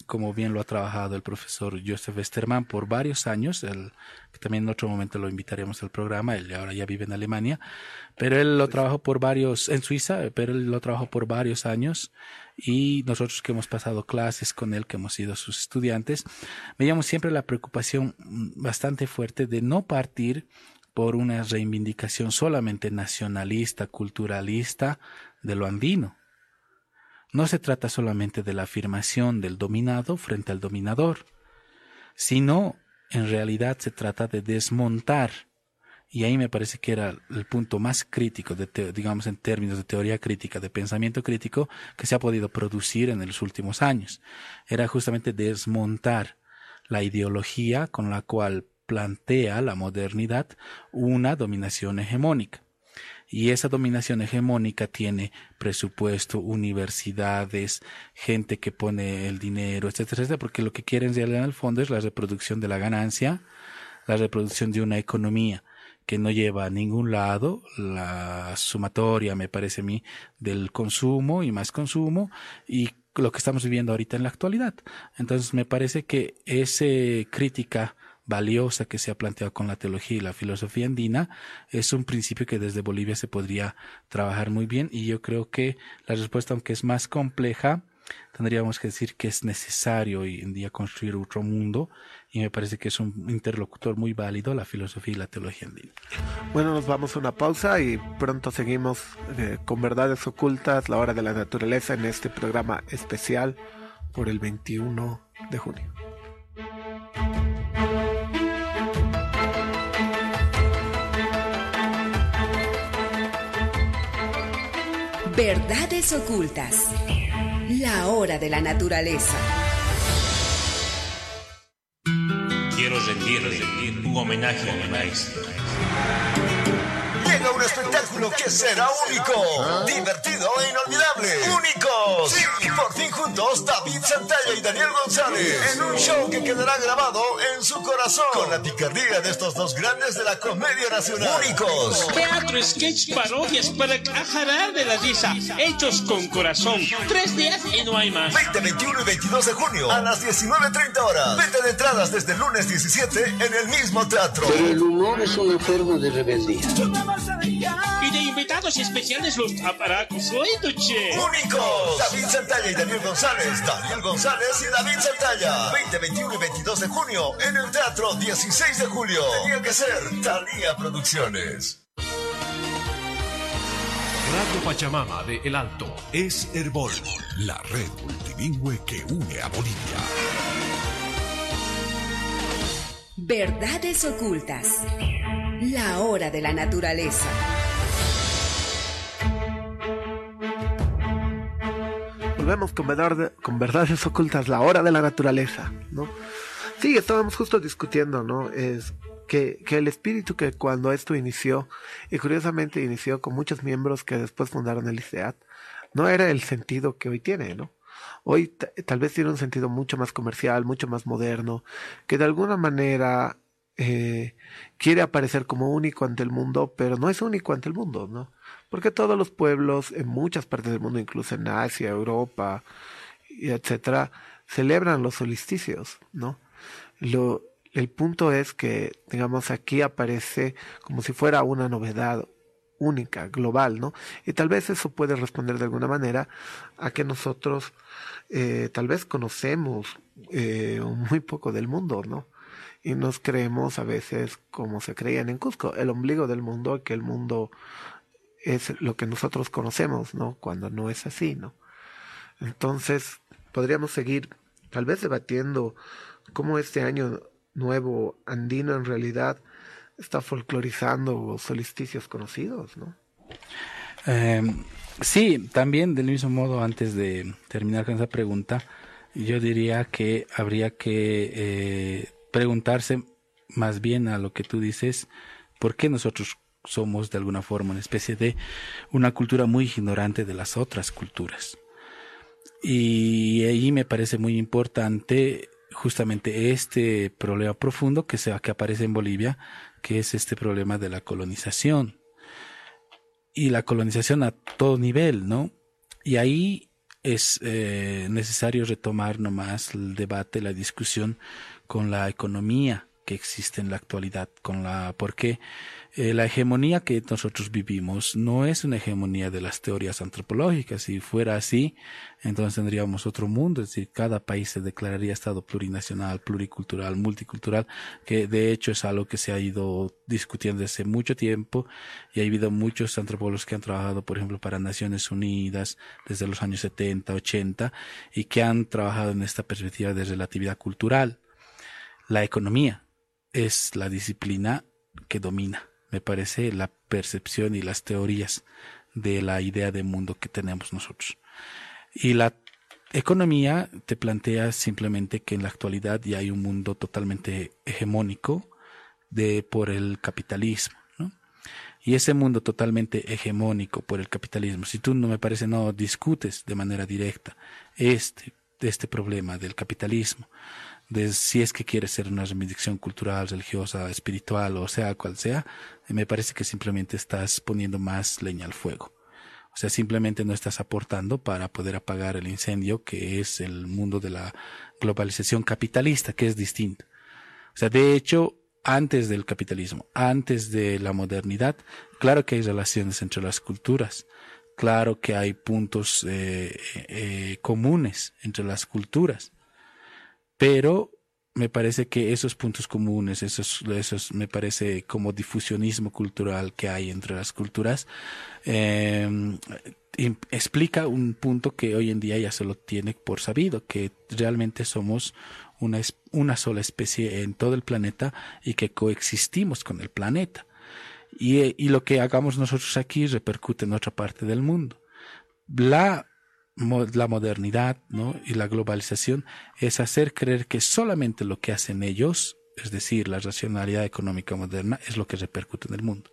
como bien lo ha trabajado el profesor Joseph Westermann por varios años, él, que también en otro momento lo invitaremos al programa, él ahora ya vive en Alemania, pero él lo trabajó por varios, en Suiza, pero él lo trabajó por varios años, y nosotros que hemos pasado clases con él, que hemos sido sus estudiantes, veíamos siempre la preocupación bastante fuerte de no partir por una reivindicación solamente nacionalista, culturalista de lo andino. No se trata solamente de la afirmación del dominado frente al dominador, sino en realidad se trata de desmontar, y ahí me parece que era el punto más crítico, de te, digamos en términos de teoría crítica, de pensamiento crítico, que se ha podido producir en los últimos años. Era justamente desmontar la ideología con la cual plantea la modernidad una dominación hegemónica. Y esa dominación hegemónica tiene presupuesto, universidades, gente que pone el dinero, etcétera, etcétera, porque lo que quieren en el fondo es la reproducción de la ganancia, la reproducción de una economía que no lleva a ningún lado, la sumatoria, me parece a mí, del consumo y más consumo, y lo que estamos viviendo ahorita en la actualidad. Entonces me parece que esa crítica valiosa que se ha planteado con la teología y la filosofía andina es un principio que desde Bolivia se podría trabajar muy bien, y yo creo que la respuesta, aunque es más compleja, tendríamos que decir que es necesario hoy en día construir otro mundo, y me parece que es un interlocutor muy válido la filosofía y la teología andina. Bueno, nos vamos a una pausa y pronto seguimos eh, con Verdades Ocultas, la hora de la naturaleza, en este programa especial por el veintiuno de junio. Verdades Ocultas, la hora de la naturaleza. Quiero rendirle un homenaje a mi maestro. Llega un espectáculo que será único, ¿ah? Divertido e inolvidable. ¡Únicos! Sí, por fin juntos, David Santalla y Daniel González, en un show que quedará grabado en su corazón, con la picardía de estos dos grandes de la comedia nacional. ¡Únicos! Teatro, sketch, parodias para cajarar de la risa, hechos con corazón. Tres días y no hay más. veinte, veintiuno y veintidós de junio, a las diecinueve treinta horas. Venta de entradas desde el lunes diecisiete en el mismo teatro. Pero el humor es una forma de rebeldía. Y de invitados especiales los aparatos. ¡Únicos! David Santalla y Daniel González. Daniel González y David Santalla. veinte, veintiuno y veintidós de junio en el Teatro dieciséis de julio. Tenía que ser Thalía Producciones. Radio Pachamama de El Alto es Herbol, la red multilingüe que une a Bolivia. Verdades Ocultas, la hora de la naturaleza. Volvemos con, verdad, con Verdades Ocultas, la hora de la naturaleza, ¿no? Sí, estábamos justo discutiendo, ¿no? Es que, que el espíritu que cuando esto inició, y curiosamente inició con muchos miembros que después fundaron el ICEAT, no era el sentido que hoy tiene, ¿no? Hoy t- tal vez tiene un sentido mucho más comercial, mucho más moderno, que de alguna manera eh, quiere aparecer como único ante el mundo, pero no es único ante el mundo, ¿no? Porque todos los pueblos en muchas partes del mundo, incluso en Asia, Europa, y etcétera, celebran los solsticios, ¿no? Lo, el punto es que, digamos, aquí aparece como si fuera una novedad única, global, ¿no? Y tal vez eso puede responder de alguna manera a que nosotros eh, tal vez conocemos eh, muy poco del mundo, ¿no? Y nos creemos a veces como se creían en Cusco, el ombligo del mundo, que el mundo es lo que nosotros conocemos, ¿no? Cuando no es así, ¿no? Entonces, podríamos seguir tal vez debatiendo cómo este año nuevo andino en realidad está folclorizando solsticios conocidos, ¿no? Eh, sí, también del mismo modo, antes de terminar con esa pregunta, yo diría que habría que eh, preguntarse más bien a lo que tú dices, ¿por qué nosotros somos de alguna forma una especie de una cultura muy ignorante de las otras culturas? Y ahí me parece muy importante justamente este problema profundo que, se, que aparece en Bolivia, que es este problema de la colonización. Y la colonización a todo nivel, ¿no? Y ahí es eh, necesario retomar nomás el debate, la discusión con la economía que existe en la actualidad, con la porque eh, la hegemonía que nosotros vivimos no es una hegemonía de las teorías antropológicas. Si fuera así, entonces tendríamos otro mundo, es decir, cada país se declararía Estado plurinacional, pluricultural, multicultural, que de hecho es algo que se ha ido discutiendo desde mucho tiempo, y ha habido muchos antropólogos que han trabajado, por ejemplo, para Naciones Unidas desde los años setenta, ochenta, y que han trabajado en esta perspectiva de relatividad cultural. La economía es la disciplina que domina, me parece, la percepción y las teorías de la idea de mundo que tenemos nosotros. Y la economía te plantea simplemente que en la actualidad ya hay un mundo totalmente hegemónico de, por el capitalismo, ¿no? Y ese mundo totalmente hegemónico por el capitalismo, si tú, no me parece, no discutes de manera directa este, este problema del capitalismo, de si es que quiere ser una reivindicación cultural, religiosa, espiritual, o sea, cual sea, me parece que simplemente estás poniendo más leña al fuego. O sea, simplemente no estás aportando para poder apagar el incendio que es el mundo de la globalización capitalista, que es distinto. O sea, de hecho, antes del capitalismo, antes de la modernidad, claro que hay relaciones entre las culturas, claro que hay puntos eh, eh, comunes entre las culturas, pero me parece que esos puntos comunes, esos, esos me parece como difusionismo cultural que hay entre las culturas, eh, explica un punto que hoy en día ya se lo tiene por sabido, que realmente somos una, una sola especie en todo el planeta y que coexistimos con el planeta. Y, y lo que hagamos nosotros aquí repercute en otra parte del mundo. La la modernidad, ¿no?, y la globalización es hacer creer que solamente lo que hacen ellos, es decir, la racionalidad económica moderna, es lo que repercute en el mundo.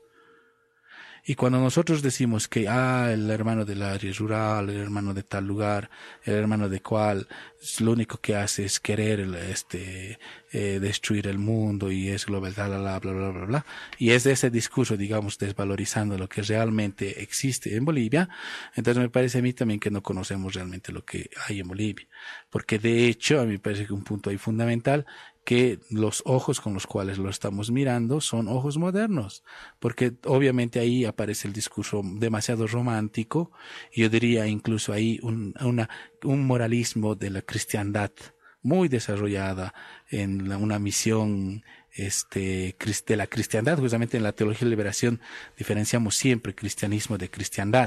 Y cuando nosotros decimos que, ah, el hermano del área rural, el hermano de tal lugar, el hermano de cual, lo único que hace es querer, este, eh, destruir el mundo y es global, bla, bla, bla, bla, bla, bla, y es de ese discurso, digamos, desvalorizando lo que realmente existe en Bolivia, entonces me parece a mí también que no conocemos realmente lo que hay en Bolivia. Porque de hecho, a mí me parece que un punto ahí fundamental, que los ojos con los cuales lo estamos mirando son ojos modernos, porque obviamente ahí aparece el discurso demasiado romántico, y yo diría incluso ahí un, una, un moralismo de la cristiandad muy desarrollada en la, una misión este, de la cristiandad. Justamente en la teología de liberación diferenciamos siempre cristianismo de cristiandad.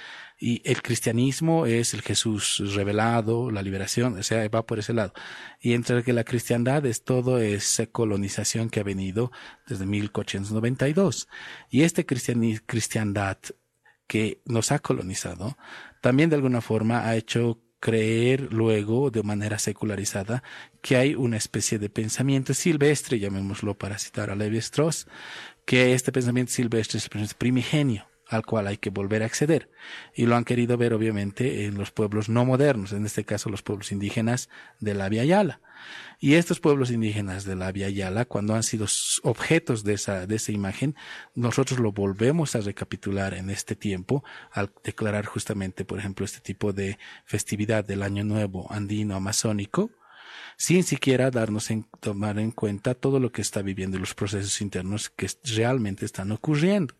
Y el cristianismo es el Jesús revelado, la liberación, o sea, va por ese lado. Y entre que la cristiandad es todo esa colonización que ha venido desde mil ochocientos noventa y dos. Y este cristiandad que nos ha colonizado, también de alguna forma ha hecho creer luego, de manera secularizada, que hay una especie de pensamiento silvestre, llamémoslo para citar a Levi-Strauss, que este pensamiento silvestre es el pensamiento primigenio, al cual hay que volver a acceder. Y lo han querido ver obviamente en los pueblos no modernos, en este caso los pueblos indígenas de la Via Yala. Y estos pueblos indígenas de la Via Yala, cuando han sido objetos de esa, de esa imagen, nosotros lo volvemos a recapitular en este tiempo, al declarar justamente, por ejemplo, este tipo de festividad del Año Nuevo andino amazónico, sin siquiera darnos en, tomar en cuenta todo lo que está viviendo y los procesos internos que realmente están ocurriendo.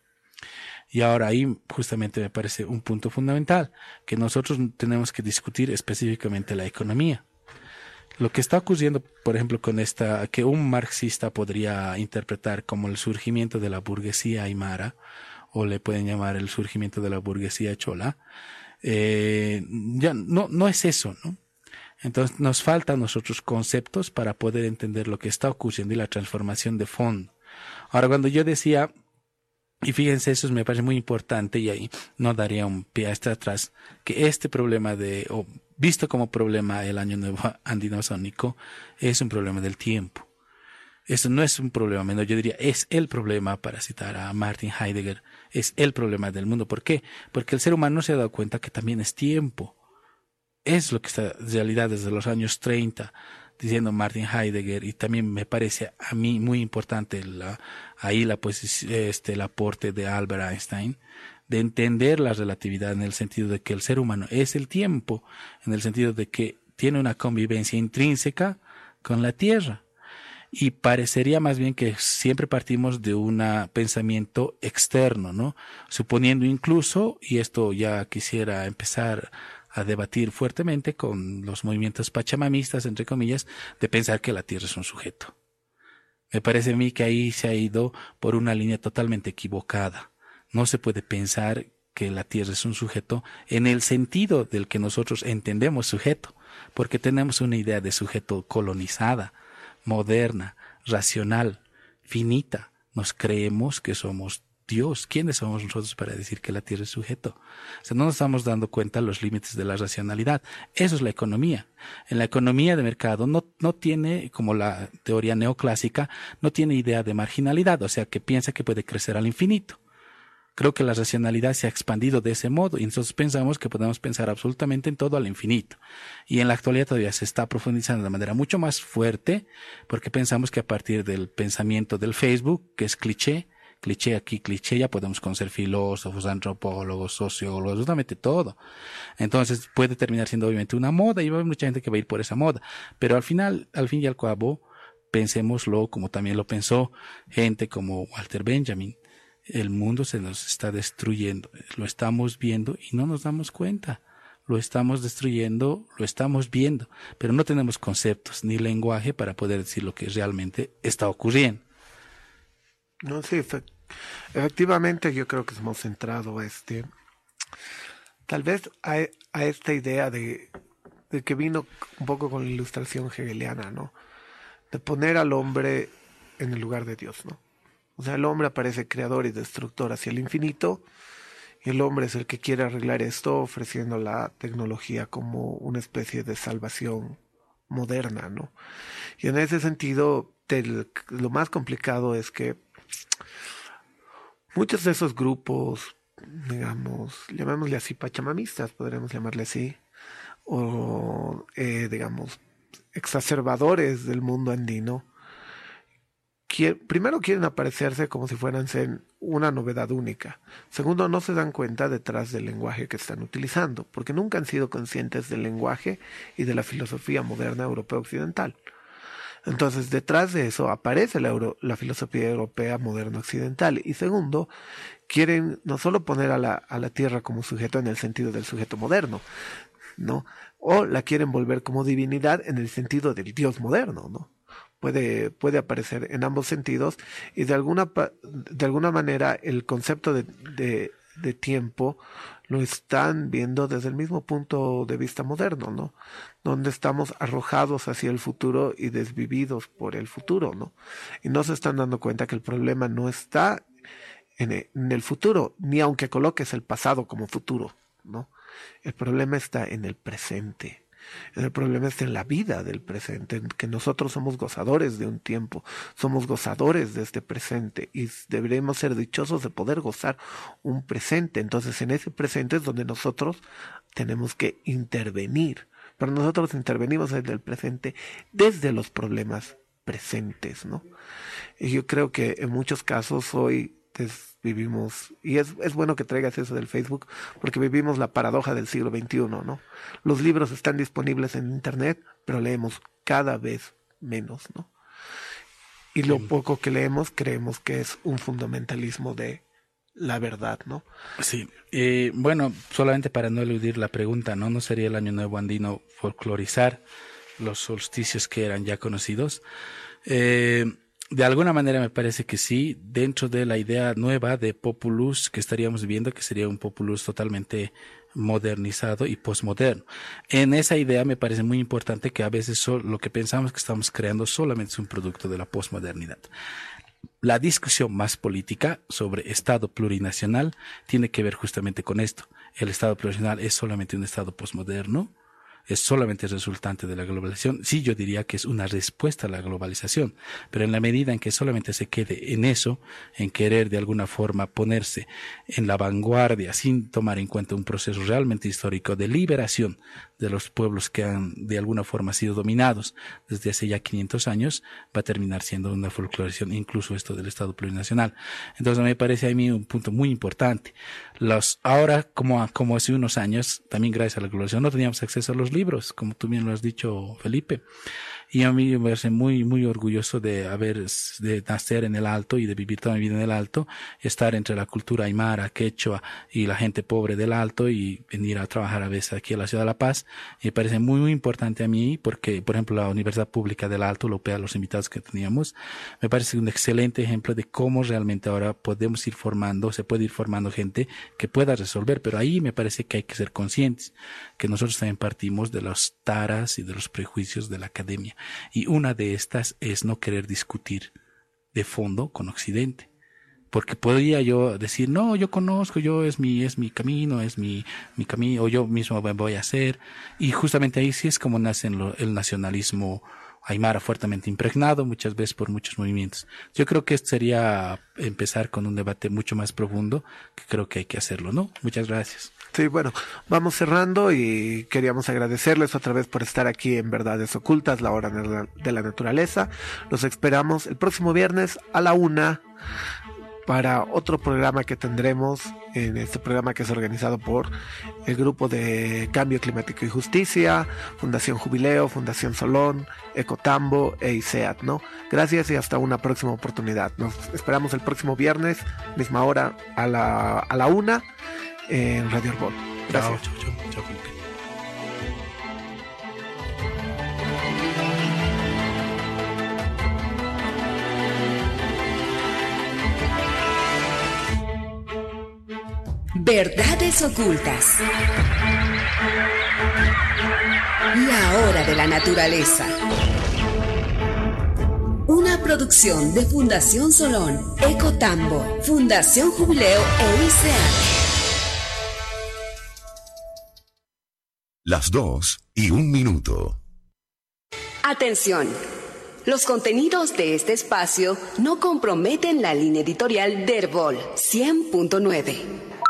Y ahora ahí justamente me parece un punto fundamental, que nosotros tenemos que discutir específicamente la economía. Lo que está ocurriendo, por ejemplo, con esta, que un marxista podría interpretar como el surgimiento de la burguesía aymara, o le pueden llamar el surgimiento de la burguesía chola, eh, ya no, no es eso, ¿no? Entonces nos faltan nosotros conceptos para poder entender lo que está ocurriendo y la transformación de fondo. Ahora, cuando yo decía, y fíjense, eso me parece muy importante, y ahí no daría un pie hasta atrás, que este problema de, o visto como problema el Año Nuevo andino-amazónico, es un problema del tiempo. Eso no es un problema menor, yo diría, es el problema, para citar a Martin Heidegger, es el problema del mundo. ¿Por qué? Porque el ser humano se ha dado cuenta que también es tiempo. Es lo que está en realidad desde los años treinta, diciendo Martin Heidegger, y también me parece a mí muy importante la, ahí la pues, este, el aporte de Albert Einstein, de entender la relatividad en el sentido de que el ser humano es el tiempo, en el sentido de que tiene una convivencia intrínseca con la Tierra. Y parecería más bien que siempre partimos de un pensamiento externo, ¿no? Suponiendo incluso, y esto ya quisiera empezar a debatir fuertemente con los movimientos pachamamistas, entre comillas, de pensar que la Tierra es un sujeto. Me parece a mí que ahí se ha ido por una línea totalmente equivocada. No se puede pensar que la Tierra es un sujeto en el sentido del que nosotros entendemos sujeto, porque tenemos una idea de sujeto colonizada, moderna, racional, finita. Nos creemos que somos Dios. ¿Quiénes somos nosotros para decir que la Tierra es sujeto? O sea, no nos estamos dando cuenta de los límites de la racionalidad. Eso es la economía. En la economía de mercado no, no tiene, como la teoría neoclásica, no tiene idea de marginalidad, o sea, que piensa que puede crecer al infinito. Creo que la racionalidad se ha expandido de ese modo y nosotros pensamos que podemos pensar absolutamente en todo al infinito. Y en la actualidad todavía se está profundizando de manera mucho más fuerte porque pensamos que a partir del pensamiento del Facebook, que es cliché, cliché aquí, cliché, ya podemos conocer filósofos, antropólogos, sociólogos, absolutamente todo. Entonces puede terminar siendo obviamente una moda y va a haber mucha gente que va a ir por esa moda. Pero al final, al fin y al cabo, pensémoslo como también lo pensó gente como Walter Benjamin. El mundo se nos está destruyendo, lo estamos viendo y no nos damos cuenta. Lo estamos destruyendo, lo estamos viendo, pero no tenemos conceptos ni lenguaje para poder decir lo que realmente está ocurriendo. No, sí, efectivamente yo creo que hemos centrado a este, tal vez a, a esta idea de, de que vino un poco con la ilustración hegeliana, ¿no? De poner al hombre en el lugar de Dios, ¿no? O sea, el hombre aparece creador y destructor hacia el infinito, y el hombre es el que quiere arreglar esto ofreciendo la tecnología como una especie de salvación moderna, ¿no? Y en ese sentido, del, lo más complicado es que muchos de esos grupos, digamos, llamémosle así pachamamistas, podríamos llamarle así, o eh, digamos, exacerbadores del mundo andino, Quier, primero quieren aparecerse como si fueran una novedad única. Segundo, no se dan cuenta detrás del lenguaje que están utilizando, porque nunca han sido conscientes del lenguaje y de la filosofía moderna europea occidental. Entonces, detrás de eso aparece la, Euro, la filosofía europea moderna occidental. Y segundo, quieren no solo poner a la, a la tierra como sujeto en el sentido del sujeto moderno, ¿no? O la quieren volver como divinidad en el sentido del Dios moderno, ¿no? Puede, puede aparecer en ambos sentidos y de alguna, de alguna manera el concepto de, de, de tiempo lo están viendo desde el mismo punto de vista moderno, ¿no? Donde estamos arrojados hacia el futuro y desvividos por el futuro, ¿no? Y no se están dando cuenta que el problema no está en el, en el futuro, ni aunque coloques el pasado como futuro, ¿no? El problema está en el presente. El problema está en la vida del presente, en que nosotros somos gozadores de un tiempo, somos gozadores de este presente y deberemos ser dichosos de poder gozar un presente. Entonces en ese presente es donde nosotros tenemos que intervenir, pero nosotros intervenimos desde el presente, desde los problemas presentes, ¿no? Y yo creo que en muchos casos hoy vivimos, y es, es bueno que traigas eso del Facebook, porque vivimos la paradoja del siglo veintiuno, ¿no? Los libros están disponibles en internet, pero leemos cada vez menos, ¿no? Y lo poco que leemos creemos que es un fundamentalismo de la verdad, ¿no? Sí, eh, bueno, solamente para no eludir la pregunta, ¿no? ¿No sería el Año Nuevo andino folclorizar los solsticios que eran ya conocidos? Eh... De alguna manera me parece que sí, dentro de la idea nueva de populus que estaríamos viendo, que sería un populus totalmente modernizado y posmoderno. En esa idea me parece muy importante que a veces so, lo que pensamos que estamos creando solamente es un producto de la posmodernidad. La discusión más política sobre Estado plurinacional tiene que ver justamente con esto. El Estado plurinacional es solamente un Estado posmoderno, es solamente resultante de la globalización. Sí, yo diría que es una respuesta a la globalización, pero en la medida en que solamente se quede en eso, en querer de alguna forma ponerse en la vanguardia sin tomar en cuenta un proceso realmente histórico de liberación de los pueblos que han de alguna forma sido dominados desde hace ya quinientos años, va a terminar siendo una folclorización, incluso esto del Estado plurinacional. Entonces me parece a mí un punto muy importante. Los, ahora, como, como hace unos años, también gracias a la globalización, no teníamos acceso a los libros, como tú bien lo has dicho, Felipe. Y a mí me parece muy, muy orgulloso de haber, de nacer en el Alto y de vivir toda mi vida en el Alto, estar entre la cultura aymara, quechua y la gente pobre del Alto y venir a trabajar a veces aquí a la ciudad de La Paz. Y me parece muy, muy importante a mí porque, por ejemplo, la Universidad Pública del Alto, lo los invitados que teníamos, me parece un excelente ejemplo de cómo realmente ahora podemos ir formando, se puede ir formando gente que pueda resolver, pero ahí me parece que hay que ser conscientes, que nosotros también partimos de las taras y de los prejuicios de la academia. Y una de estas es no querer discutir de fondo con Occidente. Porque podría yo decir, no, yo conozco, yo es mi, es mi camino, es mi, mi camino, o yo mismo voy a hacer. Y justamente ahí sí es como nace lo, el nacionalismo aymara fuertemente impregnado, muchas veces por muchos movimientos. Yo creo que esto sería empezar con un debate mucho más profundo, que creo que hay que hacerlo, ¿no? Muchas gracias. Sí, bueno, vamos cerrando y queríamos agradecerles otra vez por estar aquí en Verdades Ocultas, la hora de la, de la naturaleza. Los esperamos el próximo viernes a la una para otro programa que tendremos, en este programa que es organizado por el Grupo de Cambio Climático y Justicia, Fundación Jubileo, Fundación Solón, Ecotambo e ICEAT, ¿no? Gracias y hasta una próxima oportunidad. Nos esperamos el próximo viernes, misma hora, a la, a la una, en Radio Herbol. Gracias. Chao, chao, chao, chao. Verdades ocultas. La hora de la naturaleza. Una producción de Fundación Solón, Ecotambo, Fundación Jubileo e ICEAT. Las dos y un minuto. Atención. Los contenidos de este espacio no comprometen la línea editorial de Herbol cien punto nueve.